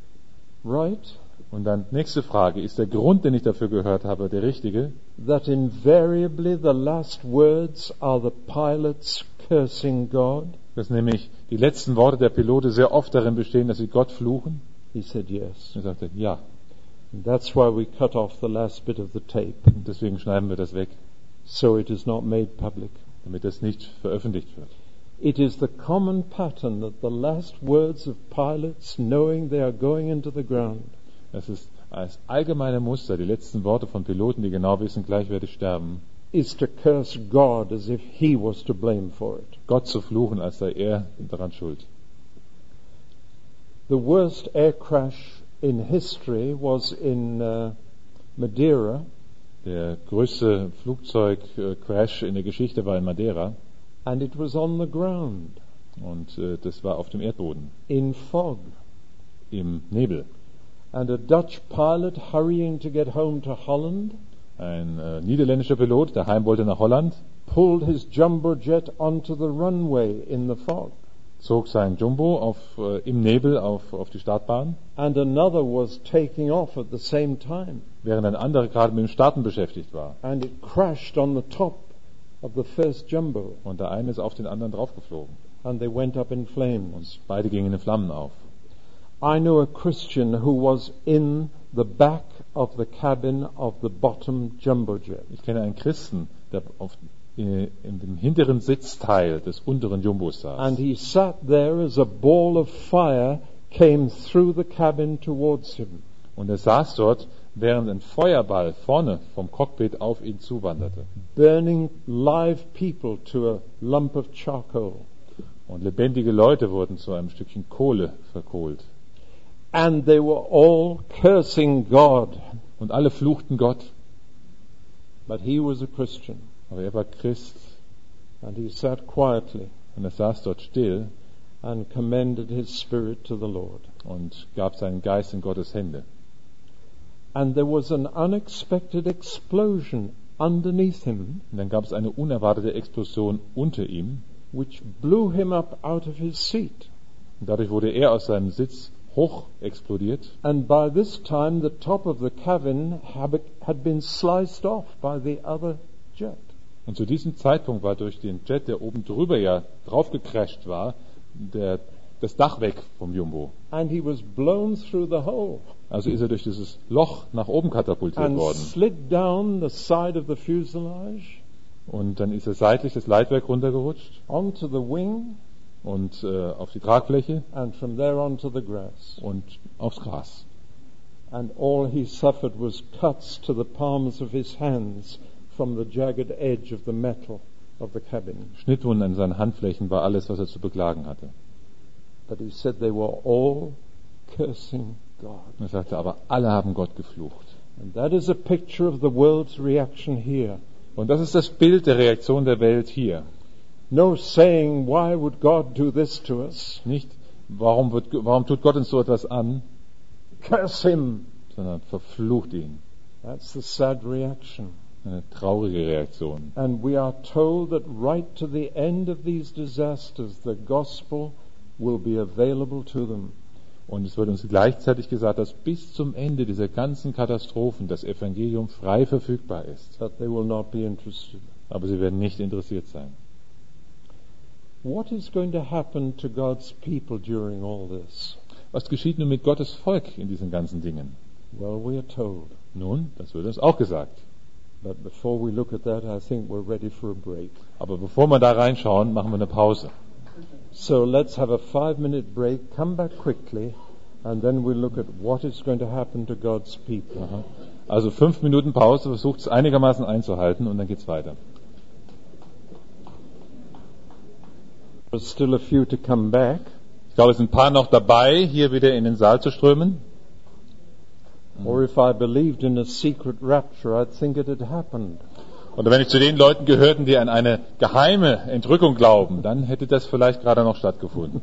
S1: right?
S2: Und dann nächste Frage, ist der Grund, den ich dafür gehört habe, der richtige?
S1: That invariably the last words are the pilots cursing God?
S2: Dass nämlich die letzten Worte der Pilote sehr oft darin bestehen, dass sie Gott fluchen?
S1: He said, yes.
S2: Er sagte, ja.
S1: And that's why we cut off the last bit of the tape,
S2: Und deswegen schneiden wir das weg,
S1: so it is not made public.
S2: damit das nicht veröffentlicht wird.
S1: It is the common pattern that the last words of pilots, knowing they are going into the ground,
S2: Es ist als allgemeine Muster, die letzten Worte von Piloten, die genau wissen, gleich werde ich sterben,
S1: is to curse God as if He was to blame for it.
S2: Gott zu fluchen, als sei er daran schuld.
S1: The worst air crash in history was in uh, Madeira,
S2: Der größte Flugzeugcrash in der Geschichte war in Madeira
S1: and it was on the ground,
S2: und äh, das war auf dem Erdboden,
S1: in fog.
S2: im Nebel.
S1: And a Dutch pilot hurrying to get home to Holland
S2: Ein äh, niederländischer Pilot, der heim wollte nach Holland,
S1: pulled his jumbo jet onto the runway in the fog.
S2: zog sein Jumbo auf, äh, im Nebel auf, auf die Startbahn,
S1: And another was taking off at the same time,
S2: während ein anderer gerade mit dem Starten beschäftigt war.
S1: and it crashed on the top of the first jumbo,
S2: Und der eine ist auf den anderen draufgeflogen.
S1: and they went up in flames.
S2: Und beide gingen in Flammen auf.
S1: I know a Christian who was in the back of the cabin of the bottom jumbo jet,
S2: Ich kenne einen Christen, der auf, in, in dem hinteren Sitzteil des unteren Jumbos saß.
S1: and he sat there as a ball of fire came through the cabin towards him.
S2: Und er saß dort, während ein Feuerball vorne vom Cockpit auf ihn zuwanderte.
S1: Burning live people to a lump of charcoal.
S2: Und lebendige Leute wurden zu einem Stückchen Kohle verkohlt.
S1: And they were all cursing God.
S2: Und alle fluchten Gott.
S1: But he was a Christian,
S2: Aber er war Christ.
S1: and he sat quietly
S2: Und er saß dort still
S1: and commended his spirit to the Lord.
S2: und gab seinen Geist in Gottes Hände.
S1: And there was an unexpected explosion underneath him,
S2: Und dann gab es eine unerwartete Explosion unter ihm.
S1: which blew him up out of his seat.
S2: Und dadurch wurde er aus seinem Sitz hoch explodiert.
S1: And by this time, the top of the cabin had had been sliced off by the other jet.
S2: Und zu diesem Zeitpunkt war durch den Jet, der oben drüber ja draufgecrasht war, der, das Dach weg vom Jumbo.
S1: And he was blown through the hole
S2: Also ist er durch dieses Loch nach oben katapultiert
S1: and
S2: worden.
S1: slid down the side of the fuselage
S2: Und dann ist er seitlich das Leitwerk runtergerutscht
S1: onto the wing
S2: und äh, auf die Tragfläche
S1: and from there onto the grass.
S2: und aufs Gras.
S1: And all he suffered was cuts to the palms of his hands from the jagged edge of the metal of the cabin.
S2: Schnittwunden an seinen Handflächen war alles, was er zu beklagen hatte.
S1: But he said they were all cursing God.
S2: Er sagte, aber alle haben Gott geflucht.
S1: And that is a picture of the world's reaction here.
S2: Und das ist das Bild der Reaktion der Welt hier.
S1: No saying, why would God do this to us?
S2: Nicht, warum, wird, warum tut Gott uns so etwas an,
S1: Curse him.
S2: sondern verflucht ihn.
S1: That's the sad reaction.
S2: Eine traurige Reaktion.
S1: And we are told that right to the end of these disasters, the gospel will be available to them.
S2: Und es wird uns gleichzeitig gesagt, dass bis zum Ende dieser ganzen Katastrophen das Evangelium frei verfügbar ist.
S1: But they will not be interested.
S2: Aber sie werden nicht interessiert sein.
S1: What is going to happen to God's people during all this?
S2: Was geschieht nun mit Gottes Volk in diesen ganzen Dingen?
S1: Well, we are told.
S2: Nun, das wird uns auch gesagt.
S1: But before we look at that, I think we're ready for a break.
S2: Aber bevor wir da reinschauen, machen wir eine Pause.
S1: So let's have a five-minute break, come back quickly, and then we'll look at what is going to happen to God's people.
S2: Aha. Also fünf Minuten Pause, versucht es einigermaßen einzuhalten und dann geht's weiter.
S1: There's still a few to come back.
S2: Ich glaube, es sind ein paar noch dabei, hier wieder in den Saal zu strömen.
S1: Or if I believed in a secret rapture, I'd think it had happened.
S2: Oder wenn ich zu den Leuten gehörten, die an eine geheime Entrückung glauben, dann hätte das vielleicht gerade noch stattgefunden.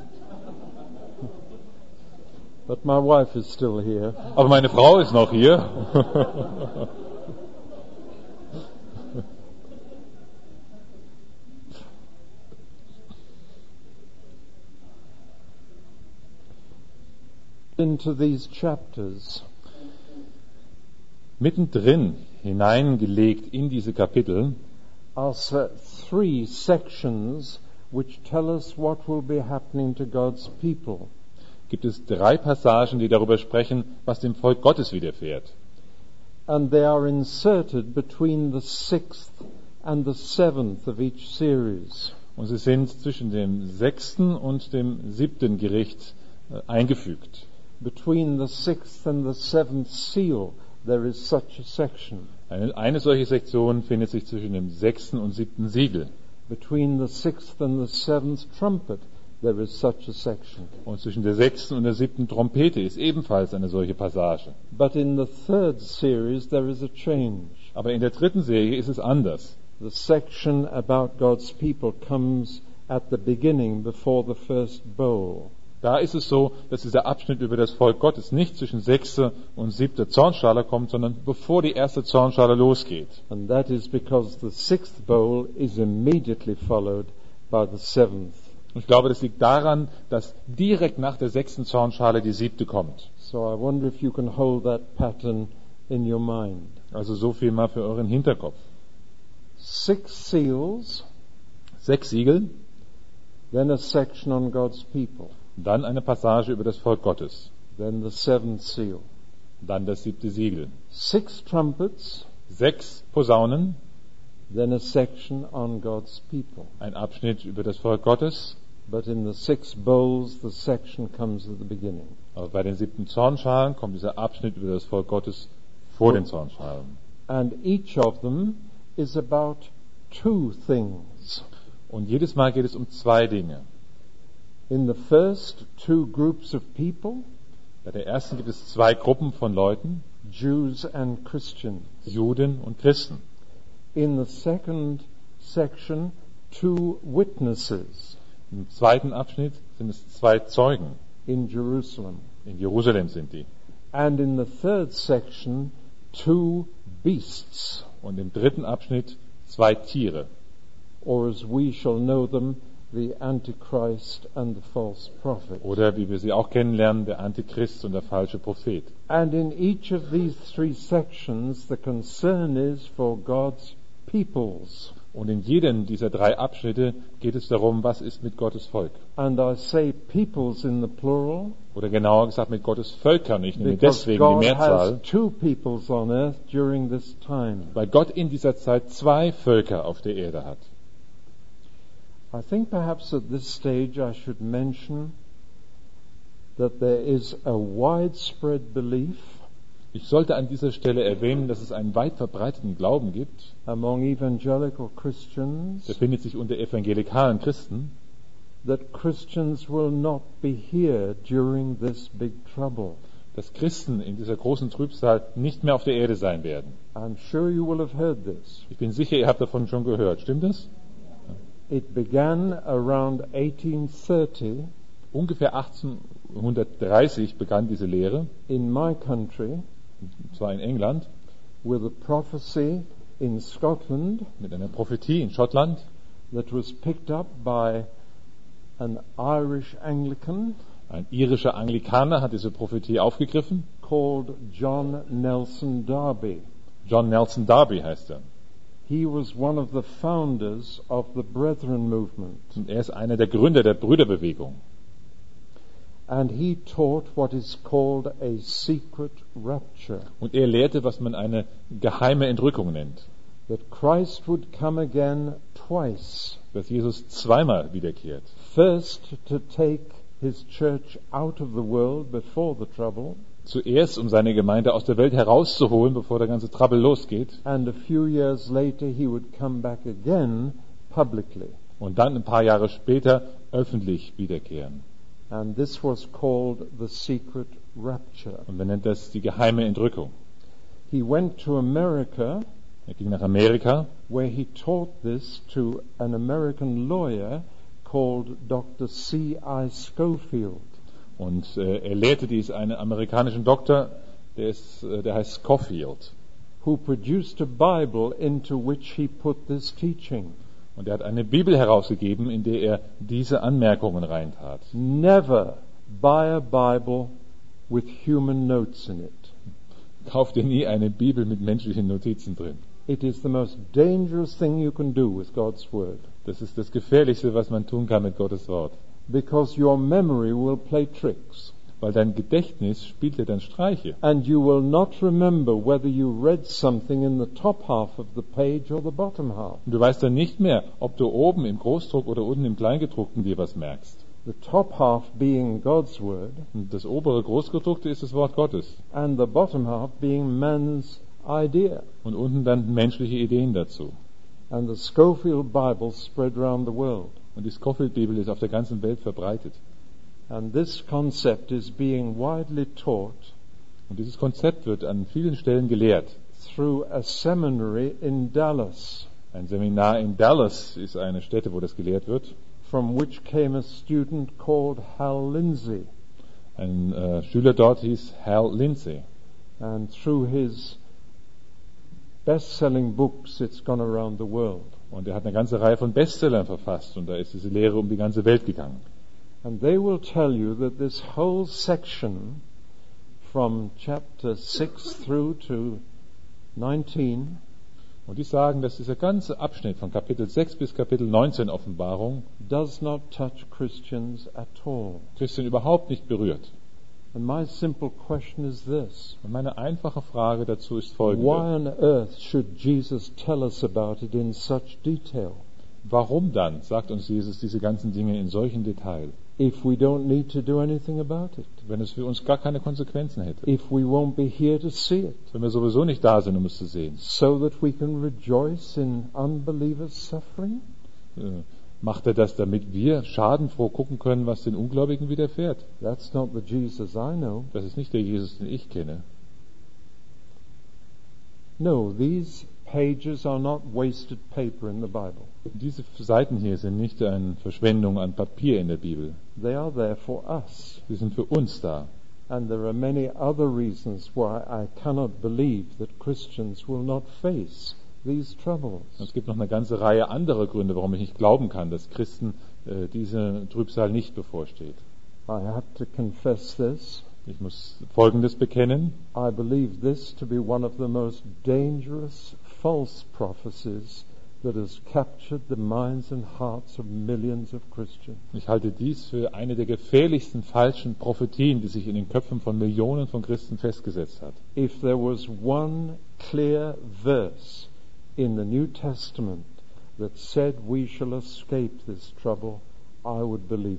S1: But my wife is still here.
S2: Aber meine Frau ist noch hier.
S1: Into these chapters,
S2: Mittendrin hineingelegt in diese Kapitel
S1: are set three sections which tell us what will be happening to God's people.
S2: gibt es drei Passagen, die darüber sprechen, was dem Volk Gottes widerfährt.
S1: And they are inserted between the sixth and the seventh of each series.
S2: Und sie sind zwischen dem sechsten und dem siebten Gericht äh, eingefügt.
S1: Between the sixth and the seventh seal, there is such a section.
S2: Eine, eine solche Sektion findet sich zwischen dem sechsten und siebten Siegel.
S1: Between the sixth and the seventh trumpet, there is such a section.
S2: Und zwischen der sechsten und der siebten Trompete ist ebenfalls eine solche Passage.
S1: But in the third series, there is a change.
S2: Aber in der dritten Serie ist es anders.
S1: The section about God's people comes at the beginning, before the first bowl.
S2: Da ist es so, dass dieser Abschnitt über das Volk Gottes nicht zwischen sechster und siebter Zornschale kommt, sondern bevor die erste Zornschale losgeht.
S1: And that is because the sixth bowl is immediately followed by the seventh.
S2: Und ich glaube, das liegt daran, dass direkt nach der sechsten Zornschale die siebte kommt.
S1: So I wonder if you can hold that pattern in your mind.
S2: Also so viel mal für euren Hinterkopf.
S1: Six seals,
S2: Sechs Siegel,
S1: then a section on God's people,
S2: dann eine Passage über das Volk Gottes,
S1: then the seventh seal.
S2: dann das siebte Siegel.
S1: Six trumpets,
S2: Sechs Posaunen,
S1: then a section on God's people.
S2: ein Abschnitt über das Volk Gottes,
S1: But in the six bowls, the section comes at the beginning.
S2: aber bei den siebten Zornschalen kommt dieser Abschnitt über das Volk Gottes vor den Zornschalen.
S1: And each of them is about two things.
S2: Und jedes Mal geht es um zwei Dinge.
S1: In the first two groups of people,
S2: Bei der ersten gibt es zwei Gruppen von Leuten,
S1: Jews and Christians.
S2: Juden und Christen.
S1: In the second section, two witnesses
S2: Im zweiten Abschnitt sind es zwei Zeugen.
S1: in Jerusalem.
S2: In Jerusalem sind die.
S1: And in the third section, two beasts,
S2: Und im dritten Abschnitt zwei Tiere.
S1: or as we shall know them, the Antichrist and the false prophet.
S2: Oder wie wir sie auch kennenlernen, der Antichrist und der falsche Prophet.
S1: And in each of these three sections, the concern is for God's peoples.
S2: Und in jedem dieser drei Abschnitte geht es darum, was ist mit Gottes Volk.
S1: And I say peoples in the plural
S2: Oder genauer gesagt mit Gottes Völkern. Ich nehme
S1: because
S2: deswegen die
S1: God
S2: Mehrzahl,
S1: has two peoples on earth during this time.
S2: weil Gott in dieser Zeit zwei Völker auf der Erde hat.
S1: I think perhaps at this stage I should mention that there is a widespread belief
S2: Ich sollte an dieser Stelle erwähnen, dass es einen weit verbreiteten Glauben gibt,
S1: among evangelical Christians,
S2: der findet sich unter evangelikalen Christen,
S1: that Christians will not be here during this big trouble.
S2: dass Christen in dieser großen Trübsal nicht mehr auf der Erde sein werden.
S1: I'm sure you will have heard this.
S2: Ich bin sicher, ihr habt davon schon gehört. Stimmt das?
S1: It began around eighteen thirty
S2: Ungefähr achtzehnhundertdreißig begann diese Lehre,
S1: in my country
S2: und zwar in England,
S1: with a prophecy in Scotland
S2: mit einer Prophetie in Schottland,
S1: that was picked up by an Irish Anglican
S2: ein irischer Anglikaner hat diese Prophetie aufgegriffen.
S1: called John Nelson Darby.
S2: John Nelson Darby heißt er.
S1: He was one of the founders of the Brethren movement,
S2: Und er ist einer der Gründer der Brüderbewegung.
S1: and he taught what is called a secret rapture,
S2: Und er lehrte, was man eine geheime Entrückung nennt.
S1: that Christ would come again twice,
S2: Dass Jesus zweimal wiederkehrt.
S1: first to take his church out of the world before the trouble,
S2: Zuerst, um seine Gemeinde aus der Welt herauszuholen, bevor der ganze Trouble losgeht.
S1: and a few years later he would come back again publicly.
S2: Und dann ein paar Jahre später öffentlich wiederkehren.
S1: And this was called the secret rapture.
S2: Und man nennt das die geheime Entrückung.
S1: He went to America,
S2: Er ging nach Amerika,
S1: where he taught this to an American lawyer called Doctor C I Scofield.
S2: und äh, er lehrte dies einem amerikanischen Doktor, der, ist, äh, der heißt Scofield.
S1: who produced a Bible into which he put this teaching.
S2: Und er hat eine Bibel herausgegeben, in der er diese Anmerkungen reintat.
S1: Never buy a Bible with human notes in it.
S2: Kauf dir nie eine Bibel mit menschlichen Notizen drin.
S1: It is the most dangerous thing you can do with God's Word,
S2: Das ist das Gefährlichste, was man tun kann mit Gottes Wort.
S1: because your memory will play tricks,
S2: Weil dein Gedächtnis spielt dir dann Streiche.
S1: and you will not remember whether you read something in the top half of the page or the bottom half.
S2: Und du weißt dann nicht mehr, ob du oben im Großdruck oder unten im Kleingedruckten dir was merkst.
S1: The top half being God's Word,
S2: Und das obere Großgedruckte ist das Wort Gottes.
S1: and the bottom half being man's idea.
S2: Und unten dann menschliche Ideen dazu.
S1: And the Scofield Bible spread around the world.
S2: Und die Scofield-Bibel ist auf der ganzen Welt verbreitet.
S1: And this concept is being widely taught
S2: Und dieses Konzept wird an vielen Stellen gelehrt.
S1: through a seminary in Dallas,
S2: Ein Seminar in Dallas ist eine Stätte, wo das gelehrt wird.
S1: from which came a student called Hal Lindsey.
S2: Ein äh, Schüler dort hieß Hal Lindsey.
S1: And through his best-selling books, it's gone around the world.
S2: Und er hat eine ganze Reihe von Bestsellern verfasst. Und da ist diese Lehre um die ganze Welt gegangen.
S1: And they will tell you that this whole section, from chapter six through to nineteen,
S2: Und die sagen, dass dieser ganze Abschnitt von Kapitel sechs bis Kapitel neunzehn Offenbarung
S1: does not touch Christians at all.
S2: Christen überhaupt nicht berührt.
S1: And my simple question is this:
S2: Und meine einfache Frage dazu ist
S1: why
S2: folgende.
S1: on earth should Jesus tell us about it in such detail
S2: Warum dann sagt uns Jesus diese ganzen Dinge in solchen Detail,
S1: if we don't need to do anything about it?
S2: wenn es für uns gar keine Konsequenzen hätte?
S1: If we won't be here to see it,
S2: Wenn wir sowieso nicht da sind, um es zu sehen.
S1: so that we can rejoice in unbelievers' suffering?
S2: Äh, Macht er das, damit wir schadenfroh gucken können, was den Ungläubigen widerfährt?
S1: That's not the Jesus I know.
S2: Das ist nicht der Jesus, den ich kenne.
S1: No, these pages are not wasted paper in the Bible.
S2: Diese Seiten hier sind nicht eine Verschwendung an Papier in der Bibel.
S1: They are there for us.
S2: Sie sind für uns da.
S1: And there are many other reasons why I cannot believe that Christians will not face these troubles.
S2: Es gibt noch eine ganze Reihe anderer Gründe, warum ich nicht glauben kann, dass Christen äh, diese Trübsal nicht bevorsteht.
S1: I have to confess this.
S2: Ich muss Folgendes bekennen.
S1: I believe this to be one of the most dangerous false prophecies that has captured the minds and hearts of millions of Christians.
S2: Ich halte dies für eine der gefährlichsten falschen Prophetien, die sich in den Köpfen von Millionen von Christen festgesetzt hat.
S1: If there was one clear verse in the New Testament that said we shall escape this trouble, I would believe it.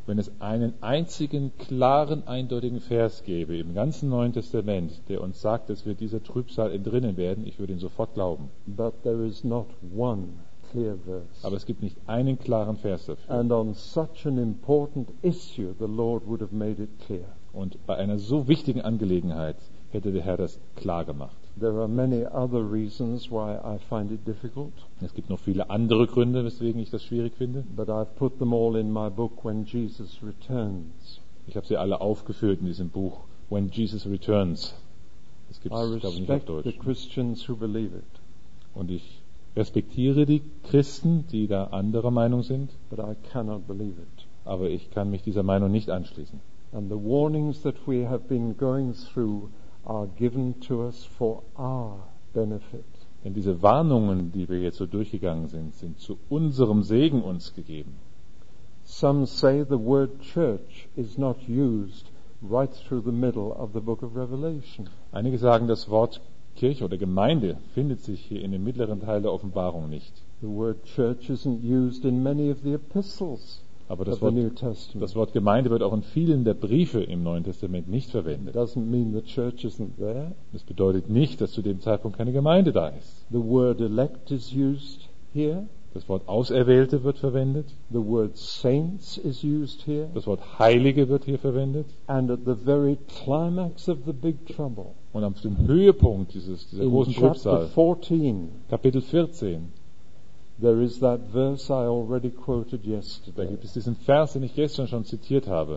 S2: wenn es einen einzigen klaren, eindeutigen Vers gäbe im ganzen Neuen Testament, der uns sagt, dass wir dieser Trübsal entrinnen werden, ich würde ihn sofort glauben.
S1: But there is not one clear verse.
S2: Aber es gibt nicht einen klaren Vers dafür.
S1: And on such an important issue, the Lord would have made it clear.
S2: Und bei einer so wichtigen Angelegenheit hätte der Herr das klar gemacht.
S1: There are many other reasons why I find it difficult,
S2: Es gibt noch viele andere Gründe, weswegen ich das schwierig finde.
S1: but I've put them all in my book, When Jesus Returns.
S2: Ich habe sie alle aufgeführt in diesem Buch When Jesus Returns. Das gibt
S1: I
S2: es, glaube ich, nicht auf
S1: respect the
S2: Deutsch.
S1: Christians who believe it,
S2: Und ich respektiere die Christen, die da anderer Meinung sind,
S1: but I cannot believe it.
S2: aber ich kann mich dieser Meinung nicht anschließen.
S1: And the warnings that we have been going through are given to us for our benefit.
S2: Denn diese Warnungen, die wir jetzt so durchgegangen sind, sind zu unserem Segen uns gegeben.
S1: Some say the word church is not used right through the middle of the book of Revelation.
S2: Einige sagen, das Wort Kirche oder Gemeinde findet sich hier in dem mittleren Teil der Offenbarung nicht.
S1: The word church isn't used in many of the epistles
S2: Aber
S1: of
S2: das
S1: the
S2: Wort,
S1: New Testament.
S2: das Wort Gemeinde wird auch in vielen der Briefe im Neuen Testament nicht verwendet.
S1: Doesn't mean the church isn't there.
S2: Das bedeutet nicht, dass zu dem Zeitpunkt keine Gemeinde da ist.
S1: The word elect is used here.
S2: Das Wort Auserwählte wird verwendet.
S1: The word saints is used here.
S2: Das Wort Heilige wird hier verwendet.
S1: And at the very climax of the big trouble,
S2: Und auf dem Höhepunkt dieses, dieser
S1: in
S2: großen
S1: chapter
S2: Trübsal,
S1: fourteen,
S2: Kapitel vierzehn,
S1: there is that verse I already quoted
S2: da
S1: yesterday.
S2: gibt es diesen Vers, den ich gestern schon zitiert habe.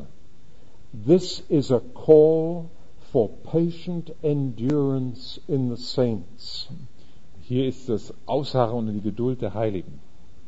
S1: This is a call for patient endurance in the saints,
S2: Hier ist das Ausharren und die Geduld der Heiligen,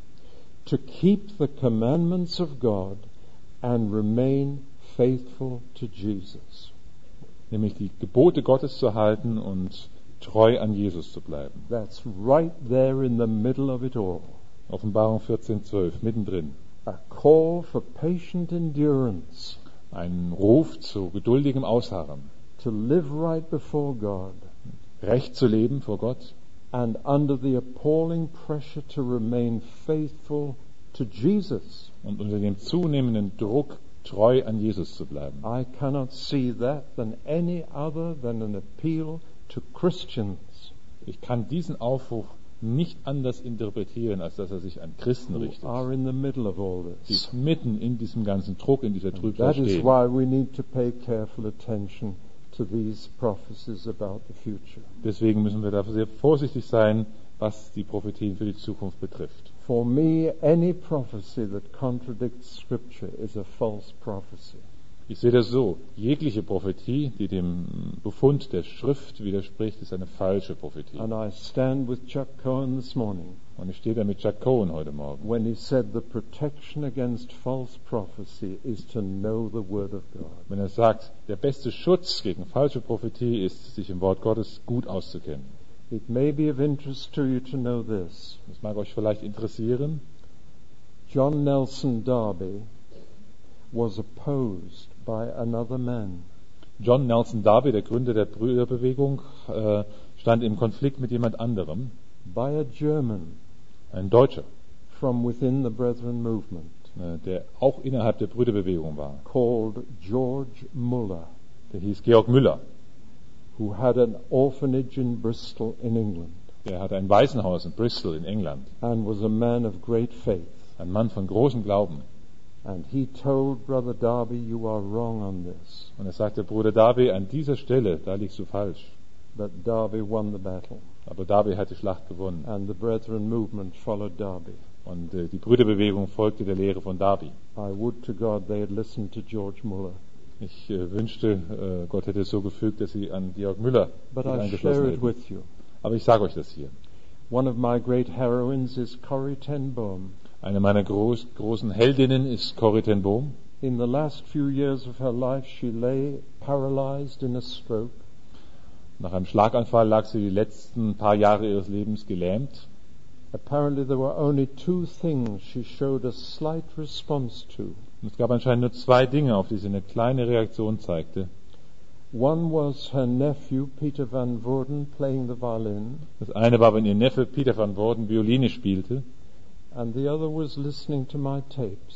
S1: to keep the commandments of God and remain faithful to Jesus.
S2: nämlich die Gebote Gottes zu halten und treu an Jesus zu bleiben.
S1: That's right there in the middle of it all.
S2: Offenbarung vierzehn, zwölf, mittendrin.
S1: A call for patient endurance,
S2: Ein Ruf zu geduldigem Ausharren,
S1: to live right before God,
S2: recht zu leben vor Gott
S1: and under the appalling pressure to remain faithful to Jesus.
S2: und unter dem zunehmenden Druck treu an Jesus zu bleiben.
S1: I cannot see that than any other than an appeal to Christians
S2: Ich kann diesen Aufruf nicht anders interpretieren, als dass er sich an Christen
S1: who
S2: richtet,
S1: are in the middle of all
S2: die
S1: this.
S2: mitten in diesem ganzen Druck, in dieser Trübsal
S1: That is
S2: stehen.
S1: why we need to pay careful attention to these prophecies about the future.
S2: Deswegen müssen wir dafür sehr vorsichtig sein, was die Prophetien für die Zukunft betrifft.
S1: For me, any prophecy that contradicts Scripture is a false prophecy.
S2: Ich sehe das so, jegliche Prophetie, die dem Befund der Schrift widerspricht, ist eine falsche Prophetie.
S1: And I stand with Chuck Cohen this morning
S2: Und ich stehe da mit Chuck Cohen heute Morgen,
S1: when he said the protection against false prophecy is to know the Word of God.
S2: wenn er sagt, der beste Schutz gegen falsche Prophetie ist, sich im Wort Gottes gut auszukennen.
S1: It may be of interest to you to know this.
S2: Das mag euch vielleicht interessieren.
S1: John Nelson Darby was opposed by another man.
S2: John Nelson Darby, der Gründer der Brüderbewegung, äh, stand im Konflikt mit jemand anderem,
S1: By a German
S2: ein Deutscher,
S1: from within the Brethren movement
S2: äh, der auch innerhalb der Brüderbewegung war.
S1: called George Muller,
S2: Der hieß Georg Müller.
S1: who had an orphanage in Bristol in England
S2: Der hatte ein Waisenhaus in Bristol in England.
S1: and was a man of great faith.
S2: Ein Mann von großem Glauben.
S1: And he told Brother Darby, you are wrong on this.
S2: Und er sagte, Bruder Darby, an dieser Stelle, da liegst du falsch.
S1: But Darby won the battle,
S2: Aber Darby hat die Schlacht gewonnen.
S1: and the Brethren movement followed Darby.
S2: Und äh, die Brüderbewegung folgte der Lehre von Darby.
S1: I would to God they had listened to George Muller.
S2: Ich äh, wünschte, äh, Gott hätte es so gefügt, dass sie an Georg Müller
S1: But
S2: sich
S1: I
S2: angeschlossen
S1: share it
S2: hätten.
S1: with you.
S2: Aber ich sage euch das hier.
S1: One of my great heroines is Corrie ten Boom.
S2: Eine meiner groß, großen Heldinnen ist Corrie ten Boom.
S1: In the last few years of her life, she lay paralyzed in a stroke.
S2: Nach einem Schlaganfall lag sie die letzten paar Jahre ihres Lebens gelähmt.
S1: Apparently there were only two things she showed a slight response to.
S2: Und es gab anscheinend nur zwei Dinge, auf die sie eine kleine Reaktion zeigte.
S1: One was her nephew, Peter van Woerden, playing the violin,
S2: Das eine war, wenn ihr Neffe Peter van Woerden Violine spielte.
S1: and the other was listening to my tapes.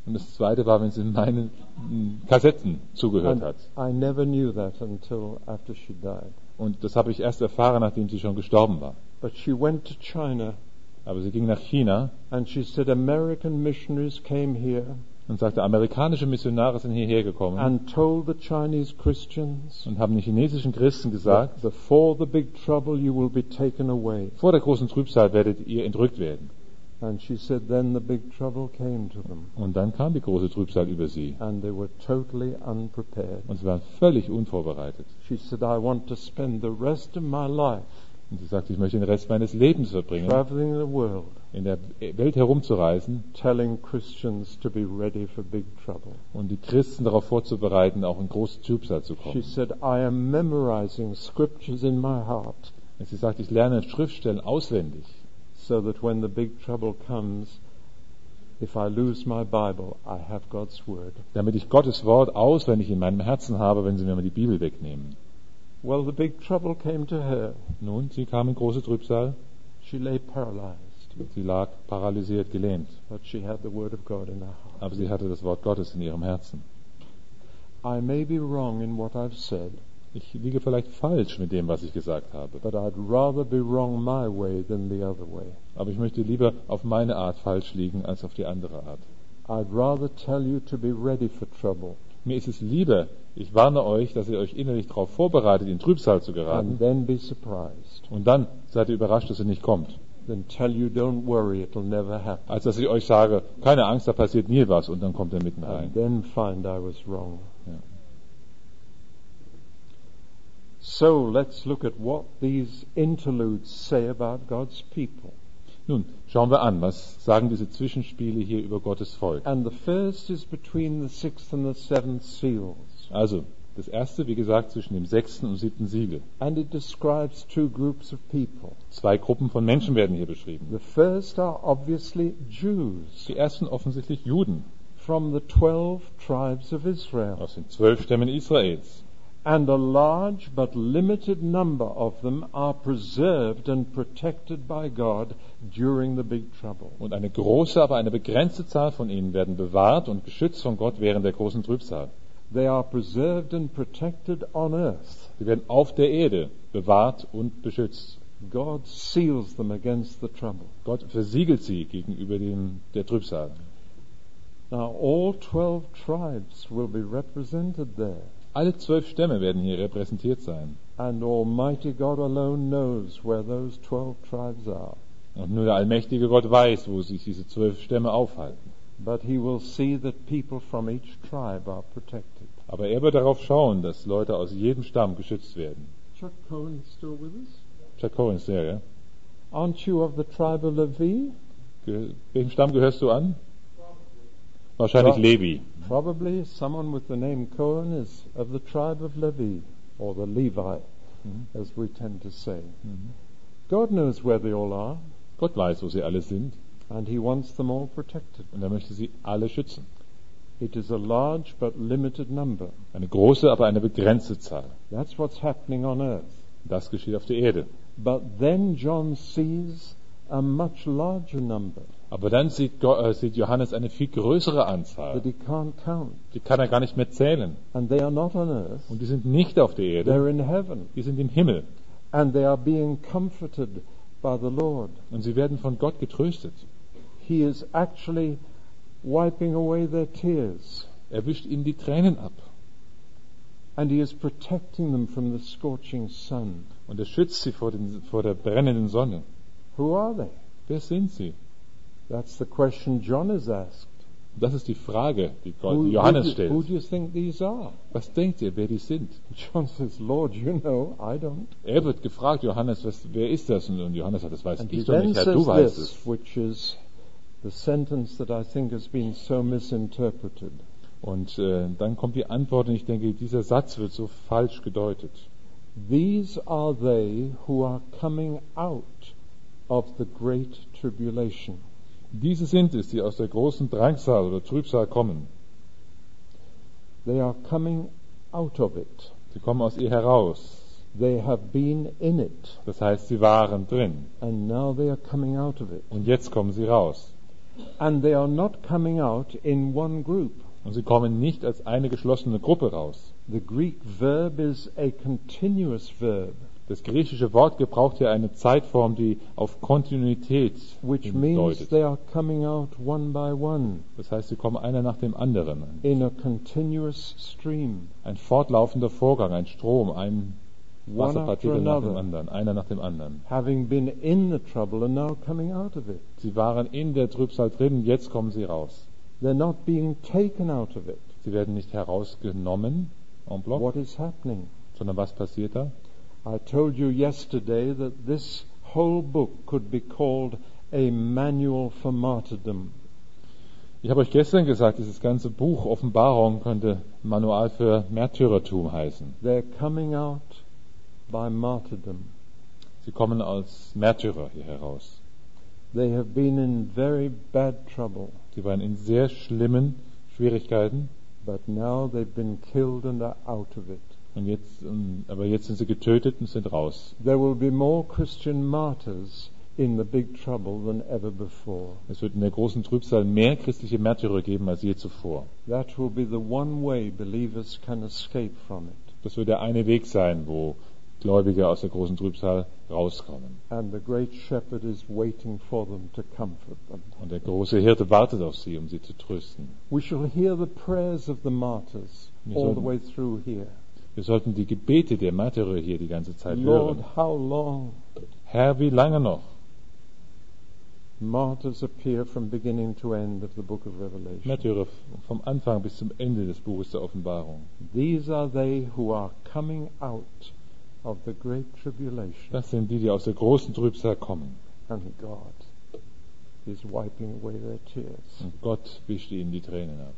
S2: Und das zweite war, wenn sie meinen mm, Kassetten zugehört
S1: And
S2: hat.
S1: I never knew that until after she died.
S2: Und das habe ich erst erfahren, nachdem sie schon gestorben war.
S1: But she went to China
S2: Aber sie ging nach China
S1: and she said American missionaries came here
S2: und sagte, amerikanische Missionare sind hierher gekommen
S1: and told the Chinese Christians
S2: und haben den chinesischen Christen
S1: that
S2: gesagt,
S1: before the big trouble you will be taken away.
S2: vor der großen Trübsal werdet ihr entrückt werden.
S1: And she said then the big trouble came to them
S2: Und dann kam die große Trübsal über sie.
S1: and they were totally unprepared.
S2: Und sie waren völlig unvorbereitet.
S1: She said, I want to spend the rest of my life
S2: Und sie sagte, ich möchte den Rest meines Lebens verbringen,
S1: traveling the world
S2: in der Welt herumzureisen
S1: telling Christians to be ready for big trouble.
S2: und die Christen darauf vorzubereiten, auch in große Trübsal zu
S1: She
S2: kommen.
S1: said, I am memorizing scriptures in my heart
S2: Und sie sagte, ich lerne Schriftstellen auswendig,
S1: so that when the big trouble comes, if I lose my Bible, I have God's word.
S2: damit ich Gottes Wort auswendig in meinem Herzen habe, wenn sie mir mal die Bibel wegnehmen.
S1: Well, the big trouble came to her.
S2: Nun, sie kam in große Trübsal,
S1: She lay paralyzed,
S2: sie lag paralysiert, gelähmt,
S1: but she had the word of God in her heart.
S2: aber sie hatte das Wort Gottes in ihrem Herzen.
S1: I may be wrong in what I've said,
S2: Ich liege vielleicht falsch mit dem, was ich gesagt habe,
S1: but I'd rather be wrong my way than the other way.
S2: aber ich möchte lieber auf meine Art falsch liegen, als auf die andere Art.
S1: I'd rather tell you to be ready for trouble
S2: Mir ist es lieber, ich warne euch, dass ihr euch innerlich darauf vorbereitet, in Trübsal zu
S1: and
S2: geraten,
S1: then be surprised
S2: und dann seid ihr überrascht, dass ihr nicht kommt,
S1: than tell you don't worry, it'll never happen,
S2: als dass ich euch sage, keine Angst, da passiert nie was, und dann kommt er mitten
S1: and
S2: rein.
S1: then find I was wrong.
S2: Ja.
S1: So let's look at what these interludes say about God's people.
S2: Nun, schauen wir an, was sagen diese Zwischenspiele hier über Gottes Volk.
S1: And the first is between the sixth and the seventh seals.
S2: Also, das erste, wie gesagt, zwischen dem sechsten und siebten Siegel.
S1: And it describes two groups of people.
S2: Zwei Gruppen von Menschen werden hier beschrieben.
S1: The first are obviously Jews
S2: Die ersten offensichtlich Juden
S1: from the twelve tribes of Israel.
S2: aus den zwölf Stämmen Israels.
S1: And a large but limited number of them are preserved and protected by God during the big trouble.
S2: Und eine große, aber eine begrenzte Zahl von ihnen werden bewahrt und geschützt von Gott während der großen Trübsal.
S1: They are preserved and protected on earth.
S2: Sie werden auf der Erde bewahrt und beschützt.
S1: God seals them against the trouble.
S2: Gott versiegelt sie gegenüber dem, der Trübsal.
S1: Now all twelve tribes will be represented there.
S2: Alle zwölf Stämme werden hier repräsentiert sein.
S1: And Almighty God alone knows where those twelve tribes are.
S2: Und nur der allmächtige Gott weiß, wo sich diese zwölf Stämme aufhalten.
S1: But he will see that people from each tribe are protected.
S2: Aber er wird darauf schauen, dass Leute aus jedem Stamm geschützt werden.
S1: Chuck Cohen is still with us?
S2: Chuck Cohen ist der, ja?
S1: Aren't you of the tribe of Levi?
S2: Ge welchem Stamm gehörst du an? Wahrscheinlich
S1: Ja.
S2: Levi.
S1: Probably someone with the name Cohen is of the tribe of Levi, or the Levi,
S2: Mhm.
S1: as we tend to say.
S2: Mhm.
S1: God knows where they all are,
S2: Gott weiß, wo sie alle sind,
S1: and he wants them all protected.
S2: und er möchte sie alle schützen.
S1: It is a large but limited number.
S2: Eine große, aber eine begrenzte Zahl.
S1: That's what's happening on earth.
S2: Das geschieht auf der Erde.
S1: But then John sees a much larger number
S2: Aber dann sieht, Go äh, sieht Johannes eine viel größere
S1: that
S2: Anzahl.
S1: he can't count.
S2: Die kann er gar nicht mehr zählen.
S1: And they are not on earth,
S2: Und die sind nicht auf der Erde,
S1: they're in heaven.
S2: die sind im Himmel.
S1: And they are being comforted by the Lord.
S2: Und sie werden von Gott getröstet.
S1: He is actually wiping away their tears.
S2: Er wischt ihnen die Tränen ab.
S1: And he is protecting them from the scorching sun.
S2: Und er schützt sie vor, den, vor der brennenden Sonne.
S1: Who are they?
S2: Wer sind sie?
S1: That's the question John is asked.
S2: Das ist die Frage, die Gott,
S1: Who,
S2: die Johannes
S1: who, do,
S2: stellt.
S1: who do you think these are?
S2: Was denkt ihr, wer die sind?
S1: John says, Lord, you know, I don't.
S2: Er wird gefragt, Johannes, was, wer ist das? Und, und Johannes sagt, das weiß
S1: And he
S2: ich doch
S1: then
S2: nicht, Herr,
S1: says
S2: du weißt
S1: this,
S2: es.
S1: which is the sentence that I think has been so misinterpreted.
S2: Und äh, dann kommt die Antwort, und ich denke, dieser Satz wird so falsch gedeutet.
S1: These are they who are coming out of the great tribulation.
S2: Diese sind es, die aus der großen Drangsal oder Trübsal kommen.
S1: They are coming out of it.
S2: Sie kommen aus ihr heraus.
S1: They have been in it,
S2: Das heißt, sie waren drin.
S1: and now they are coming out of it.
S2: Und jetzt kommen sie raus.
S1: And they are not coming out in one group.
S2: Und sie kommen nicht als eine geschlossene Gruppe raus.
S1: The Greek verb is a continuous verb,
S2: Das griechische Wort gebraucht hier eine Zeitform, die auf Kontinuität
S1: which means
S2: hindeutet.
S1: they are coming out one by one
S2: Das heißt, sie kommen einer nach dem anderen.
S1: in a continuous stream,
S2: Ein fortlaufender Vorgang, ein Strom, ein
S1: one after
S2: Wasserpartikel nach dem
S1: another,
S2: anderen, einer nach dem anderen.
S1: having been in the trouble and now coming out of it.
S2: Sie waren in der Trübsal drin, jetzt kommen sie raus.
S1: They're not being taken out of it.
S2: Sie werden nicht herausgenommen, en bloc,
S1: What is happening?
S2: sondern was passiert da?
S1: I told you yesterday that this whole book could be called a manual for martyrdom.
S2: Ich habe euch gestern gesagt, dieses ganze Buch Offenbarung könnte Manual für Märtyrertum heißen.
S1: They're coming out by martyrdom.
S2: Sie kommen als Märtyrer hier heraus.
S1: They have been in very bad trouble,
S2: Sie waren in sehr schlimmen Schwierigkeiten,
S1: but now they've been killed and are out of it.
S2: und jetzt, ähm, aber jetzt sind sie getötet und sind raus.
S1: There will be more Christian martyrs in the big trouble than ever before.
S2: Es wird in der großen Trübsal mehr christliche Märtyrer geben als je zuvor.
S1: That will be the one way believers can escape from it.
S2: Das wird der eine Weg sein, wo Gläubige aus der großen Trübsal rauskommen.
S1: And the great shepherd is waiting for them to comfort them.
S2: Und der große Hirte wartet auf sie, um sie zu trösten.
S1: We shall hear the prayers of the martyrs
S2: Wir
S1: all the
S2: sollten-
S1: way through here.
S2: Wir sollten die Gebete der Märtyrer hier die ganze Zeit
S1: Lord,
S2: hören.
S1: how long?
S2: Herr, wie lange noch?
S1: Martyrs appear from beginning to end of the book of Revelation.
S2: Märtyrer vom Anfang bis zum Ende des Buches der Offenbarung.
S1: These are they who are coming out of the great tribulation,
S2: Das sind die, die aus der großen Trübsal kommen.
S1: and God is wiping away their tears.
S2: Und Gott wischt ihnen die Tränen ab.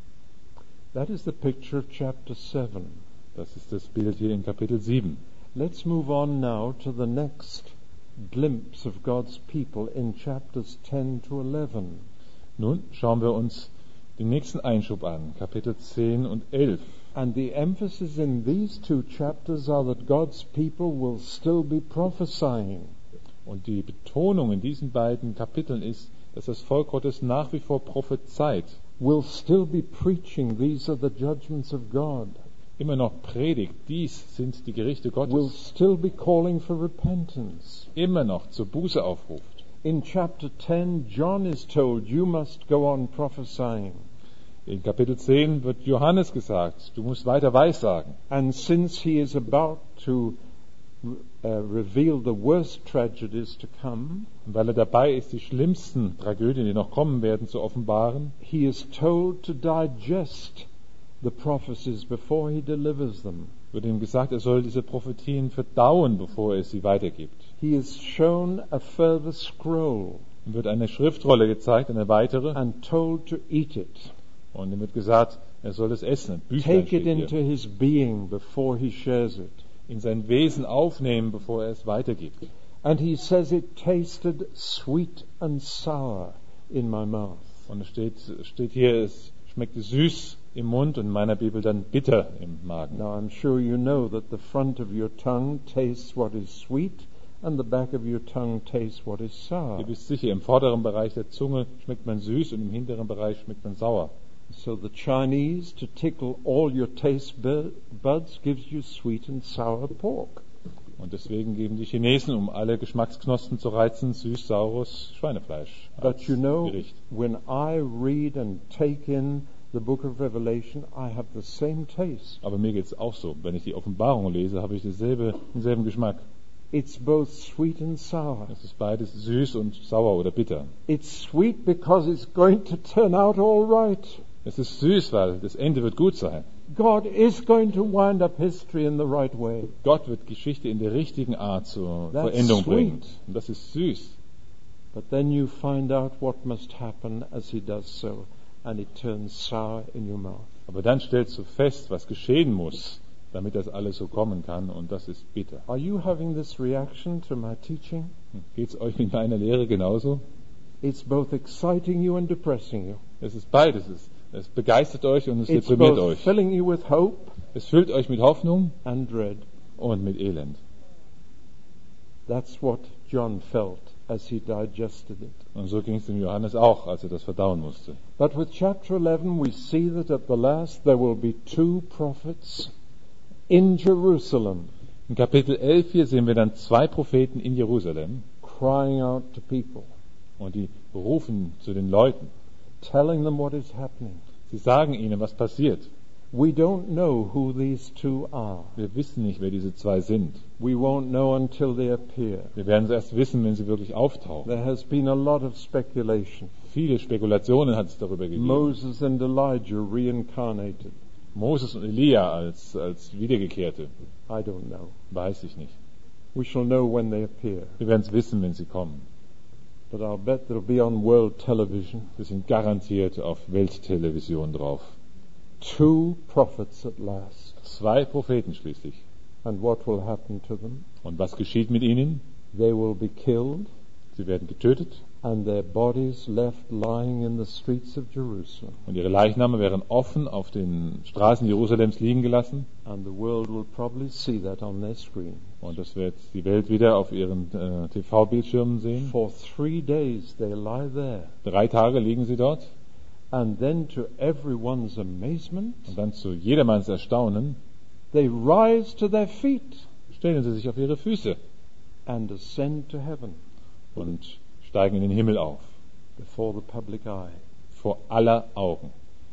S1: That is the picture of chapter seven.
S2: Das ist das Bild hier in Kapitel sieben.
S1: Let's move on now to the next glimpse of God's people in chapters ten to eleven.
S2: Nun schauen wir uns den nächsten Einschub an, Kapitel zehn und elf.
S1: And the emphasis in these two chapters are that God's people will still be prophesying.
S2: Und die Betonung in diesen beiden Kapiteln ist, dass das Volk Gottes nach wie vor prophezeit,
S1: Will still be preaching, these are the judgments of God.
S2: immer noch predigt, dies sind die Gerichte
S1: Will
S2: Gottes,
S1: still be calling for repentance.
S2: immer noch zur Buße aufruft.
S1: In chapter ten, John is told, you must go on prophesying.
S2: In Kapitel zehn wird Johannes gesagt, du musst weiter weissagen.
S1: And since he is about to uh, reveal the worst tragedies to come,
S2: Und weil er dabei ist, die schlimmsten Tragödien, die noch kommen werden, zu offenbaren,
S1: he is told to digest the prophecies before he delivers them.
S2: wird ihm gesagt, er soll diese Prophetien verdauen, bevor er sie weitergibt.
S1: He is shown a further scroll
S2: Ihm wird eine Schriftrolle gezeigt, eine weitere,
S1: and told to eat it.
S2: und ihm wird gesagt, er soll es essen. Ein Büchlein
S1: Take it
S2: steht
S1: into
S2: hier.
S1: his being before he shares it.
S2: In sein Wesen aufnehmen, bevor er es weitergibt.
S1: And he says it tasted sweet and sour in my mouth.
S2: Und es steht, steht hier, es schmeckte süß im Mund und in meiner Bibel dann bitter im Magen.
S1: Now I'm sure you know that the front of your tongue tastes what is sweet and the back of your tongue tastes what is sour.
S2: Ihr wisst sicher, im vorderen Bereich der Zunge schmeckt man süß und im hinteren Bereich schmeckt man sauer.
S1: So the Chinese, to tickle all your taste bu- buds, gives you sweet and sour pork.
S2: Und deswegen geben die Chinesen, um alle Geschmacksknospen zu reizen, süß-saures Schweinefleisch als
S1: But you know,
S2: Gericht.
S1: when I read and take in the book of Revelation, I have the same taste.
S2: Aber mir geht es auch so. Wenn ich die Offenbarung lese, habe ich dasselbe, denselben Geschmack.
S1: It's both sweet and sour.
S2: Es ist beides süß und sauer oder bitter.
S1: It's sweet because it's going to turn out all right.
S2: Es ist süß, weil das Ende wird gut sein.
S1: God is going to wind up history in the right way.
S2: Gott wird Geschichte in der richtigen Art zur
S1: That's
S2: Vollendung
S1: sweet.
S2: bringen. Und das ist süß.
S1: But then you find out what must happen as he does so, and it turns sour in your mouth.
S2: Aber dann stellst du fest, was geschehen muss, damit das alles so kommen kann, und das ist bitter.
S1: Are you having this reaction to my teaching?
S2: Geht es euch mit meiner Lehre genauso?
S1: It's both exciting you and depressing you.
S2: Es ist beides. Es, es begeistert euch und es
S1: It's
S2: deprimiert
S1: both
S2: euch.
S1: filling you with hope
S2: Es füllt euch mit Hoffnung
S1: and dread.
S2: und mit Elend.
S1: That's what John felt as he digested it.
S2: Und so ging es dem Johannes auch, als er das verdauen musste.
S1: But with chapter eleven, we see that at the last there will be two prophets in Jerusalem
S2: In Kapitel elf hier sehen wir dann zwei Propheten in Jerusalem
S1: crying out to people,
S2: und die rufen zu den Leuten.
S1: telling them what is happening.
S2: Sie sagen ihnen, was passiert.
S1: We don't know who these two are.
S2: Wir wissen nicht, wer diese zwei sind.
S1: We won't know until they appear.
S2: Wir werden es erst wissen, wenn sie wirklich auftauchen.
S1: There has been a lot of speculation.
S2: Viele Spekulationen hat es darüber gegeben.
S1: Moses and Elijah reincarnated.
S2: Moses und Elia als, als Wiedergekehrte,
S1: I don't know.
S2: weiß ich nicht.
S1: We shall know when they appear.
S2: Wir werden es wissen, wenn sie kommen.
S1: But I'll bet they'll be on world television.
S2: Wir sind garantiert auf Welttelevision drauf.
S1: Two prophets at last.
S2: Zwei Propheten schließlich.
S1: And what will happen to them?
S2: Und was geschieht mit ihnen?
S1: They will be killed
S2: Sie werden getötet
S1: and their bodies left lying in the streets of Jerusalem.
S2: und ihre Leichname werden offen auf den Straßen Jerusalems liegen gelassen.
S1: And the world will probably see that on their screen.
S2: Und das wird die Welt wieder auf ihren äh, T V-Bildschirmen sehen.
S1: For three days they lie there.
S2: Drei Tage liegen sie dort.
S1: And then to everyone's amazement,
S2: Und dann zu jedermanns Erstaunen
S1: they rise to their feet
S2: stellen sie sich auf ihre Füße
S1: and ascend to heaven
S2: und steigen in den Himmel auf.
S1: before the public eye.
S2: Vor aller Augen.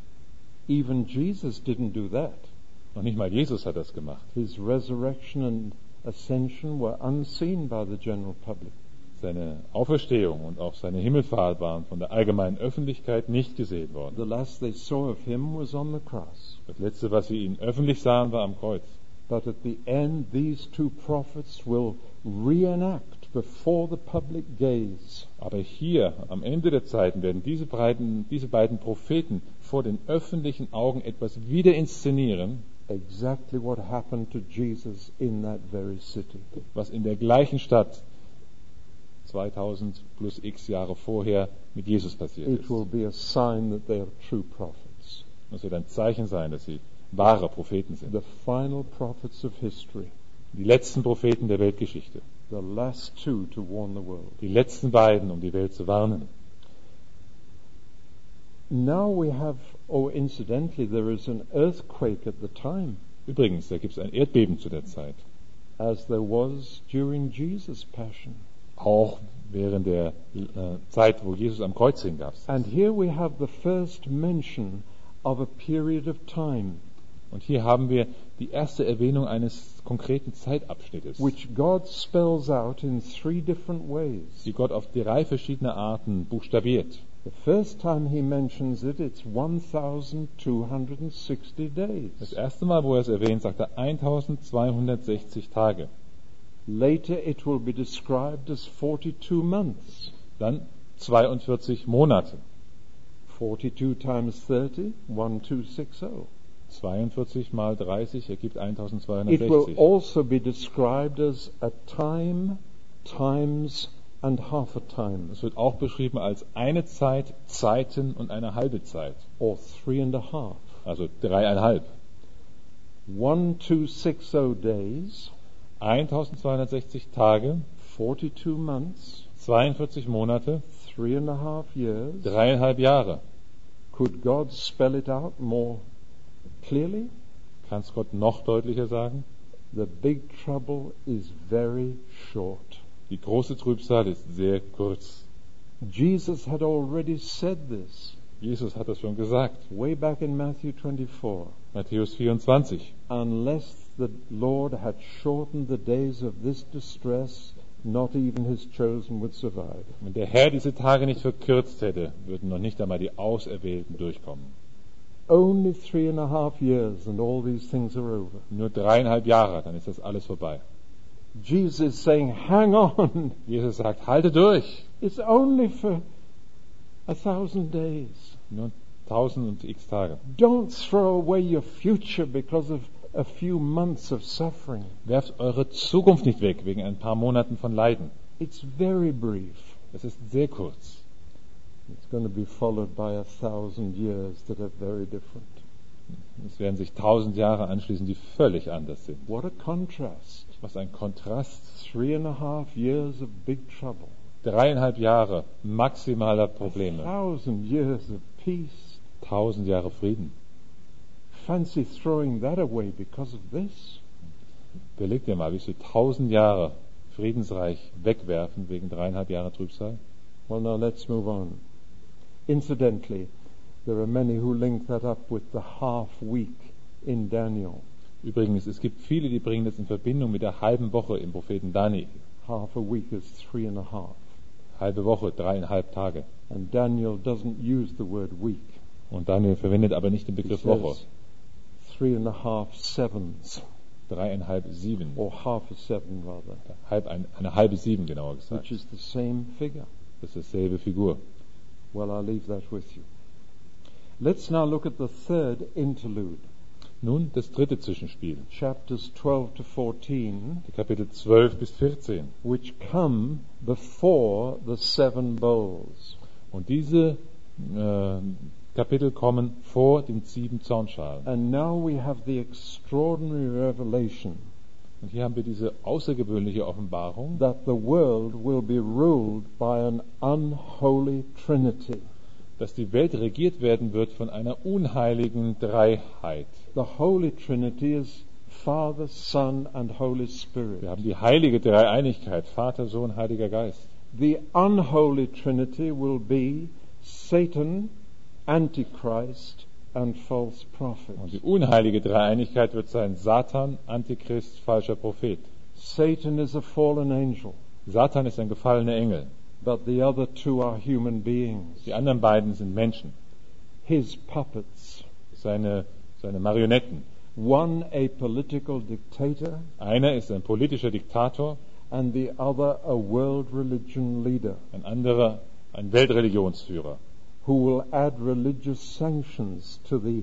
S1: Even Jesus didn't do that.
S2: Noch nicht mal Jesus hat das gemacht.
S1: His resurrection and ascension were unseen by the general public.
S2: Seine Auferstehung und auch seine Himmelfahrt waren von der allgemeinen Öffentlichkeit nicht gesehen worden.
S1: The last they saw of him was on the cross.
S2: Das letzte, was sie ihn öffentlich sahen, war am Kreuz.
S1: But at the end, these two prophets will reenact before the public gaze
S2: Aber hier, am Ende der Zeiten, werden diese beiden, diese beiden Propheten vor den öffentlichen Augen etwas wieder inszenieren,
S1: exactly what happened to Jesus in that very city.
S2: was in der gleichen Stadt zweitausend plus x Jahre vorher mit Jesus passiert
S1: It
S2: ist.
S1: will be a sign that they are true prophets,
S2: Das wird ein Zeichen sein, dass sie wahre Propheten sind.
S1: the final prophets of history,
S2: Die letzten Propheten der Weltgeschichte.
S1: the last two to warn the world.
S2: Die letzten beiden, um die Welt zu warnen.
S1: Now we have, oh, incidentally, there is an earthquake at the time,
S2: Übrigens, da gibt es ein Erdbeben zu der Zeit.
S1: as there was during Jesus' passion.
S2: Auch während der äh, Zeit, wo Jesus am Kreuz hing, gab es.
S1: And here we have the first mention of a period of time
S2: Und hier haben wir die erste Erwähnung eines konkreten Zeitabschnittes,
S1: which God spells out in three different ways.
S2: die Gott auf drei verschiedene Arten buchstabiert.
S1: The first time he mentions it, it's twelve sixty
S2: Das
S1: days.
S2: erste Mal, wo er es erwähnt, sagt er zwölfhundertsechzig Tage.
S1: Later it will be described as forty-two months.
S2: Dann zweiundvierzig Monate.
S1: forty-two times thirty, twelve sixty.
S2: zweiundvierzig mal dreißig ergibt
S1: It will
S2: eintausendzweihundertsechzig.
S1: also be described as a time, times, and half a time,
S2: Es wird auch beschrieben als eine Zeit, Zeiten und eine halbe Zeit.
S1: or three and a half.
S2: Also dreieinhalb.
S1: twelve sixty days,
S2: eintausendzweihundertsechzig Tage,
S1: forty-two months,
S2: zweiundvierzig Monate,
S1: three and a half years.
S2: dreieinhalb Jahre.
S1: Could God spell it out more clearly?
S2: Kann es Gott noch deutlicher sagen?
S1: The big trouble is very short.
S2: Die große Trübsal ist sehr kurz.
S1: Jesus had already said this
S2: Jesus hat das schon gesagt.
S1: way back in Matthew twenty-four.
S2: Matthäus vierundzwanzig.
S1: Unless the Lord had shortened the days of this distress, not even his chosen would survive.
S2: Wenn der Herr diese Tage nicht verkürzt hätte, würden noch nicht einmal die Auserwählten durchkommen.
S1: Only three and a half years and all these things are over.
S2: Nur dreieinhalb Jahre, dann ist das alles vorbei.
S1: Jesus is saying, hang on.
S2: Jesus sagt, halte durch.
S1: It's only for a thousand days.
S2: Nur tausend und x Tage.
S1: Don't throw away your future because of a few months of suffering.
S2: Werft eure Zukunft nicht weg wegen ein paar Monaten von Leiden.
S1: It's very brief.
S2: Es ist sehr kurz.
S1: It's going to be followed by a thousand years that are very different.
S2: Es werden sich tausend Jahre anschließen, die völlig anders sind.
S1: What a contrast.
S2: Was ein Kontrast.
S1: Three and a half years of big trouble.
S2: Dreieinhalb Jahre maximaler
S1: A
S2: Probleme.
S1: thousand years of peace.
S2: Tausend Jahre Frieden.
S1: Fancy throwing that away because of this.
S2: Überleg dir mal, wie sie tausend Jahre Friedensreich wegwerfen wegen dreieinhalb Jahre Trübsal.
S1: Well, now let's move on. Incidentally, there are many who link that up with the half week in Daniel.
S2: Übrigens, es gibt viele, die bringen das in Verbindung mit der halben Woche im Propheten Daniel.
S1: Half a week is three and a half.
S2: Halbe Woche, dreieinhalb Tage.
S1: And Daniel doesn't use the word week.
S2: Und Daniel verwendet aber nicht den
S1: He
S2: Begriff Woche.
S1: says three and a half sevens,
S2: Dreieinhalb Sieben.
S1: or half a seven rather,
S2: Halb, ein, eine halbe Sieben, genauer gesagt.
S1: which is the same figure.
S2: Das ist dieselbe Figur.
S1: Well, I'll leave that with you. Let's now look at the third interlude,
S2: Nun das dritte Zwischenspiel.
S1: chapters twelve to fourteen,
S2: Die Kapitel zwölf bis vierzehn.
S1: which come before the seven bowls.
S2: Und diese äh, Kapitel kommen vor den sieben Zornschalen.
S1: And now we have the extraordinary revelation
S2: Und hier haben wir diese außergewöhnliche Offenbarung,
S1: that the world will be ruled by an unholy Trinity.
S2: dass die Welt regiert werden wird von einer unheiligen Dreiheit.
S1: The Holy Trinity is Father, Son, and Holy Spirit.
S2: Wir haben die heilige Dreieinigkeit, Vater, Sohn, Heiliger Geist.
S1: The unholy Trinity will be Satan, Antichrist, and false prophet.
S2: Und die unheilige Dreieinigkeit wird sein Satan, Antichrist, falscher Prophet.
S1: Satan is a fallen angel,
S2: Satan ist ein gefallener Engel.
S1: but the other two are human beings,
S2: Die anderen beiden sind Menschen,
S1: his puppets.
S2: seine, seine Marionetten.
S1: One a political dictator,
S2: Einer ist ein politischer Diktator,
S1: and the other a world religion leader
S2: ein anderer ein Weltreligionsführer,
S1: who will add religious sanctions to the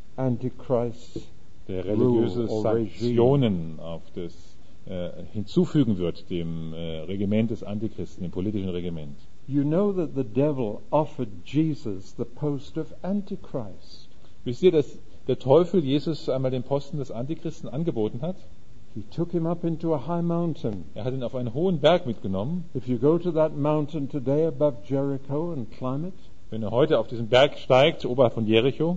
S1: Antichrist
S2: der religiöse
S1: rule or
S2: Sanktionen auf das äh, hinzufügen wird, dem äh, Regiment des Antichristen, dem politischen Regiment.
S1: You know that the devil offered Jesus the post of Antichrist.
S2: Wisst ihr, dass der Teufel Jesus einmal den Posten des Antichristen angeboten hat?
S1: He took him up into a high mountain.
S2: Er hat ihn auf einen hohen Berg mitgenommen.
S1: If you go to that mountain today above Jericho and climb it,
S2: Wenn er heute auf diesen Berg steigt, oberhalb von Jericho,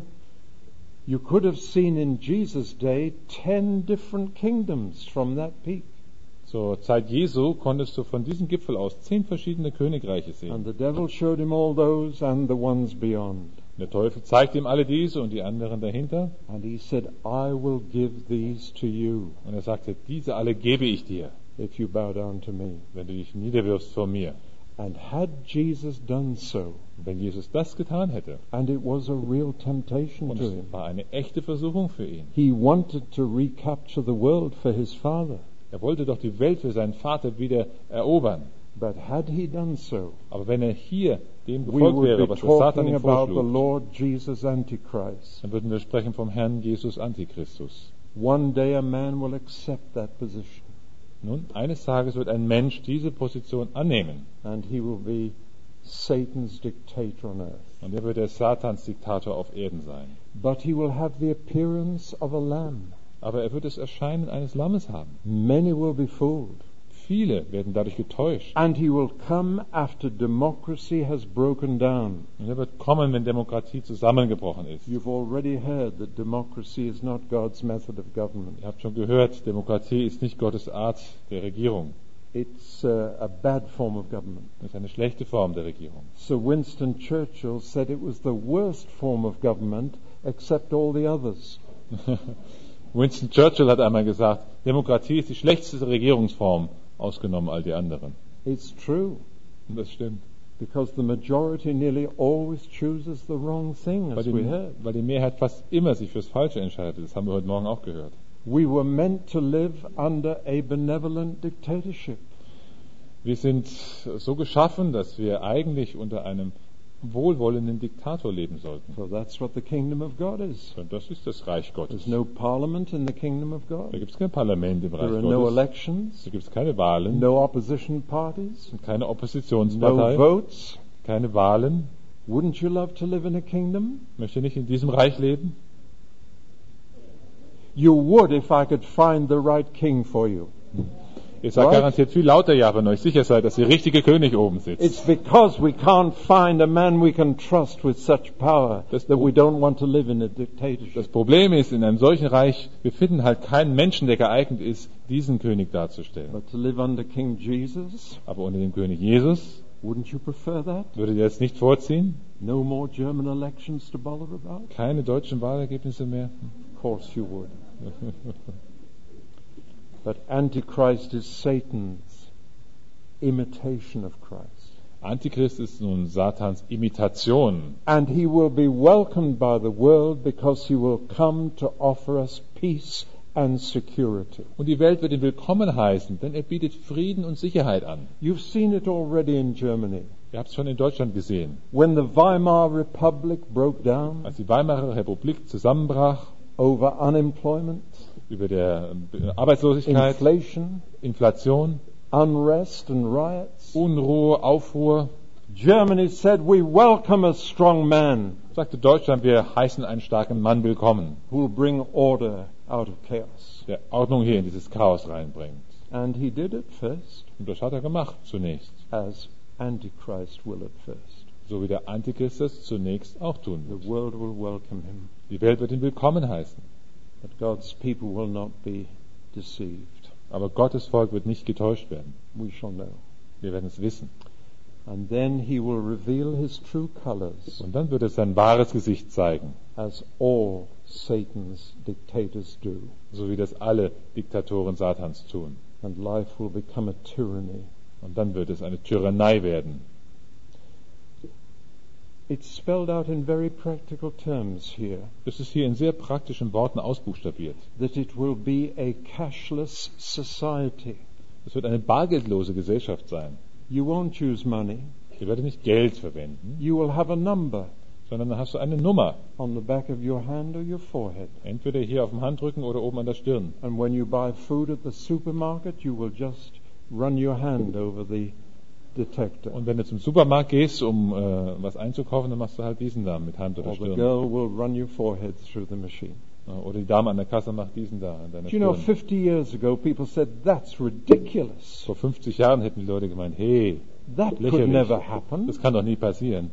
S1: you could have seen in Jesus' day ten different kingdoms from that peak.
S2: zur Zeit Jesu konntest du von diesem Gipfel aus zehn verschiedene Königreiche sehen.
S1: And the devil showed him all those and the ones beyond.
S2: Der Teufel zeigte ihm alle diese und die anderen dahinter.
S1: And he said, I will give these to you
S2: Und er sagte, diese alle gebe ich dir,
S1: if you bow down to me.
S2: wenn du dich niederwirfst vor mir.
S1: And had Jesus done so,
S2: Und wenn Jesus das getan hätte,
S1: and it was a real temptation
S2: und
S1: to
S2: es
S1: him,
S2: war eine echte Versuchung für ihn.
S1: he wanted to recapture the world for his Father.
S2: Er wollte doch die Welt für seinen Vater wieder erobern.
S1: But had he done so,
S2: Aber wenn er hier dem
S1: we
S2: gefolgt
S1: would
S2: wäre,
S1: be
S2: was der Satan
S1: talking
S2: ihm
S1: about the
S2: vorschlug,
S1: Lord Jesus Antichrist.
S2: dann würden wir sprechen vom Herrn Jesus Antichristus.
S1: One day a man will accept that position,
S2: Nun, eines Tages wird ein Mensch diese Position annehmen.
S1: and he will be Satan's dictator on earth.
S2: Und er wird der Satans Diktator auf Erden sein.
S1: But he will have the appearance of a lamb.
S2: Aber er wird das Erscheinen eines Lammes haben.
S1: Many will be fooled.
S2: Viele werden dadurch getäuscht.
S1: And he will come after democracy has broken down.
S2: Und er wird kommen, wenn Demokratie zusammengebrochen ist.
S1: You've already heard that democracy is not God's method of government.
S2: Ihr habt schon gehört, Demokratie ist nicht Gottes Art der Regierung.
S1: It's uh, a bad form of government.
S2: Das ist eine schlechte Form der Regierung.
S1: Sir Winston Churchill said it was the worst form of government except all the others.
S2: Winston Churchill hat einmal gesagt, Demokratie ist die schlechteste Regierungsform, ausgenommen all die anderen.
S1: It's true,
S2: Und das stimmt.
S1: because the majority nearly always chooses the wrong thing,
S2: Weil
S1: as
S2: die,
S1: we heard.
S2: weil die Mehrheit fast immer sich fürs Falsche entscheidet. Das haben wir heute Morgen auch gehört.
S1: We were meant to live under a benevolent dictatorship.
S2: Wir sind so geschaffen, dass wir eigentlich unter einem wohlwollenden Diktator leben sollten.
S1: So that's what the kingdom of God is.
S2: Und das ist das Reich Gottes.
S1: There's no parliament in the kingdom of
S2: Da
S1: God.
S2: gibt es kein Parlament im Reich
S1: There are no
S2: Gottes.
S1: elections,
S2: Da gibt es keine Wahlen,
S1: no opposition parties,
S2: und keine
S1: no
S2: Oppositionspartei,
S1: votes.
S2: keine Wahlen.
S1: Wouldn't you love to live in a kingdom?
S2: Möchte nicht in diesem Reich leben?
S1: You would if I could find the right king for you.
S2: Ihr sagt
S1: Right?
S2: garantiert viel lauter Ja, wenn ihr euch sicher seid, dass der richtige König oben sitzt.
S1: It's because we can't find a man we can trust with such power
S2: Das
S1: that
S2: Pro-
S1: we don't want to live in a dictatorship.
S2: Das Problem ist, in einem solchen Reich, wir finden halt keinen Menschen, der geeignet ist, diesen König darzustellen.
S1: But to live under King Jesus,
S2: Aber unter dem König Jesus,
S1: wouldn't you prefer that?
S2: würdet ihr das nicht vorziehen?
S1: No more German elections to bother about?
S2: Keine deutschen Wahlergebnisse mehr?
S1: Of course you would. But Antichrist is Satan's imitation of Christ.
S2: Antichrist ist nun Satans Imitation.
S1: And he will be welcomed by the world because he will come to offer us peace and security.
S2: Und die Welt wird ihn willkommen heißen, denn er bietet Frieden und Sicherheit an.
S1: You've seen it already in Germany.
S2: Ihr habt es schon in Deutschland gesehen.
S1: When the Weimar Republic broke down
S2: Als die Weimarer Republik zusammenbrach,
S1: over unemployment,
S2: über der äh, Arbeitslosigkeit,
S1: inflation,
S2: Inflation,
S1: unrest and riots,
S2: Unruhe, Aufruhr,
S1: Germany said, we welcome a strong man
S2: sagte Deutschland, wir heißen einen starken Mann willkommen,
S1: who will bring order out of chaos.
S2: der Ordnung hier in dieses Chaos reinbringt.
S1: And he did it first,
S2: Und das hat er gemacht zunächst,
S1: as Antichrist will at first.
S2: so wie der Antichrist es zunächst auch tun
S1: The
S2: wird.
S1: world will welcome him,
S2: Die Welt wird ihn willkommen heißen,
S1: but God's people will not be deceived.
S2: aber Gottes Volk wird nicht getäuscht werden.
S1: We shall know.
S2: Wir werden es wissen.
S1: And then he will reveal his true colors,
S2: Und dann wird es sein wahres Gesicht zeigen,
S1: as all Satan's dictators do.
S2: so wie das alle Diktatoren Satans tun.
S1: And life will become a tyranny.
S2: Und dann wird es eine Tyrannei werden.
S1: It's spelled out in very practical terms here
S2: Das ist hier in sehr praktischen Worten ausbuchstabiert.
S1: that it will be a cashless society.
S2: Es wird eine bargeldlose Gesellschaft sein.
S1: You won't use money.
S2: Ihr werdet nicht Geld verwenden,
S1: You will have a number
S2: sondern dann hast du eine Nummer.
S1: on the back of your hand or your forehead.
S2: Entweder hier auf dem Handrücken oder oben an der Stirn.
S1: And when you buy food at the supermarket, you will just run your hand over the detector.
S2: Und wenn du zum Supermarkt gehst, um äh, was einzukaufen, dann machst du halt diesen da mit Hand oder
S1: Or the
S2: Stirn.
S1: girl will run your forehead through the machine.
S2: Oder die Dame an der Kasse macht diesen da an deiner
S1: Do you know,
S2: Stirn.
S1: fifty years ago, people said, that's ridiculous.
S2: Vor fünfzig Jahren hätten die Leute gemeint, hey,
S1: That could
S2: lächerlich.
S1: never happen.
S2: Das kann doch nie passieren.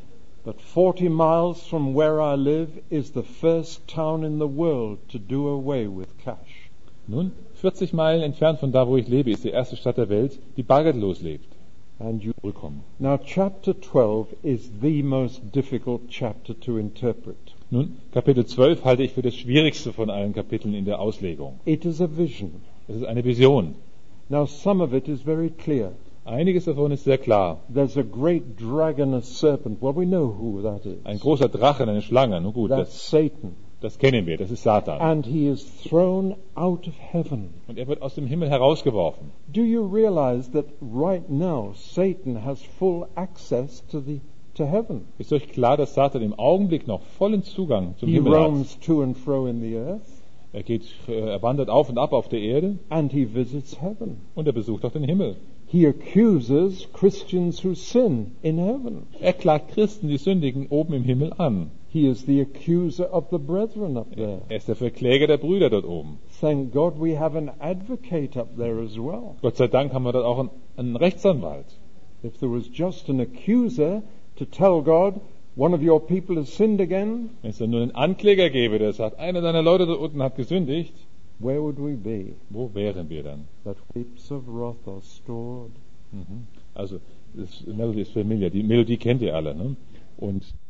S1: But forty miles from where I live is the first town in the world to do away with cash.
S2: Nun, vierzig Meilen entfernt von da, wo ich lebe, ist die erste Stadt der Welt, die bargeldlos lebt.
S1: And you
S2: Willkommen.
S1: Now, chapter twelve is the most difficult chapter to interpret.
S2: Nun, Kapitel zwölf halte ich für das schwierigste von allen Kapiteln in der Auslegung.
S1: It is a vision.
S2: Es ist eine Vision.
S1: Now, some of it is very clear.
S2: Einiges davon ist sehr klar.
S1: There's a great dragon, a serpent. Well, we know who that is.
S2: Ein großer Drache, eine Schlange. Nun gut,
S1: That's
S2: das,
S1: Satan.
S2: das kennen wir, das ist Satan.
S1: And he is thrown out of heaven.
S2: Und er wird aus dem Himmel herausgeworfen.
S1: Do you realize that right now Satan has full access to the to heaven?
S2: Ist euch klar, dass Satan im Augenblick noch vollen Zugang zum
S1: He
S2: Himmel hat?
S1: roams to and fro in the earth,
S2: Er geht, äh, er wandert auf und ab auf der Erde
S1: and he visits heaven.
S2: und er besucht auch den Himmel.
S1: He accuses Christians who sin in heaven.
S2: Er klagt Christen, die sündigen, oben im Himmel an.
S1: He is the accuser of the brethren up there.
S2: Er ist der Verkläger der Brüder dort oben.
S1: Thank God we have an advocate up there as well.
S2: Gott sei Dank haben wir dort auch einen, einen Rechtsanwalt.
S1: If there was just an accuser to tell God, one of your people has sinned again,
S2: Wenn es dann nur einen Ankläger gäbe, der sagt, einer deiner Leute dort unten hat gesündigt,
S1: where would we be?
S2: wo wären wir dann?
S1: That heaps of wrath are stored.
S2: Mhm. Also, das Melody ist familiar. Die Melodie kennt ihr alle. Ne? Und